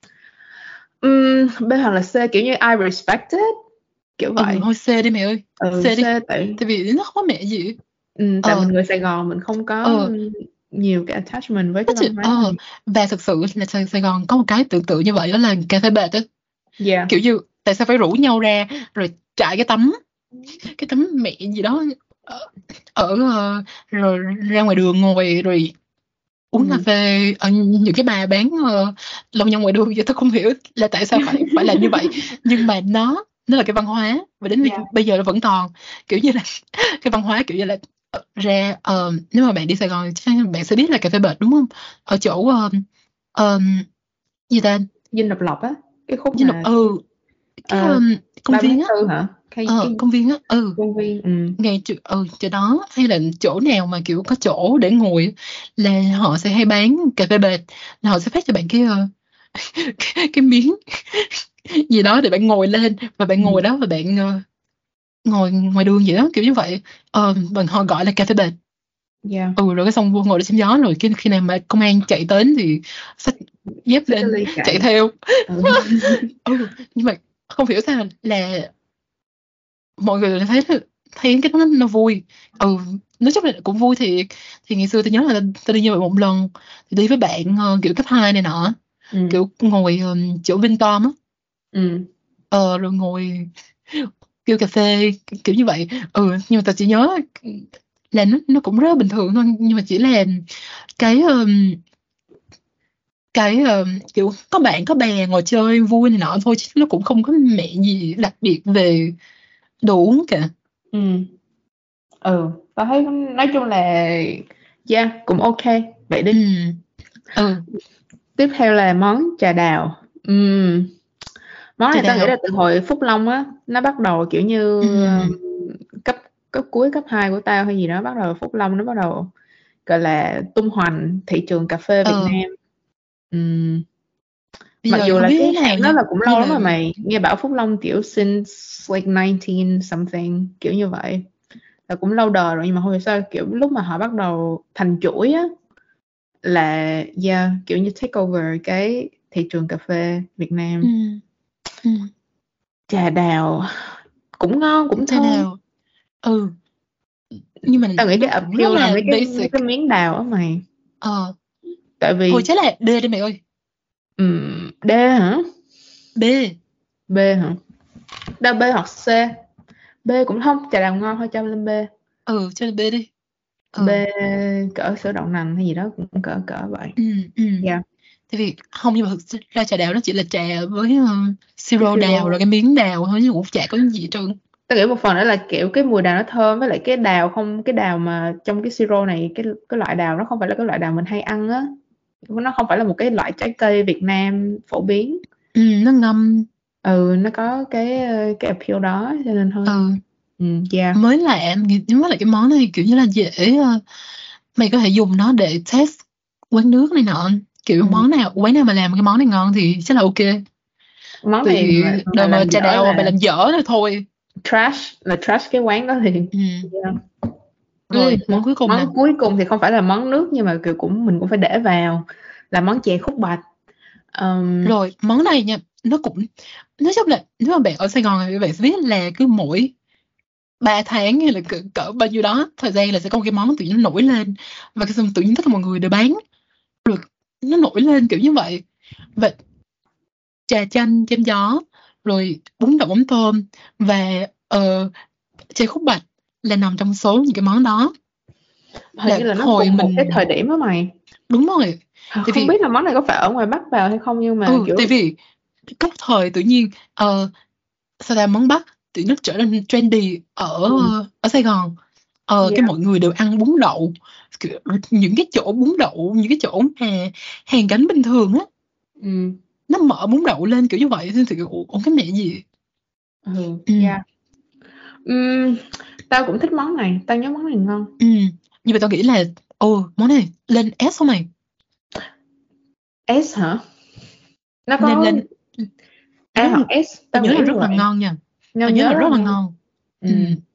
[SPEAKER 1] um, B hoặc là C, kiểu như I respect it, kiểu
[SPEAKER 2] Ừ
[SPEAKER 1] vậy.
[SPEAKER 2] thôi C đi mẹ ơi, C
[SPEAKER 1] Ừ, C.
[SPEAKER 2] đi,
[SPEAKER 1] tại
[SPEAKER 2] tại vì nó không có mẹ gì.
[SPEAKER 1] ừ, tại mình
[SPEAKER 2] Ờ
[SPEAKER 1] người Sài Gòn mình không có
[SPEAKER 2] ờ
[SPEAKER 1] nhiều cái attachment với
[SPEAKER 2] có
[SPEAKER 1] cái
[SPEAKER 2] chị
[SPEAKER 1] văn hóa
[SPEAKER 2] ờ
[SPEAKER 1] này.
[SPEAKER 2] và thực sự là Sài, Sài Gòn có một cái tương tự như vậy, đó là cà phê bệt á,
[SPEAKER 1] Yeah.
[SPEAKER 2] kiểu như tại sao phải rủ nhau ra rồi trải cái tấm cái tấm mẹ gì đó ở, ở ờ, rồi ra ngoài đường ngồi rồi uống cà
[SPEAKER 1] Ừ.
[SPEAKER 2] phê ở những cái bà bán uh, lòng nhông ngoài đường vậy, tôi không hiểu là tại sao phải phải làm như vậy, nhưng mà nó nó là cái văn hóa và đến
[SPEAKER 1] Yeah.
[SPEAKER 2] bây giờ nó vẫn còn kiểu như là cái văn hóa kiểu như là ờ, ra ờ, nếu mà bạn đi Sài Gòn chắc bạn sẽ biết là cà phê bệt đúng không, ở chỗ uh, um, gì ta,
[SPEAKER 1] Dinh Độc Lập á, cái khúc
[SPEAKER 2] Dinh Độc,
[SPEAKER 1] mà
[SPEAKER 2] ừ cái
[SPEAKER 1] uh,
[SPEAKER 2] um, công
[SPEAKER 1] ba mươi
[SPEAKER 2] viên
[SPEAKER 1] tháng
[SPEAKER 2] á,
[SPEAKER 1] tư hả, hay
[SPEAKER 2] ờ
[SPEAKER 1] cái
[SPEAKER 2] công viên á, ừ
[SPEAKER 1] công viên. Ừ.
[SPEAKER 2] ngay chỗ, ừ, chỗ đó hay là chỗ nào mà kiểu có chỗ để ngồi là họ sẽ hay bán cà phê bệt, là họ sẽ phát cho bạn cái ờ, cái, cái miếng gì đó để bạn ngồi lên và bạn ngồi
[SPEAKER 1] Ừ.
[SPEAKER 2] đó và bạn ờ, ngồi ngoài đường vậy đó kiểu như vậy, ờ bằng họ gọi là cà phê bệt.
[SPEAKER 1] Yeah.
[SPEAKER 2] Ừ rồi cái xong vô ngồi để chém gió, rồi khi khi nào mà công an chạy đến thì xách dép
[SPEAKER 1] Xách cái
[SPEAKER 2] lên
[SPEAKER 1] ly
[SPEAKER 2] chạy
[SPEAKER 1] chạy.
[SPEAKER 2] theo.
[SPEAKER 1] Ừ.
[SPEAKER 2] Ừ nhưng mà không hiểu sao là mọi người thấy thấy cái đó nó, nó vui. Ừ nói chung là cũng vui thiệt, thì ngày xưa tôi nhớ là tôi đi như vậy một lần, thì đi với bạn ờ, kiểu cấp hai này nọ,
[SPEAKER 1] Ừ.
[SPEAKER 2] kiểu ngồi ờ, chỗ Vintom á,
[SPEAKER 1] Ừ.
[SPEAKER 2] ờ rồi ngồi kêu cà phê kiểu như vậy. Ừ nhưng mà tao chỉ nhớ là nó nó cũng rất là bình thường thôi, nhưng mà chỉ là cái ờm, cái ờm, kiểu có bạn có bè ngồi chơi vui này nọ thôi, chứ nó cũng không có mẹ gì đặc biệt về đồ uống cả.
[SPEAKER 1] Ừ. Ừ, tao thấy nói chung là yeah cũng ok. Vậy
[SPEAKER 2] Ừ
[SPEAKER 1] đi.
[SPEAKER 2] ừ
[SPEAKER 1] Tiếp theo là món trà đào. Ừm, món
[SPEAKER 2] trà
[SPEAKER 1] này tao nghĩ là
[SPEAKER 2] đào.
[SPEAKER 1] từ hồi Phúc Long á nó bắt đầu kiểu như
[SPEAKER 2] Ừ
[SPEAKER 1] um, cấp cấp cuối cấp hai của tao hay gì đó, bắt đầu Phúc Long nó bắt đầu gọi là tung hoành thị trường cà phê Việt
[SPEAKER 2] ờ
[SPEAKER 1] Nam. Ừm,
[SPEAKER 2] bây
[SPEAKER 1] mặc
[SPEAKER 2] giờ thì
[SPEAKER 1] dù
[SPEAKER 2] không
[SPEAKER 1] là
[SPEAKER 2] biết
[SPEAKER 1] cái
[SPEAKER 2] thế nào
[SPEAKER 1] hãng đó
[SPEAKER 2] nha,
[SPEAKER 1] là cũng
[SPEAKER 2] nhưng
[SPEAKER 1] lâu lắm
[SPEAKER 2] mà
[SPEAKER 1] rồi mày, nghe bảo Phúc Long kiểu since like nineteen something kiểu như vậy, là cũng lâu đời rồi, nhưng mà không hiểu sao kiểu lúc mà họ bắt đầu thành chuỗi á là yeah, kiểu như take over cái thị trường cà phê Việt
[SPEAKER 2] ừ
[SPEAKER 1] Nam.
[SPEAKER 2] ừ
[SPEAKER 1] Trà đào cũng ngon cũng
[SPEAKER 2] trà
[SPEAKER 1] thơm.
[SPEAKER 2] đào. Ừ nhưng mà
[SPEAKER 1] Tao nghĩ cái
[SPEAKER 2] nó cũng rất
[SPEAKER 1] appeal là
[SPEAKER 2] là
[SPEAKER 1] mấy cái mấy
[SPEAKER 2] basic.
[SPEAKER 1] cái miếng đào á mày.
[SPEAKER 2] Ờ
[SPEAKER 1] Tại
[SPEAKER 2] thôi
[SPEAKER 1] vì
[SPEAKER 2] chắc là D đi mày ơi.
[SPEAKER 1] um, D hả?
[SPEAKER 2] B.
[SPEAKER 1] B hả? Đa B hoặc C. B cũng không, trà đào ngon thôi cho lên B.
[SPEAKER 2] Ừ cho là B đi.
[SPEAKER 1] B
[SPEAKER 2] Ừ
[SPEAKER 1] cỡ sữa đậu nành hay gì đó cũng cỡ cỡ vậy.
[SPEAKER 2] ừ ừ
[SPEAKER 1] Yeah.
[SPEAKER 2] Tại vì không, nhưng mà thực ra trà đào nó chỉ là trà với uh, siro
[SPEAKER 1] Cái
[SPEAKER 2] đào
[SPEAKER 1] siro.
[SPEAKER 2] rồi cái miếng đào thôi, chứ cũng chả có gì hết trơn.
[SPEAKER 1] Tôi nghĩ một phần nữa là kiểu cái mùi đào nó thơm, với lại cái đào không cái đào mà trong cái siro này, cái cái loại đào nó không phải là cái loại đào mình hay ăn á, nó không phải là một cái loại trái cây Việt Nam phổ biến.
[SPEAKER 2] Ừ, nó ngâm.
[SPEAKER 1] Ừ, nó có cái ờ, cái appeal đó cho nên thôi.
[SPEAKER 2] Ừ,
[SPEAKER 1] Ừ, yeah.
[SPEAKER 2] mới lạ. Nhưng với lại cái món này kiểu như là dễ, uh, mày có thể dùng nó để test quán nước này nọ, kiểu
[SPEAKER 1] Ừ.
[SPEAKER 2] món nào quán nào mà làm cái món này ngon thì chắc là ok.
[SPEAKER 1] Món
[SPEAKER 2] Tại
[SPEAKER 1] này
[SPEAKER 2] vì
[SPEAKER 1] mà, mà
[SPEAKER 2] đời mà
[SPEAKER 1] làm
[SPEAKER 2] trà
[SPEAKER 1] dở
[SPEAKER 2] đào mà mày
[SPEAKER 1] là
[SPEAKER 2] làm dở thôi thôi.
[SPEAKER 1] trash, là trash cái quán đó thì
[SPEAKER 2] Ừ.
[SPEAKER 1] yeah. Ừ,
[SPEAKER 2] Rồi món cuối cùng nè.
[SPEAKER 1] món cuối cùng thì không phải là món nước, nhưng mà kiểu cũng mình cũng phải để vào, là món chè khúc bạch. um,
[SPEAKER 2] Rồi món này nha, nó cũng nói chung là nếu mà bạn ở Sài Gòn thì bạn sẽ biết là cứ mỗi ba tháng hay là cỡ, cỡ bao nhiêu đó thời gian là sẽ có một cái món tự nhiên nó nổi lên, và cái xong tự nhiên tất cả mọi người đều bán, rồi nó nổi lên kiểu như vậy. Và trà chanh chém gió, rồi bún đậu mắm tôm và uh, chè khúc bạch là nằm trong số những cái món đó.
[SPEAKER 1] hình
[SPEAKER 2] Là
[SPEAKER 1] như là nó
[SPEAKER 2] hồi
[SPEAKER 1] cùng một
[SPEAKER 2] mình
[SPEAKER 1] cái thời điểm đó mày.
[SPEAKER 2] đúng rồi. Tại
[SPEAKER 1] Không
[SPEAKER 2] vì
[SPEAKER 1] biết là món này có phải ở ngoài Bắc vào hay không, nhưng mà
[SPEAKER 2] ừ
[SPEAKER 1] kiểu
[SPEAKER 2] tại vì có thời tự nhiên uh, sao ra món Bắc tự nhiên nó trở nên trendy ở
[SPEAKER 1] ừ,
[SPEAKER 2] ở Sài Gòn. Ờ, cái
[SPEAKER 1] yeah.
[SPEAKER 2] mọi người đều ăn bún đậu, kiểu, những cái chỗ bún đậu, những cái chỗ mà hàng gánh bình thường á,
[SPEAKER 1] Ừ.
[SPEAKER 2] nó mở bún đậu lên kiểu như vậy thì kiểu ủa cái mẹ gì.
[SPEAKER 1] Ừ,
[SPEAKER 2] Ừ.
[SPEAKER 1] yeah. Ừm, tao cũng thích món này, tao nhớ món này ngon.
[SPEAKER 2] Ừ. Nhưng mà tao nghĩ là ồ món này lên S không mày?
[SPEAKER 1] S hả? Nó
[SPEAKER 2] Nên
[SPEAKER 1] có
[SPEAKER 2] lên
[SPEAKER 1] A
[SPEAKER 2] rất,
[SPEAKER 1] hoặc S,
[SPEAKER 2] tao
[SPEAKER 1] tao
[SPEAKER 2] nhớ
[SPEAKER 1] nghĩ
[SPEAKER 2] là
[SPEAKER 1] như
[SPEAKER 2] rất là
[SPEAKER 1] vậy.
[SPEAKER 2] ngon nha.
[SPEAKER 1] Nhớ
[SPEAKER 2] Tao nhớ
[SPEAKER 1] nhớ
[SPEAKER 2] là
[SPEAKER 1] rất
[SPEAKER 2] rất là
[SPEAKER 1] ngon.
[SPEAKER 2] ngon.
[SPEAKER 1] Ừ.
[SPEAKER 2] Ừ.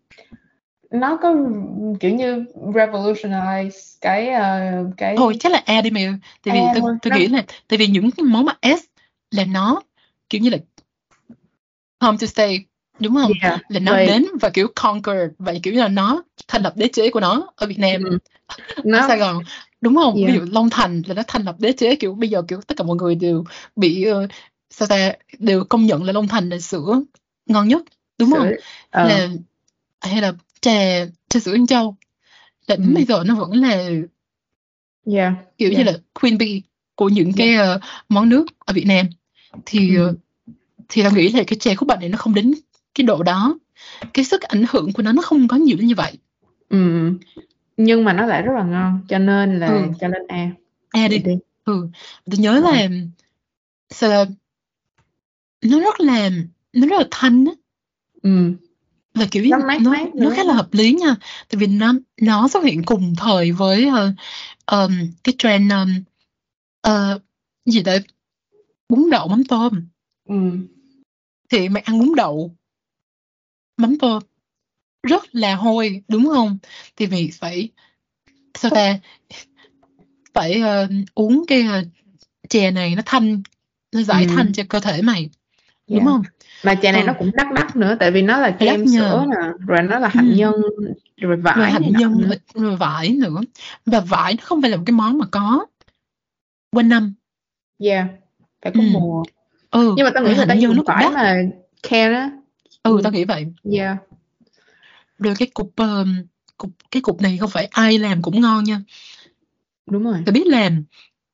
[SPEAKER 1] Nó có kiểu như revolutionize cái ờ,
[SPEAKER 2] Thôi
[SPEAKER 1] cái
[SPEAKER 2] chắc là A đi mày ơi. Tại vì
[SPEAKER 1] A
[SPEAKER 2] tao
[SPEAKER 1] thôi.
[SPEAKER 2] tao
[SPEAKER 1] Nó
[SPEAKER 2] nghĩ là tại vì những cái món mà S là nó kiểu như là home to stay, đúng không?
[SPEAKER 1] yeah,
[SPEAKER 2] Là nó
[SPEAKER 1] vậy
[SPEAKER 2] đến và kiểu conquer, vậy kiểu như là nó thành lập đế chế của nó ở Việt Nam,
[SPEAKER 1] ừ.
[SPEAKER 2] ở
[SPEAKER 1] Nó
[SPEAKER 2] Sài Gòn, đúng không? Ví
[SPEAKER 1] yeah.
[SPEAKER 2] dụ Long Thành là nó thành lập đế chế, kiểu bây giờ kiểu tất cả mọi người đều bị uh, sao ta đều công nhận là Long Thành là sữa ngon nhất, đúng
[SPEAKER 1] Sữa.
[SPEAKER 2] không?
[SPEAKER 1] Ờ.
[SPEAKER 2] Là hay là trà trà sữa Yên Châu là đến
[SPEAKER 1] Ừ.
[SPEAKER 2] bây giờ nó vẫn là
[SPEAKER 1] Yeah.
[SPEAKER 2] kiểu như
[SPEAKER 1] Yeah.
[SPEAKER 2] là queen bee của những
[SPEAKER 1] Yeah.
[SPEAKER 2] cái uh, món nước ở Việt Nam. Thì
[SPEAKER 1] Ừ.
[SPEAKER 2] uh, thì tao nghĩ là cái chè khúc bạch này nó không đến cái độ đó, cái sức ảnh hưởng của nó nó không có nhiều đến như vậy.
[SPEAKER 1] Ừ. Nhưng mà nó lại rất là ngon, cho nên là
[SPEAKER 2] Ừ,
[SPEAKER 1] cho nên A.
[SPEAKER 2] A
[SPEAKER 1] Vậy
[SPEAKER 2] đi.
[SPEAKER 1] đi.
[SPEAKER 2] Ừ, tôi nhớ
[SPEAKER 1] Rồi.
[SPEAKER 2] là sao là nó rất là nó rất là thanh á,
[SPEAKER 1] Ừ.
[SPEAKER 2] và kiểu
[SPEAKER 1] Nó
[SPEAKER 2] như
[SPEAKER 1] mát
[SPEAKER 2] nó
[SPEAKER 1] mát
[SPEAKER 2] nó
[SPEAKER 1] nữa
[SPEAKER 2] khá
[SPEAKER 1] đúng
[SPEAKER 2] là
[SPEAKER 1] không?
[SPEAKER 2] hợp lý nha. Tại vì nó nó xuất hiện cùng thời với uh, um, cái trend um, uh, gì đấy, bún đậu mắm tôm.
[SPEAKER 1] Ừ.
[SPEAKER 2] Thì mày ăn bún đậu mắm tôm rất là hôi, đúng không? Thì mày phải sao ta phải uh, uống cái uh, chè này nó thanh, nó giải
[SPEAKER 1] Ừ.
[SPEAKER 2] thanh cho cơ thể mày, đúng
[SPEAKER 1] Yeah.
[SPEAKER 2] không?
[SPEAKER 1] Mà chè này nó
[SPEAKER 2] Ừ,
[SPEAKER 1] cũng đắt đắt nữa, tại vì nó là
[SPEAKER 2] phải đắt
[SPEAKER 1] kem
[SPEAKER 2] nhờ.
[SPEAKER 1] sữa nè, rồi nó là
[SPEAKER 2] Ừ.
[SPEAKER 1] hạnh nhân, rồi
[SPEAKER 2] Rồi
[SPEAKER 1] vải này
[SPEAKER 2] hạnh
[SPEAKER 1] nọ
[SPEAKER 2] nhân,
[SPEAKER 1] nữa.
[SPEAKER 2] rồi vải nữa. Và vải nó không phải là một cái món mà có quanh năm.
[SPEAKER 1] Yeah, phải
[SPEAKER 2] Ừ.
[SPEAKER 1] có mùa.
[SPEAKER 2] Ừ,
[SPEAKER 1] Nhưng mà tao nghĩ
[SPEAKER 2] rồi
[SPEAKER 1] người ta
[SPEAKER 2] hạnh nhân
[SPEAKER 1] dùng
[SPEAKER 2] nó cũng
[SPEAKER 1] vải
[SPEAKER 2] đắt.
[SPEAKER 1] mà care á.
[SPEAKER 2] Ừ,
[SPEAKER 1] Ừ.
[SPEAKER 2] tao nghĩ vậy.
[SPEAKER 1] Yeah,
[SPEAKER 2] Rồi cái cục um, cục cái cục này không phải ai làm cũng ngon nha,
[SPEAKER 1] đúng rồi.
[SPEAKER 2] phải biết làm.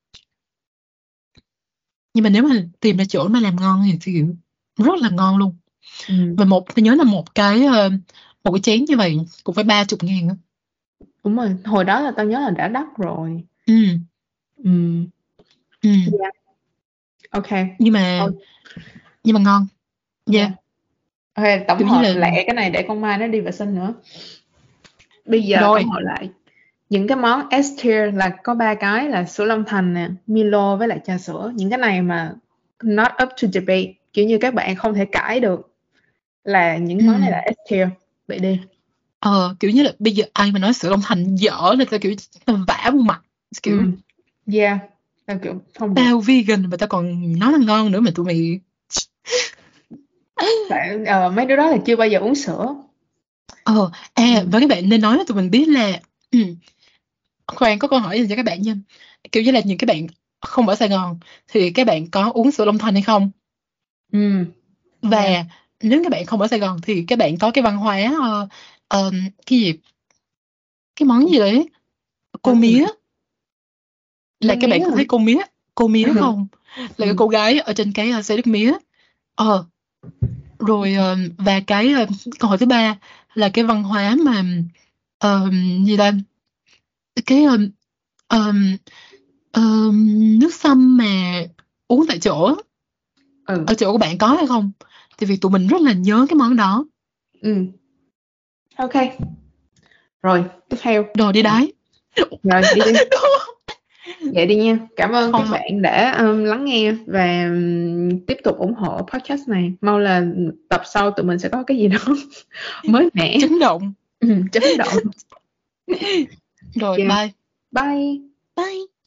[SPEAKER 2] Nhưng mà nếu mà tìm ra chỗ mà làm ngon thì, thì rất là ngon luôn.
[SPEAKER 1] Ừ.
[SPEAKER 2] Và một tôi nhớ là một cái uh, một cái chén như vậy cũng phải ba chục ngàn á.
[SPEAKER 1] Đúng rồi, hồi đó là tao nhớ là đã đắt rồi.
[SPEAKER 2] Ừ.
[SPEAKER 1] Ừ.
[SPEAKER 2] Ừ.
[SPEAKER 1] Yeah. Ok.
[SPEAKER 2] Nhưng mà
[SPEAKER 1] Thôi.
[SPEAKER 2] nhưng mà ngon. Yeah.
[SPEAKER 1] Yeah. Ok, tổng
[SPEAKER 2] Kiểu như
[SPEAKER 1] hợp
[SPEAKER 2] là
[SPEAKER 1] lẹ cái này để con Mai nó đi vệ sinh nữa. Bây giờ tổng
[SPEAKER 2] rồi.
[SPEAKER 1] hợp lại những cái món S tier là có ba cái là sữa Long Thành nè, Milo với lại trà sữa. Những cái này mà not up to debate, kiểu như các bạn không thể cãi được là những
[SPEAKER 2] Ừ.
[SPEAKER 1] món này là S tier. Vậy đi.
[SPEAKER 2] Ờ, kiểu như là bây giờ ai mà nói sữa Long Thành dở là tao kiểu tao vả vô mặt, kiểu
[SPEAKER 1] Ừ. Yeah. Tao kiểu không được.
[SPEAKER 2] tao vegan mà tao còn nói là ngon nữa mà tụi mày.
[SPEAKER 1] Tại ờ, mấy đứa đó là chưa bao giờ uống sữa.
[SPEAKER 2] Ờ, à,
[SPEAKER 1] Ừ.
[SPEAKER 2] với các bạn nên nói cho tụi mình biết là ừ, khoan có câu hỏi gì cho các bạn nha. Kiểu như là những cái bạn không ở Sài Gòn thì các bạn có uống sữa Long Thành hay không?
[SPEAKER 1] Ừ. Yeah.
[SPEAKER 2] Và nếu các bạn không ở Sài Gòn thì các bạn có cái văn hóa ờ, ờ, cái gì cái món gì đấy cô
[SPEAKER 1] Món gì
[SPEAKER 2] mía,
[SPEAKER 1] vậy?
[SPEAKER 2] là
[SPEAKER 1] Măng
[SPEAKER 2] các bạn
[SPEAKER 1] mía
[SPEAKER 2] có
[SPEAKER 1] hả?
[SPEAKER 2] thấy cô mía cô mía không? Là cái
[SPEAKER 1] Ừ.
[SPEAKER 2] cô gái ở trên cái uh, xe đất mía. Ờ rồi uh, và cái uh, câu hỏi thứ ba là cái văn hóa mà uh, gì ta, cái um, um, um, nước sâm mà uống tại chỗ,
[SPEAKER 1] Ừ.
[SPEAKER 2] ở chỗ của bạn có hay không? Tại vì tụi mình rất là nhớ cái món đó.
[SPEAKER 1] Ừ. Ok. Rồi, tiếp theo.
[SPEAKER 2] Rồi đi đái.
[SPEAKER 1] Rồi, đi đi. Vậy đi nha. Cảm ơn
[SPEAKER 2] Không
[SPEAKER 1] các
[SPEAKER 2] mà
[SPEAKER 1] bạn đã um, lắng nghe và um, tiếp tục ủng hộ podcast này. Mong là tập sau tụi mình sẽ có cái gì đó mới mẻ.
[SPEAKER 2] chấn động.
[SPEAKER 1] Ừ, chấn động.
[SPEAKER 2] Rồi
[SPEAKER 1] Yeah.
[SPEAKER 2] bye.
[SPEAKER 1] Bye.
[SPEAKER 2] Bye.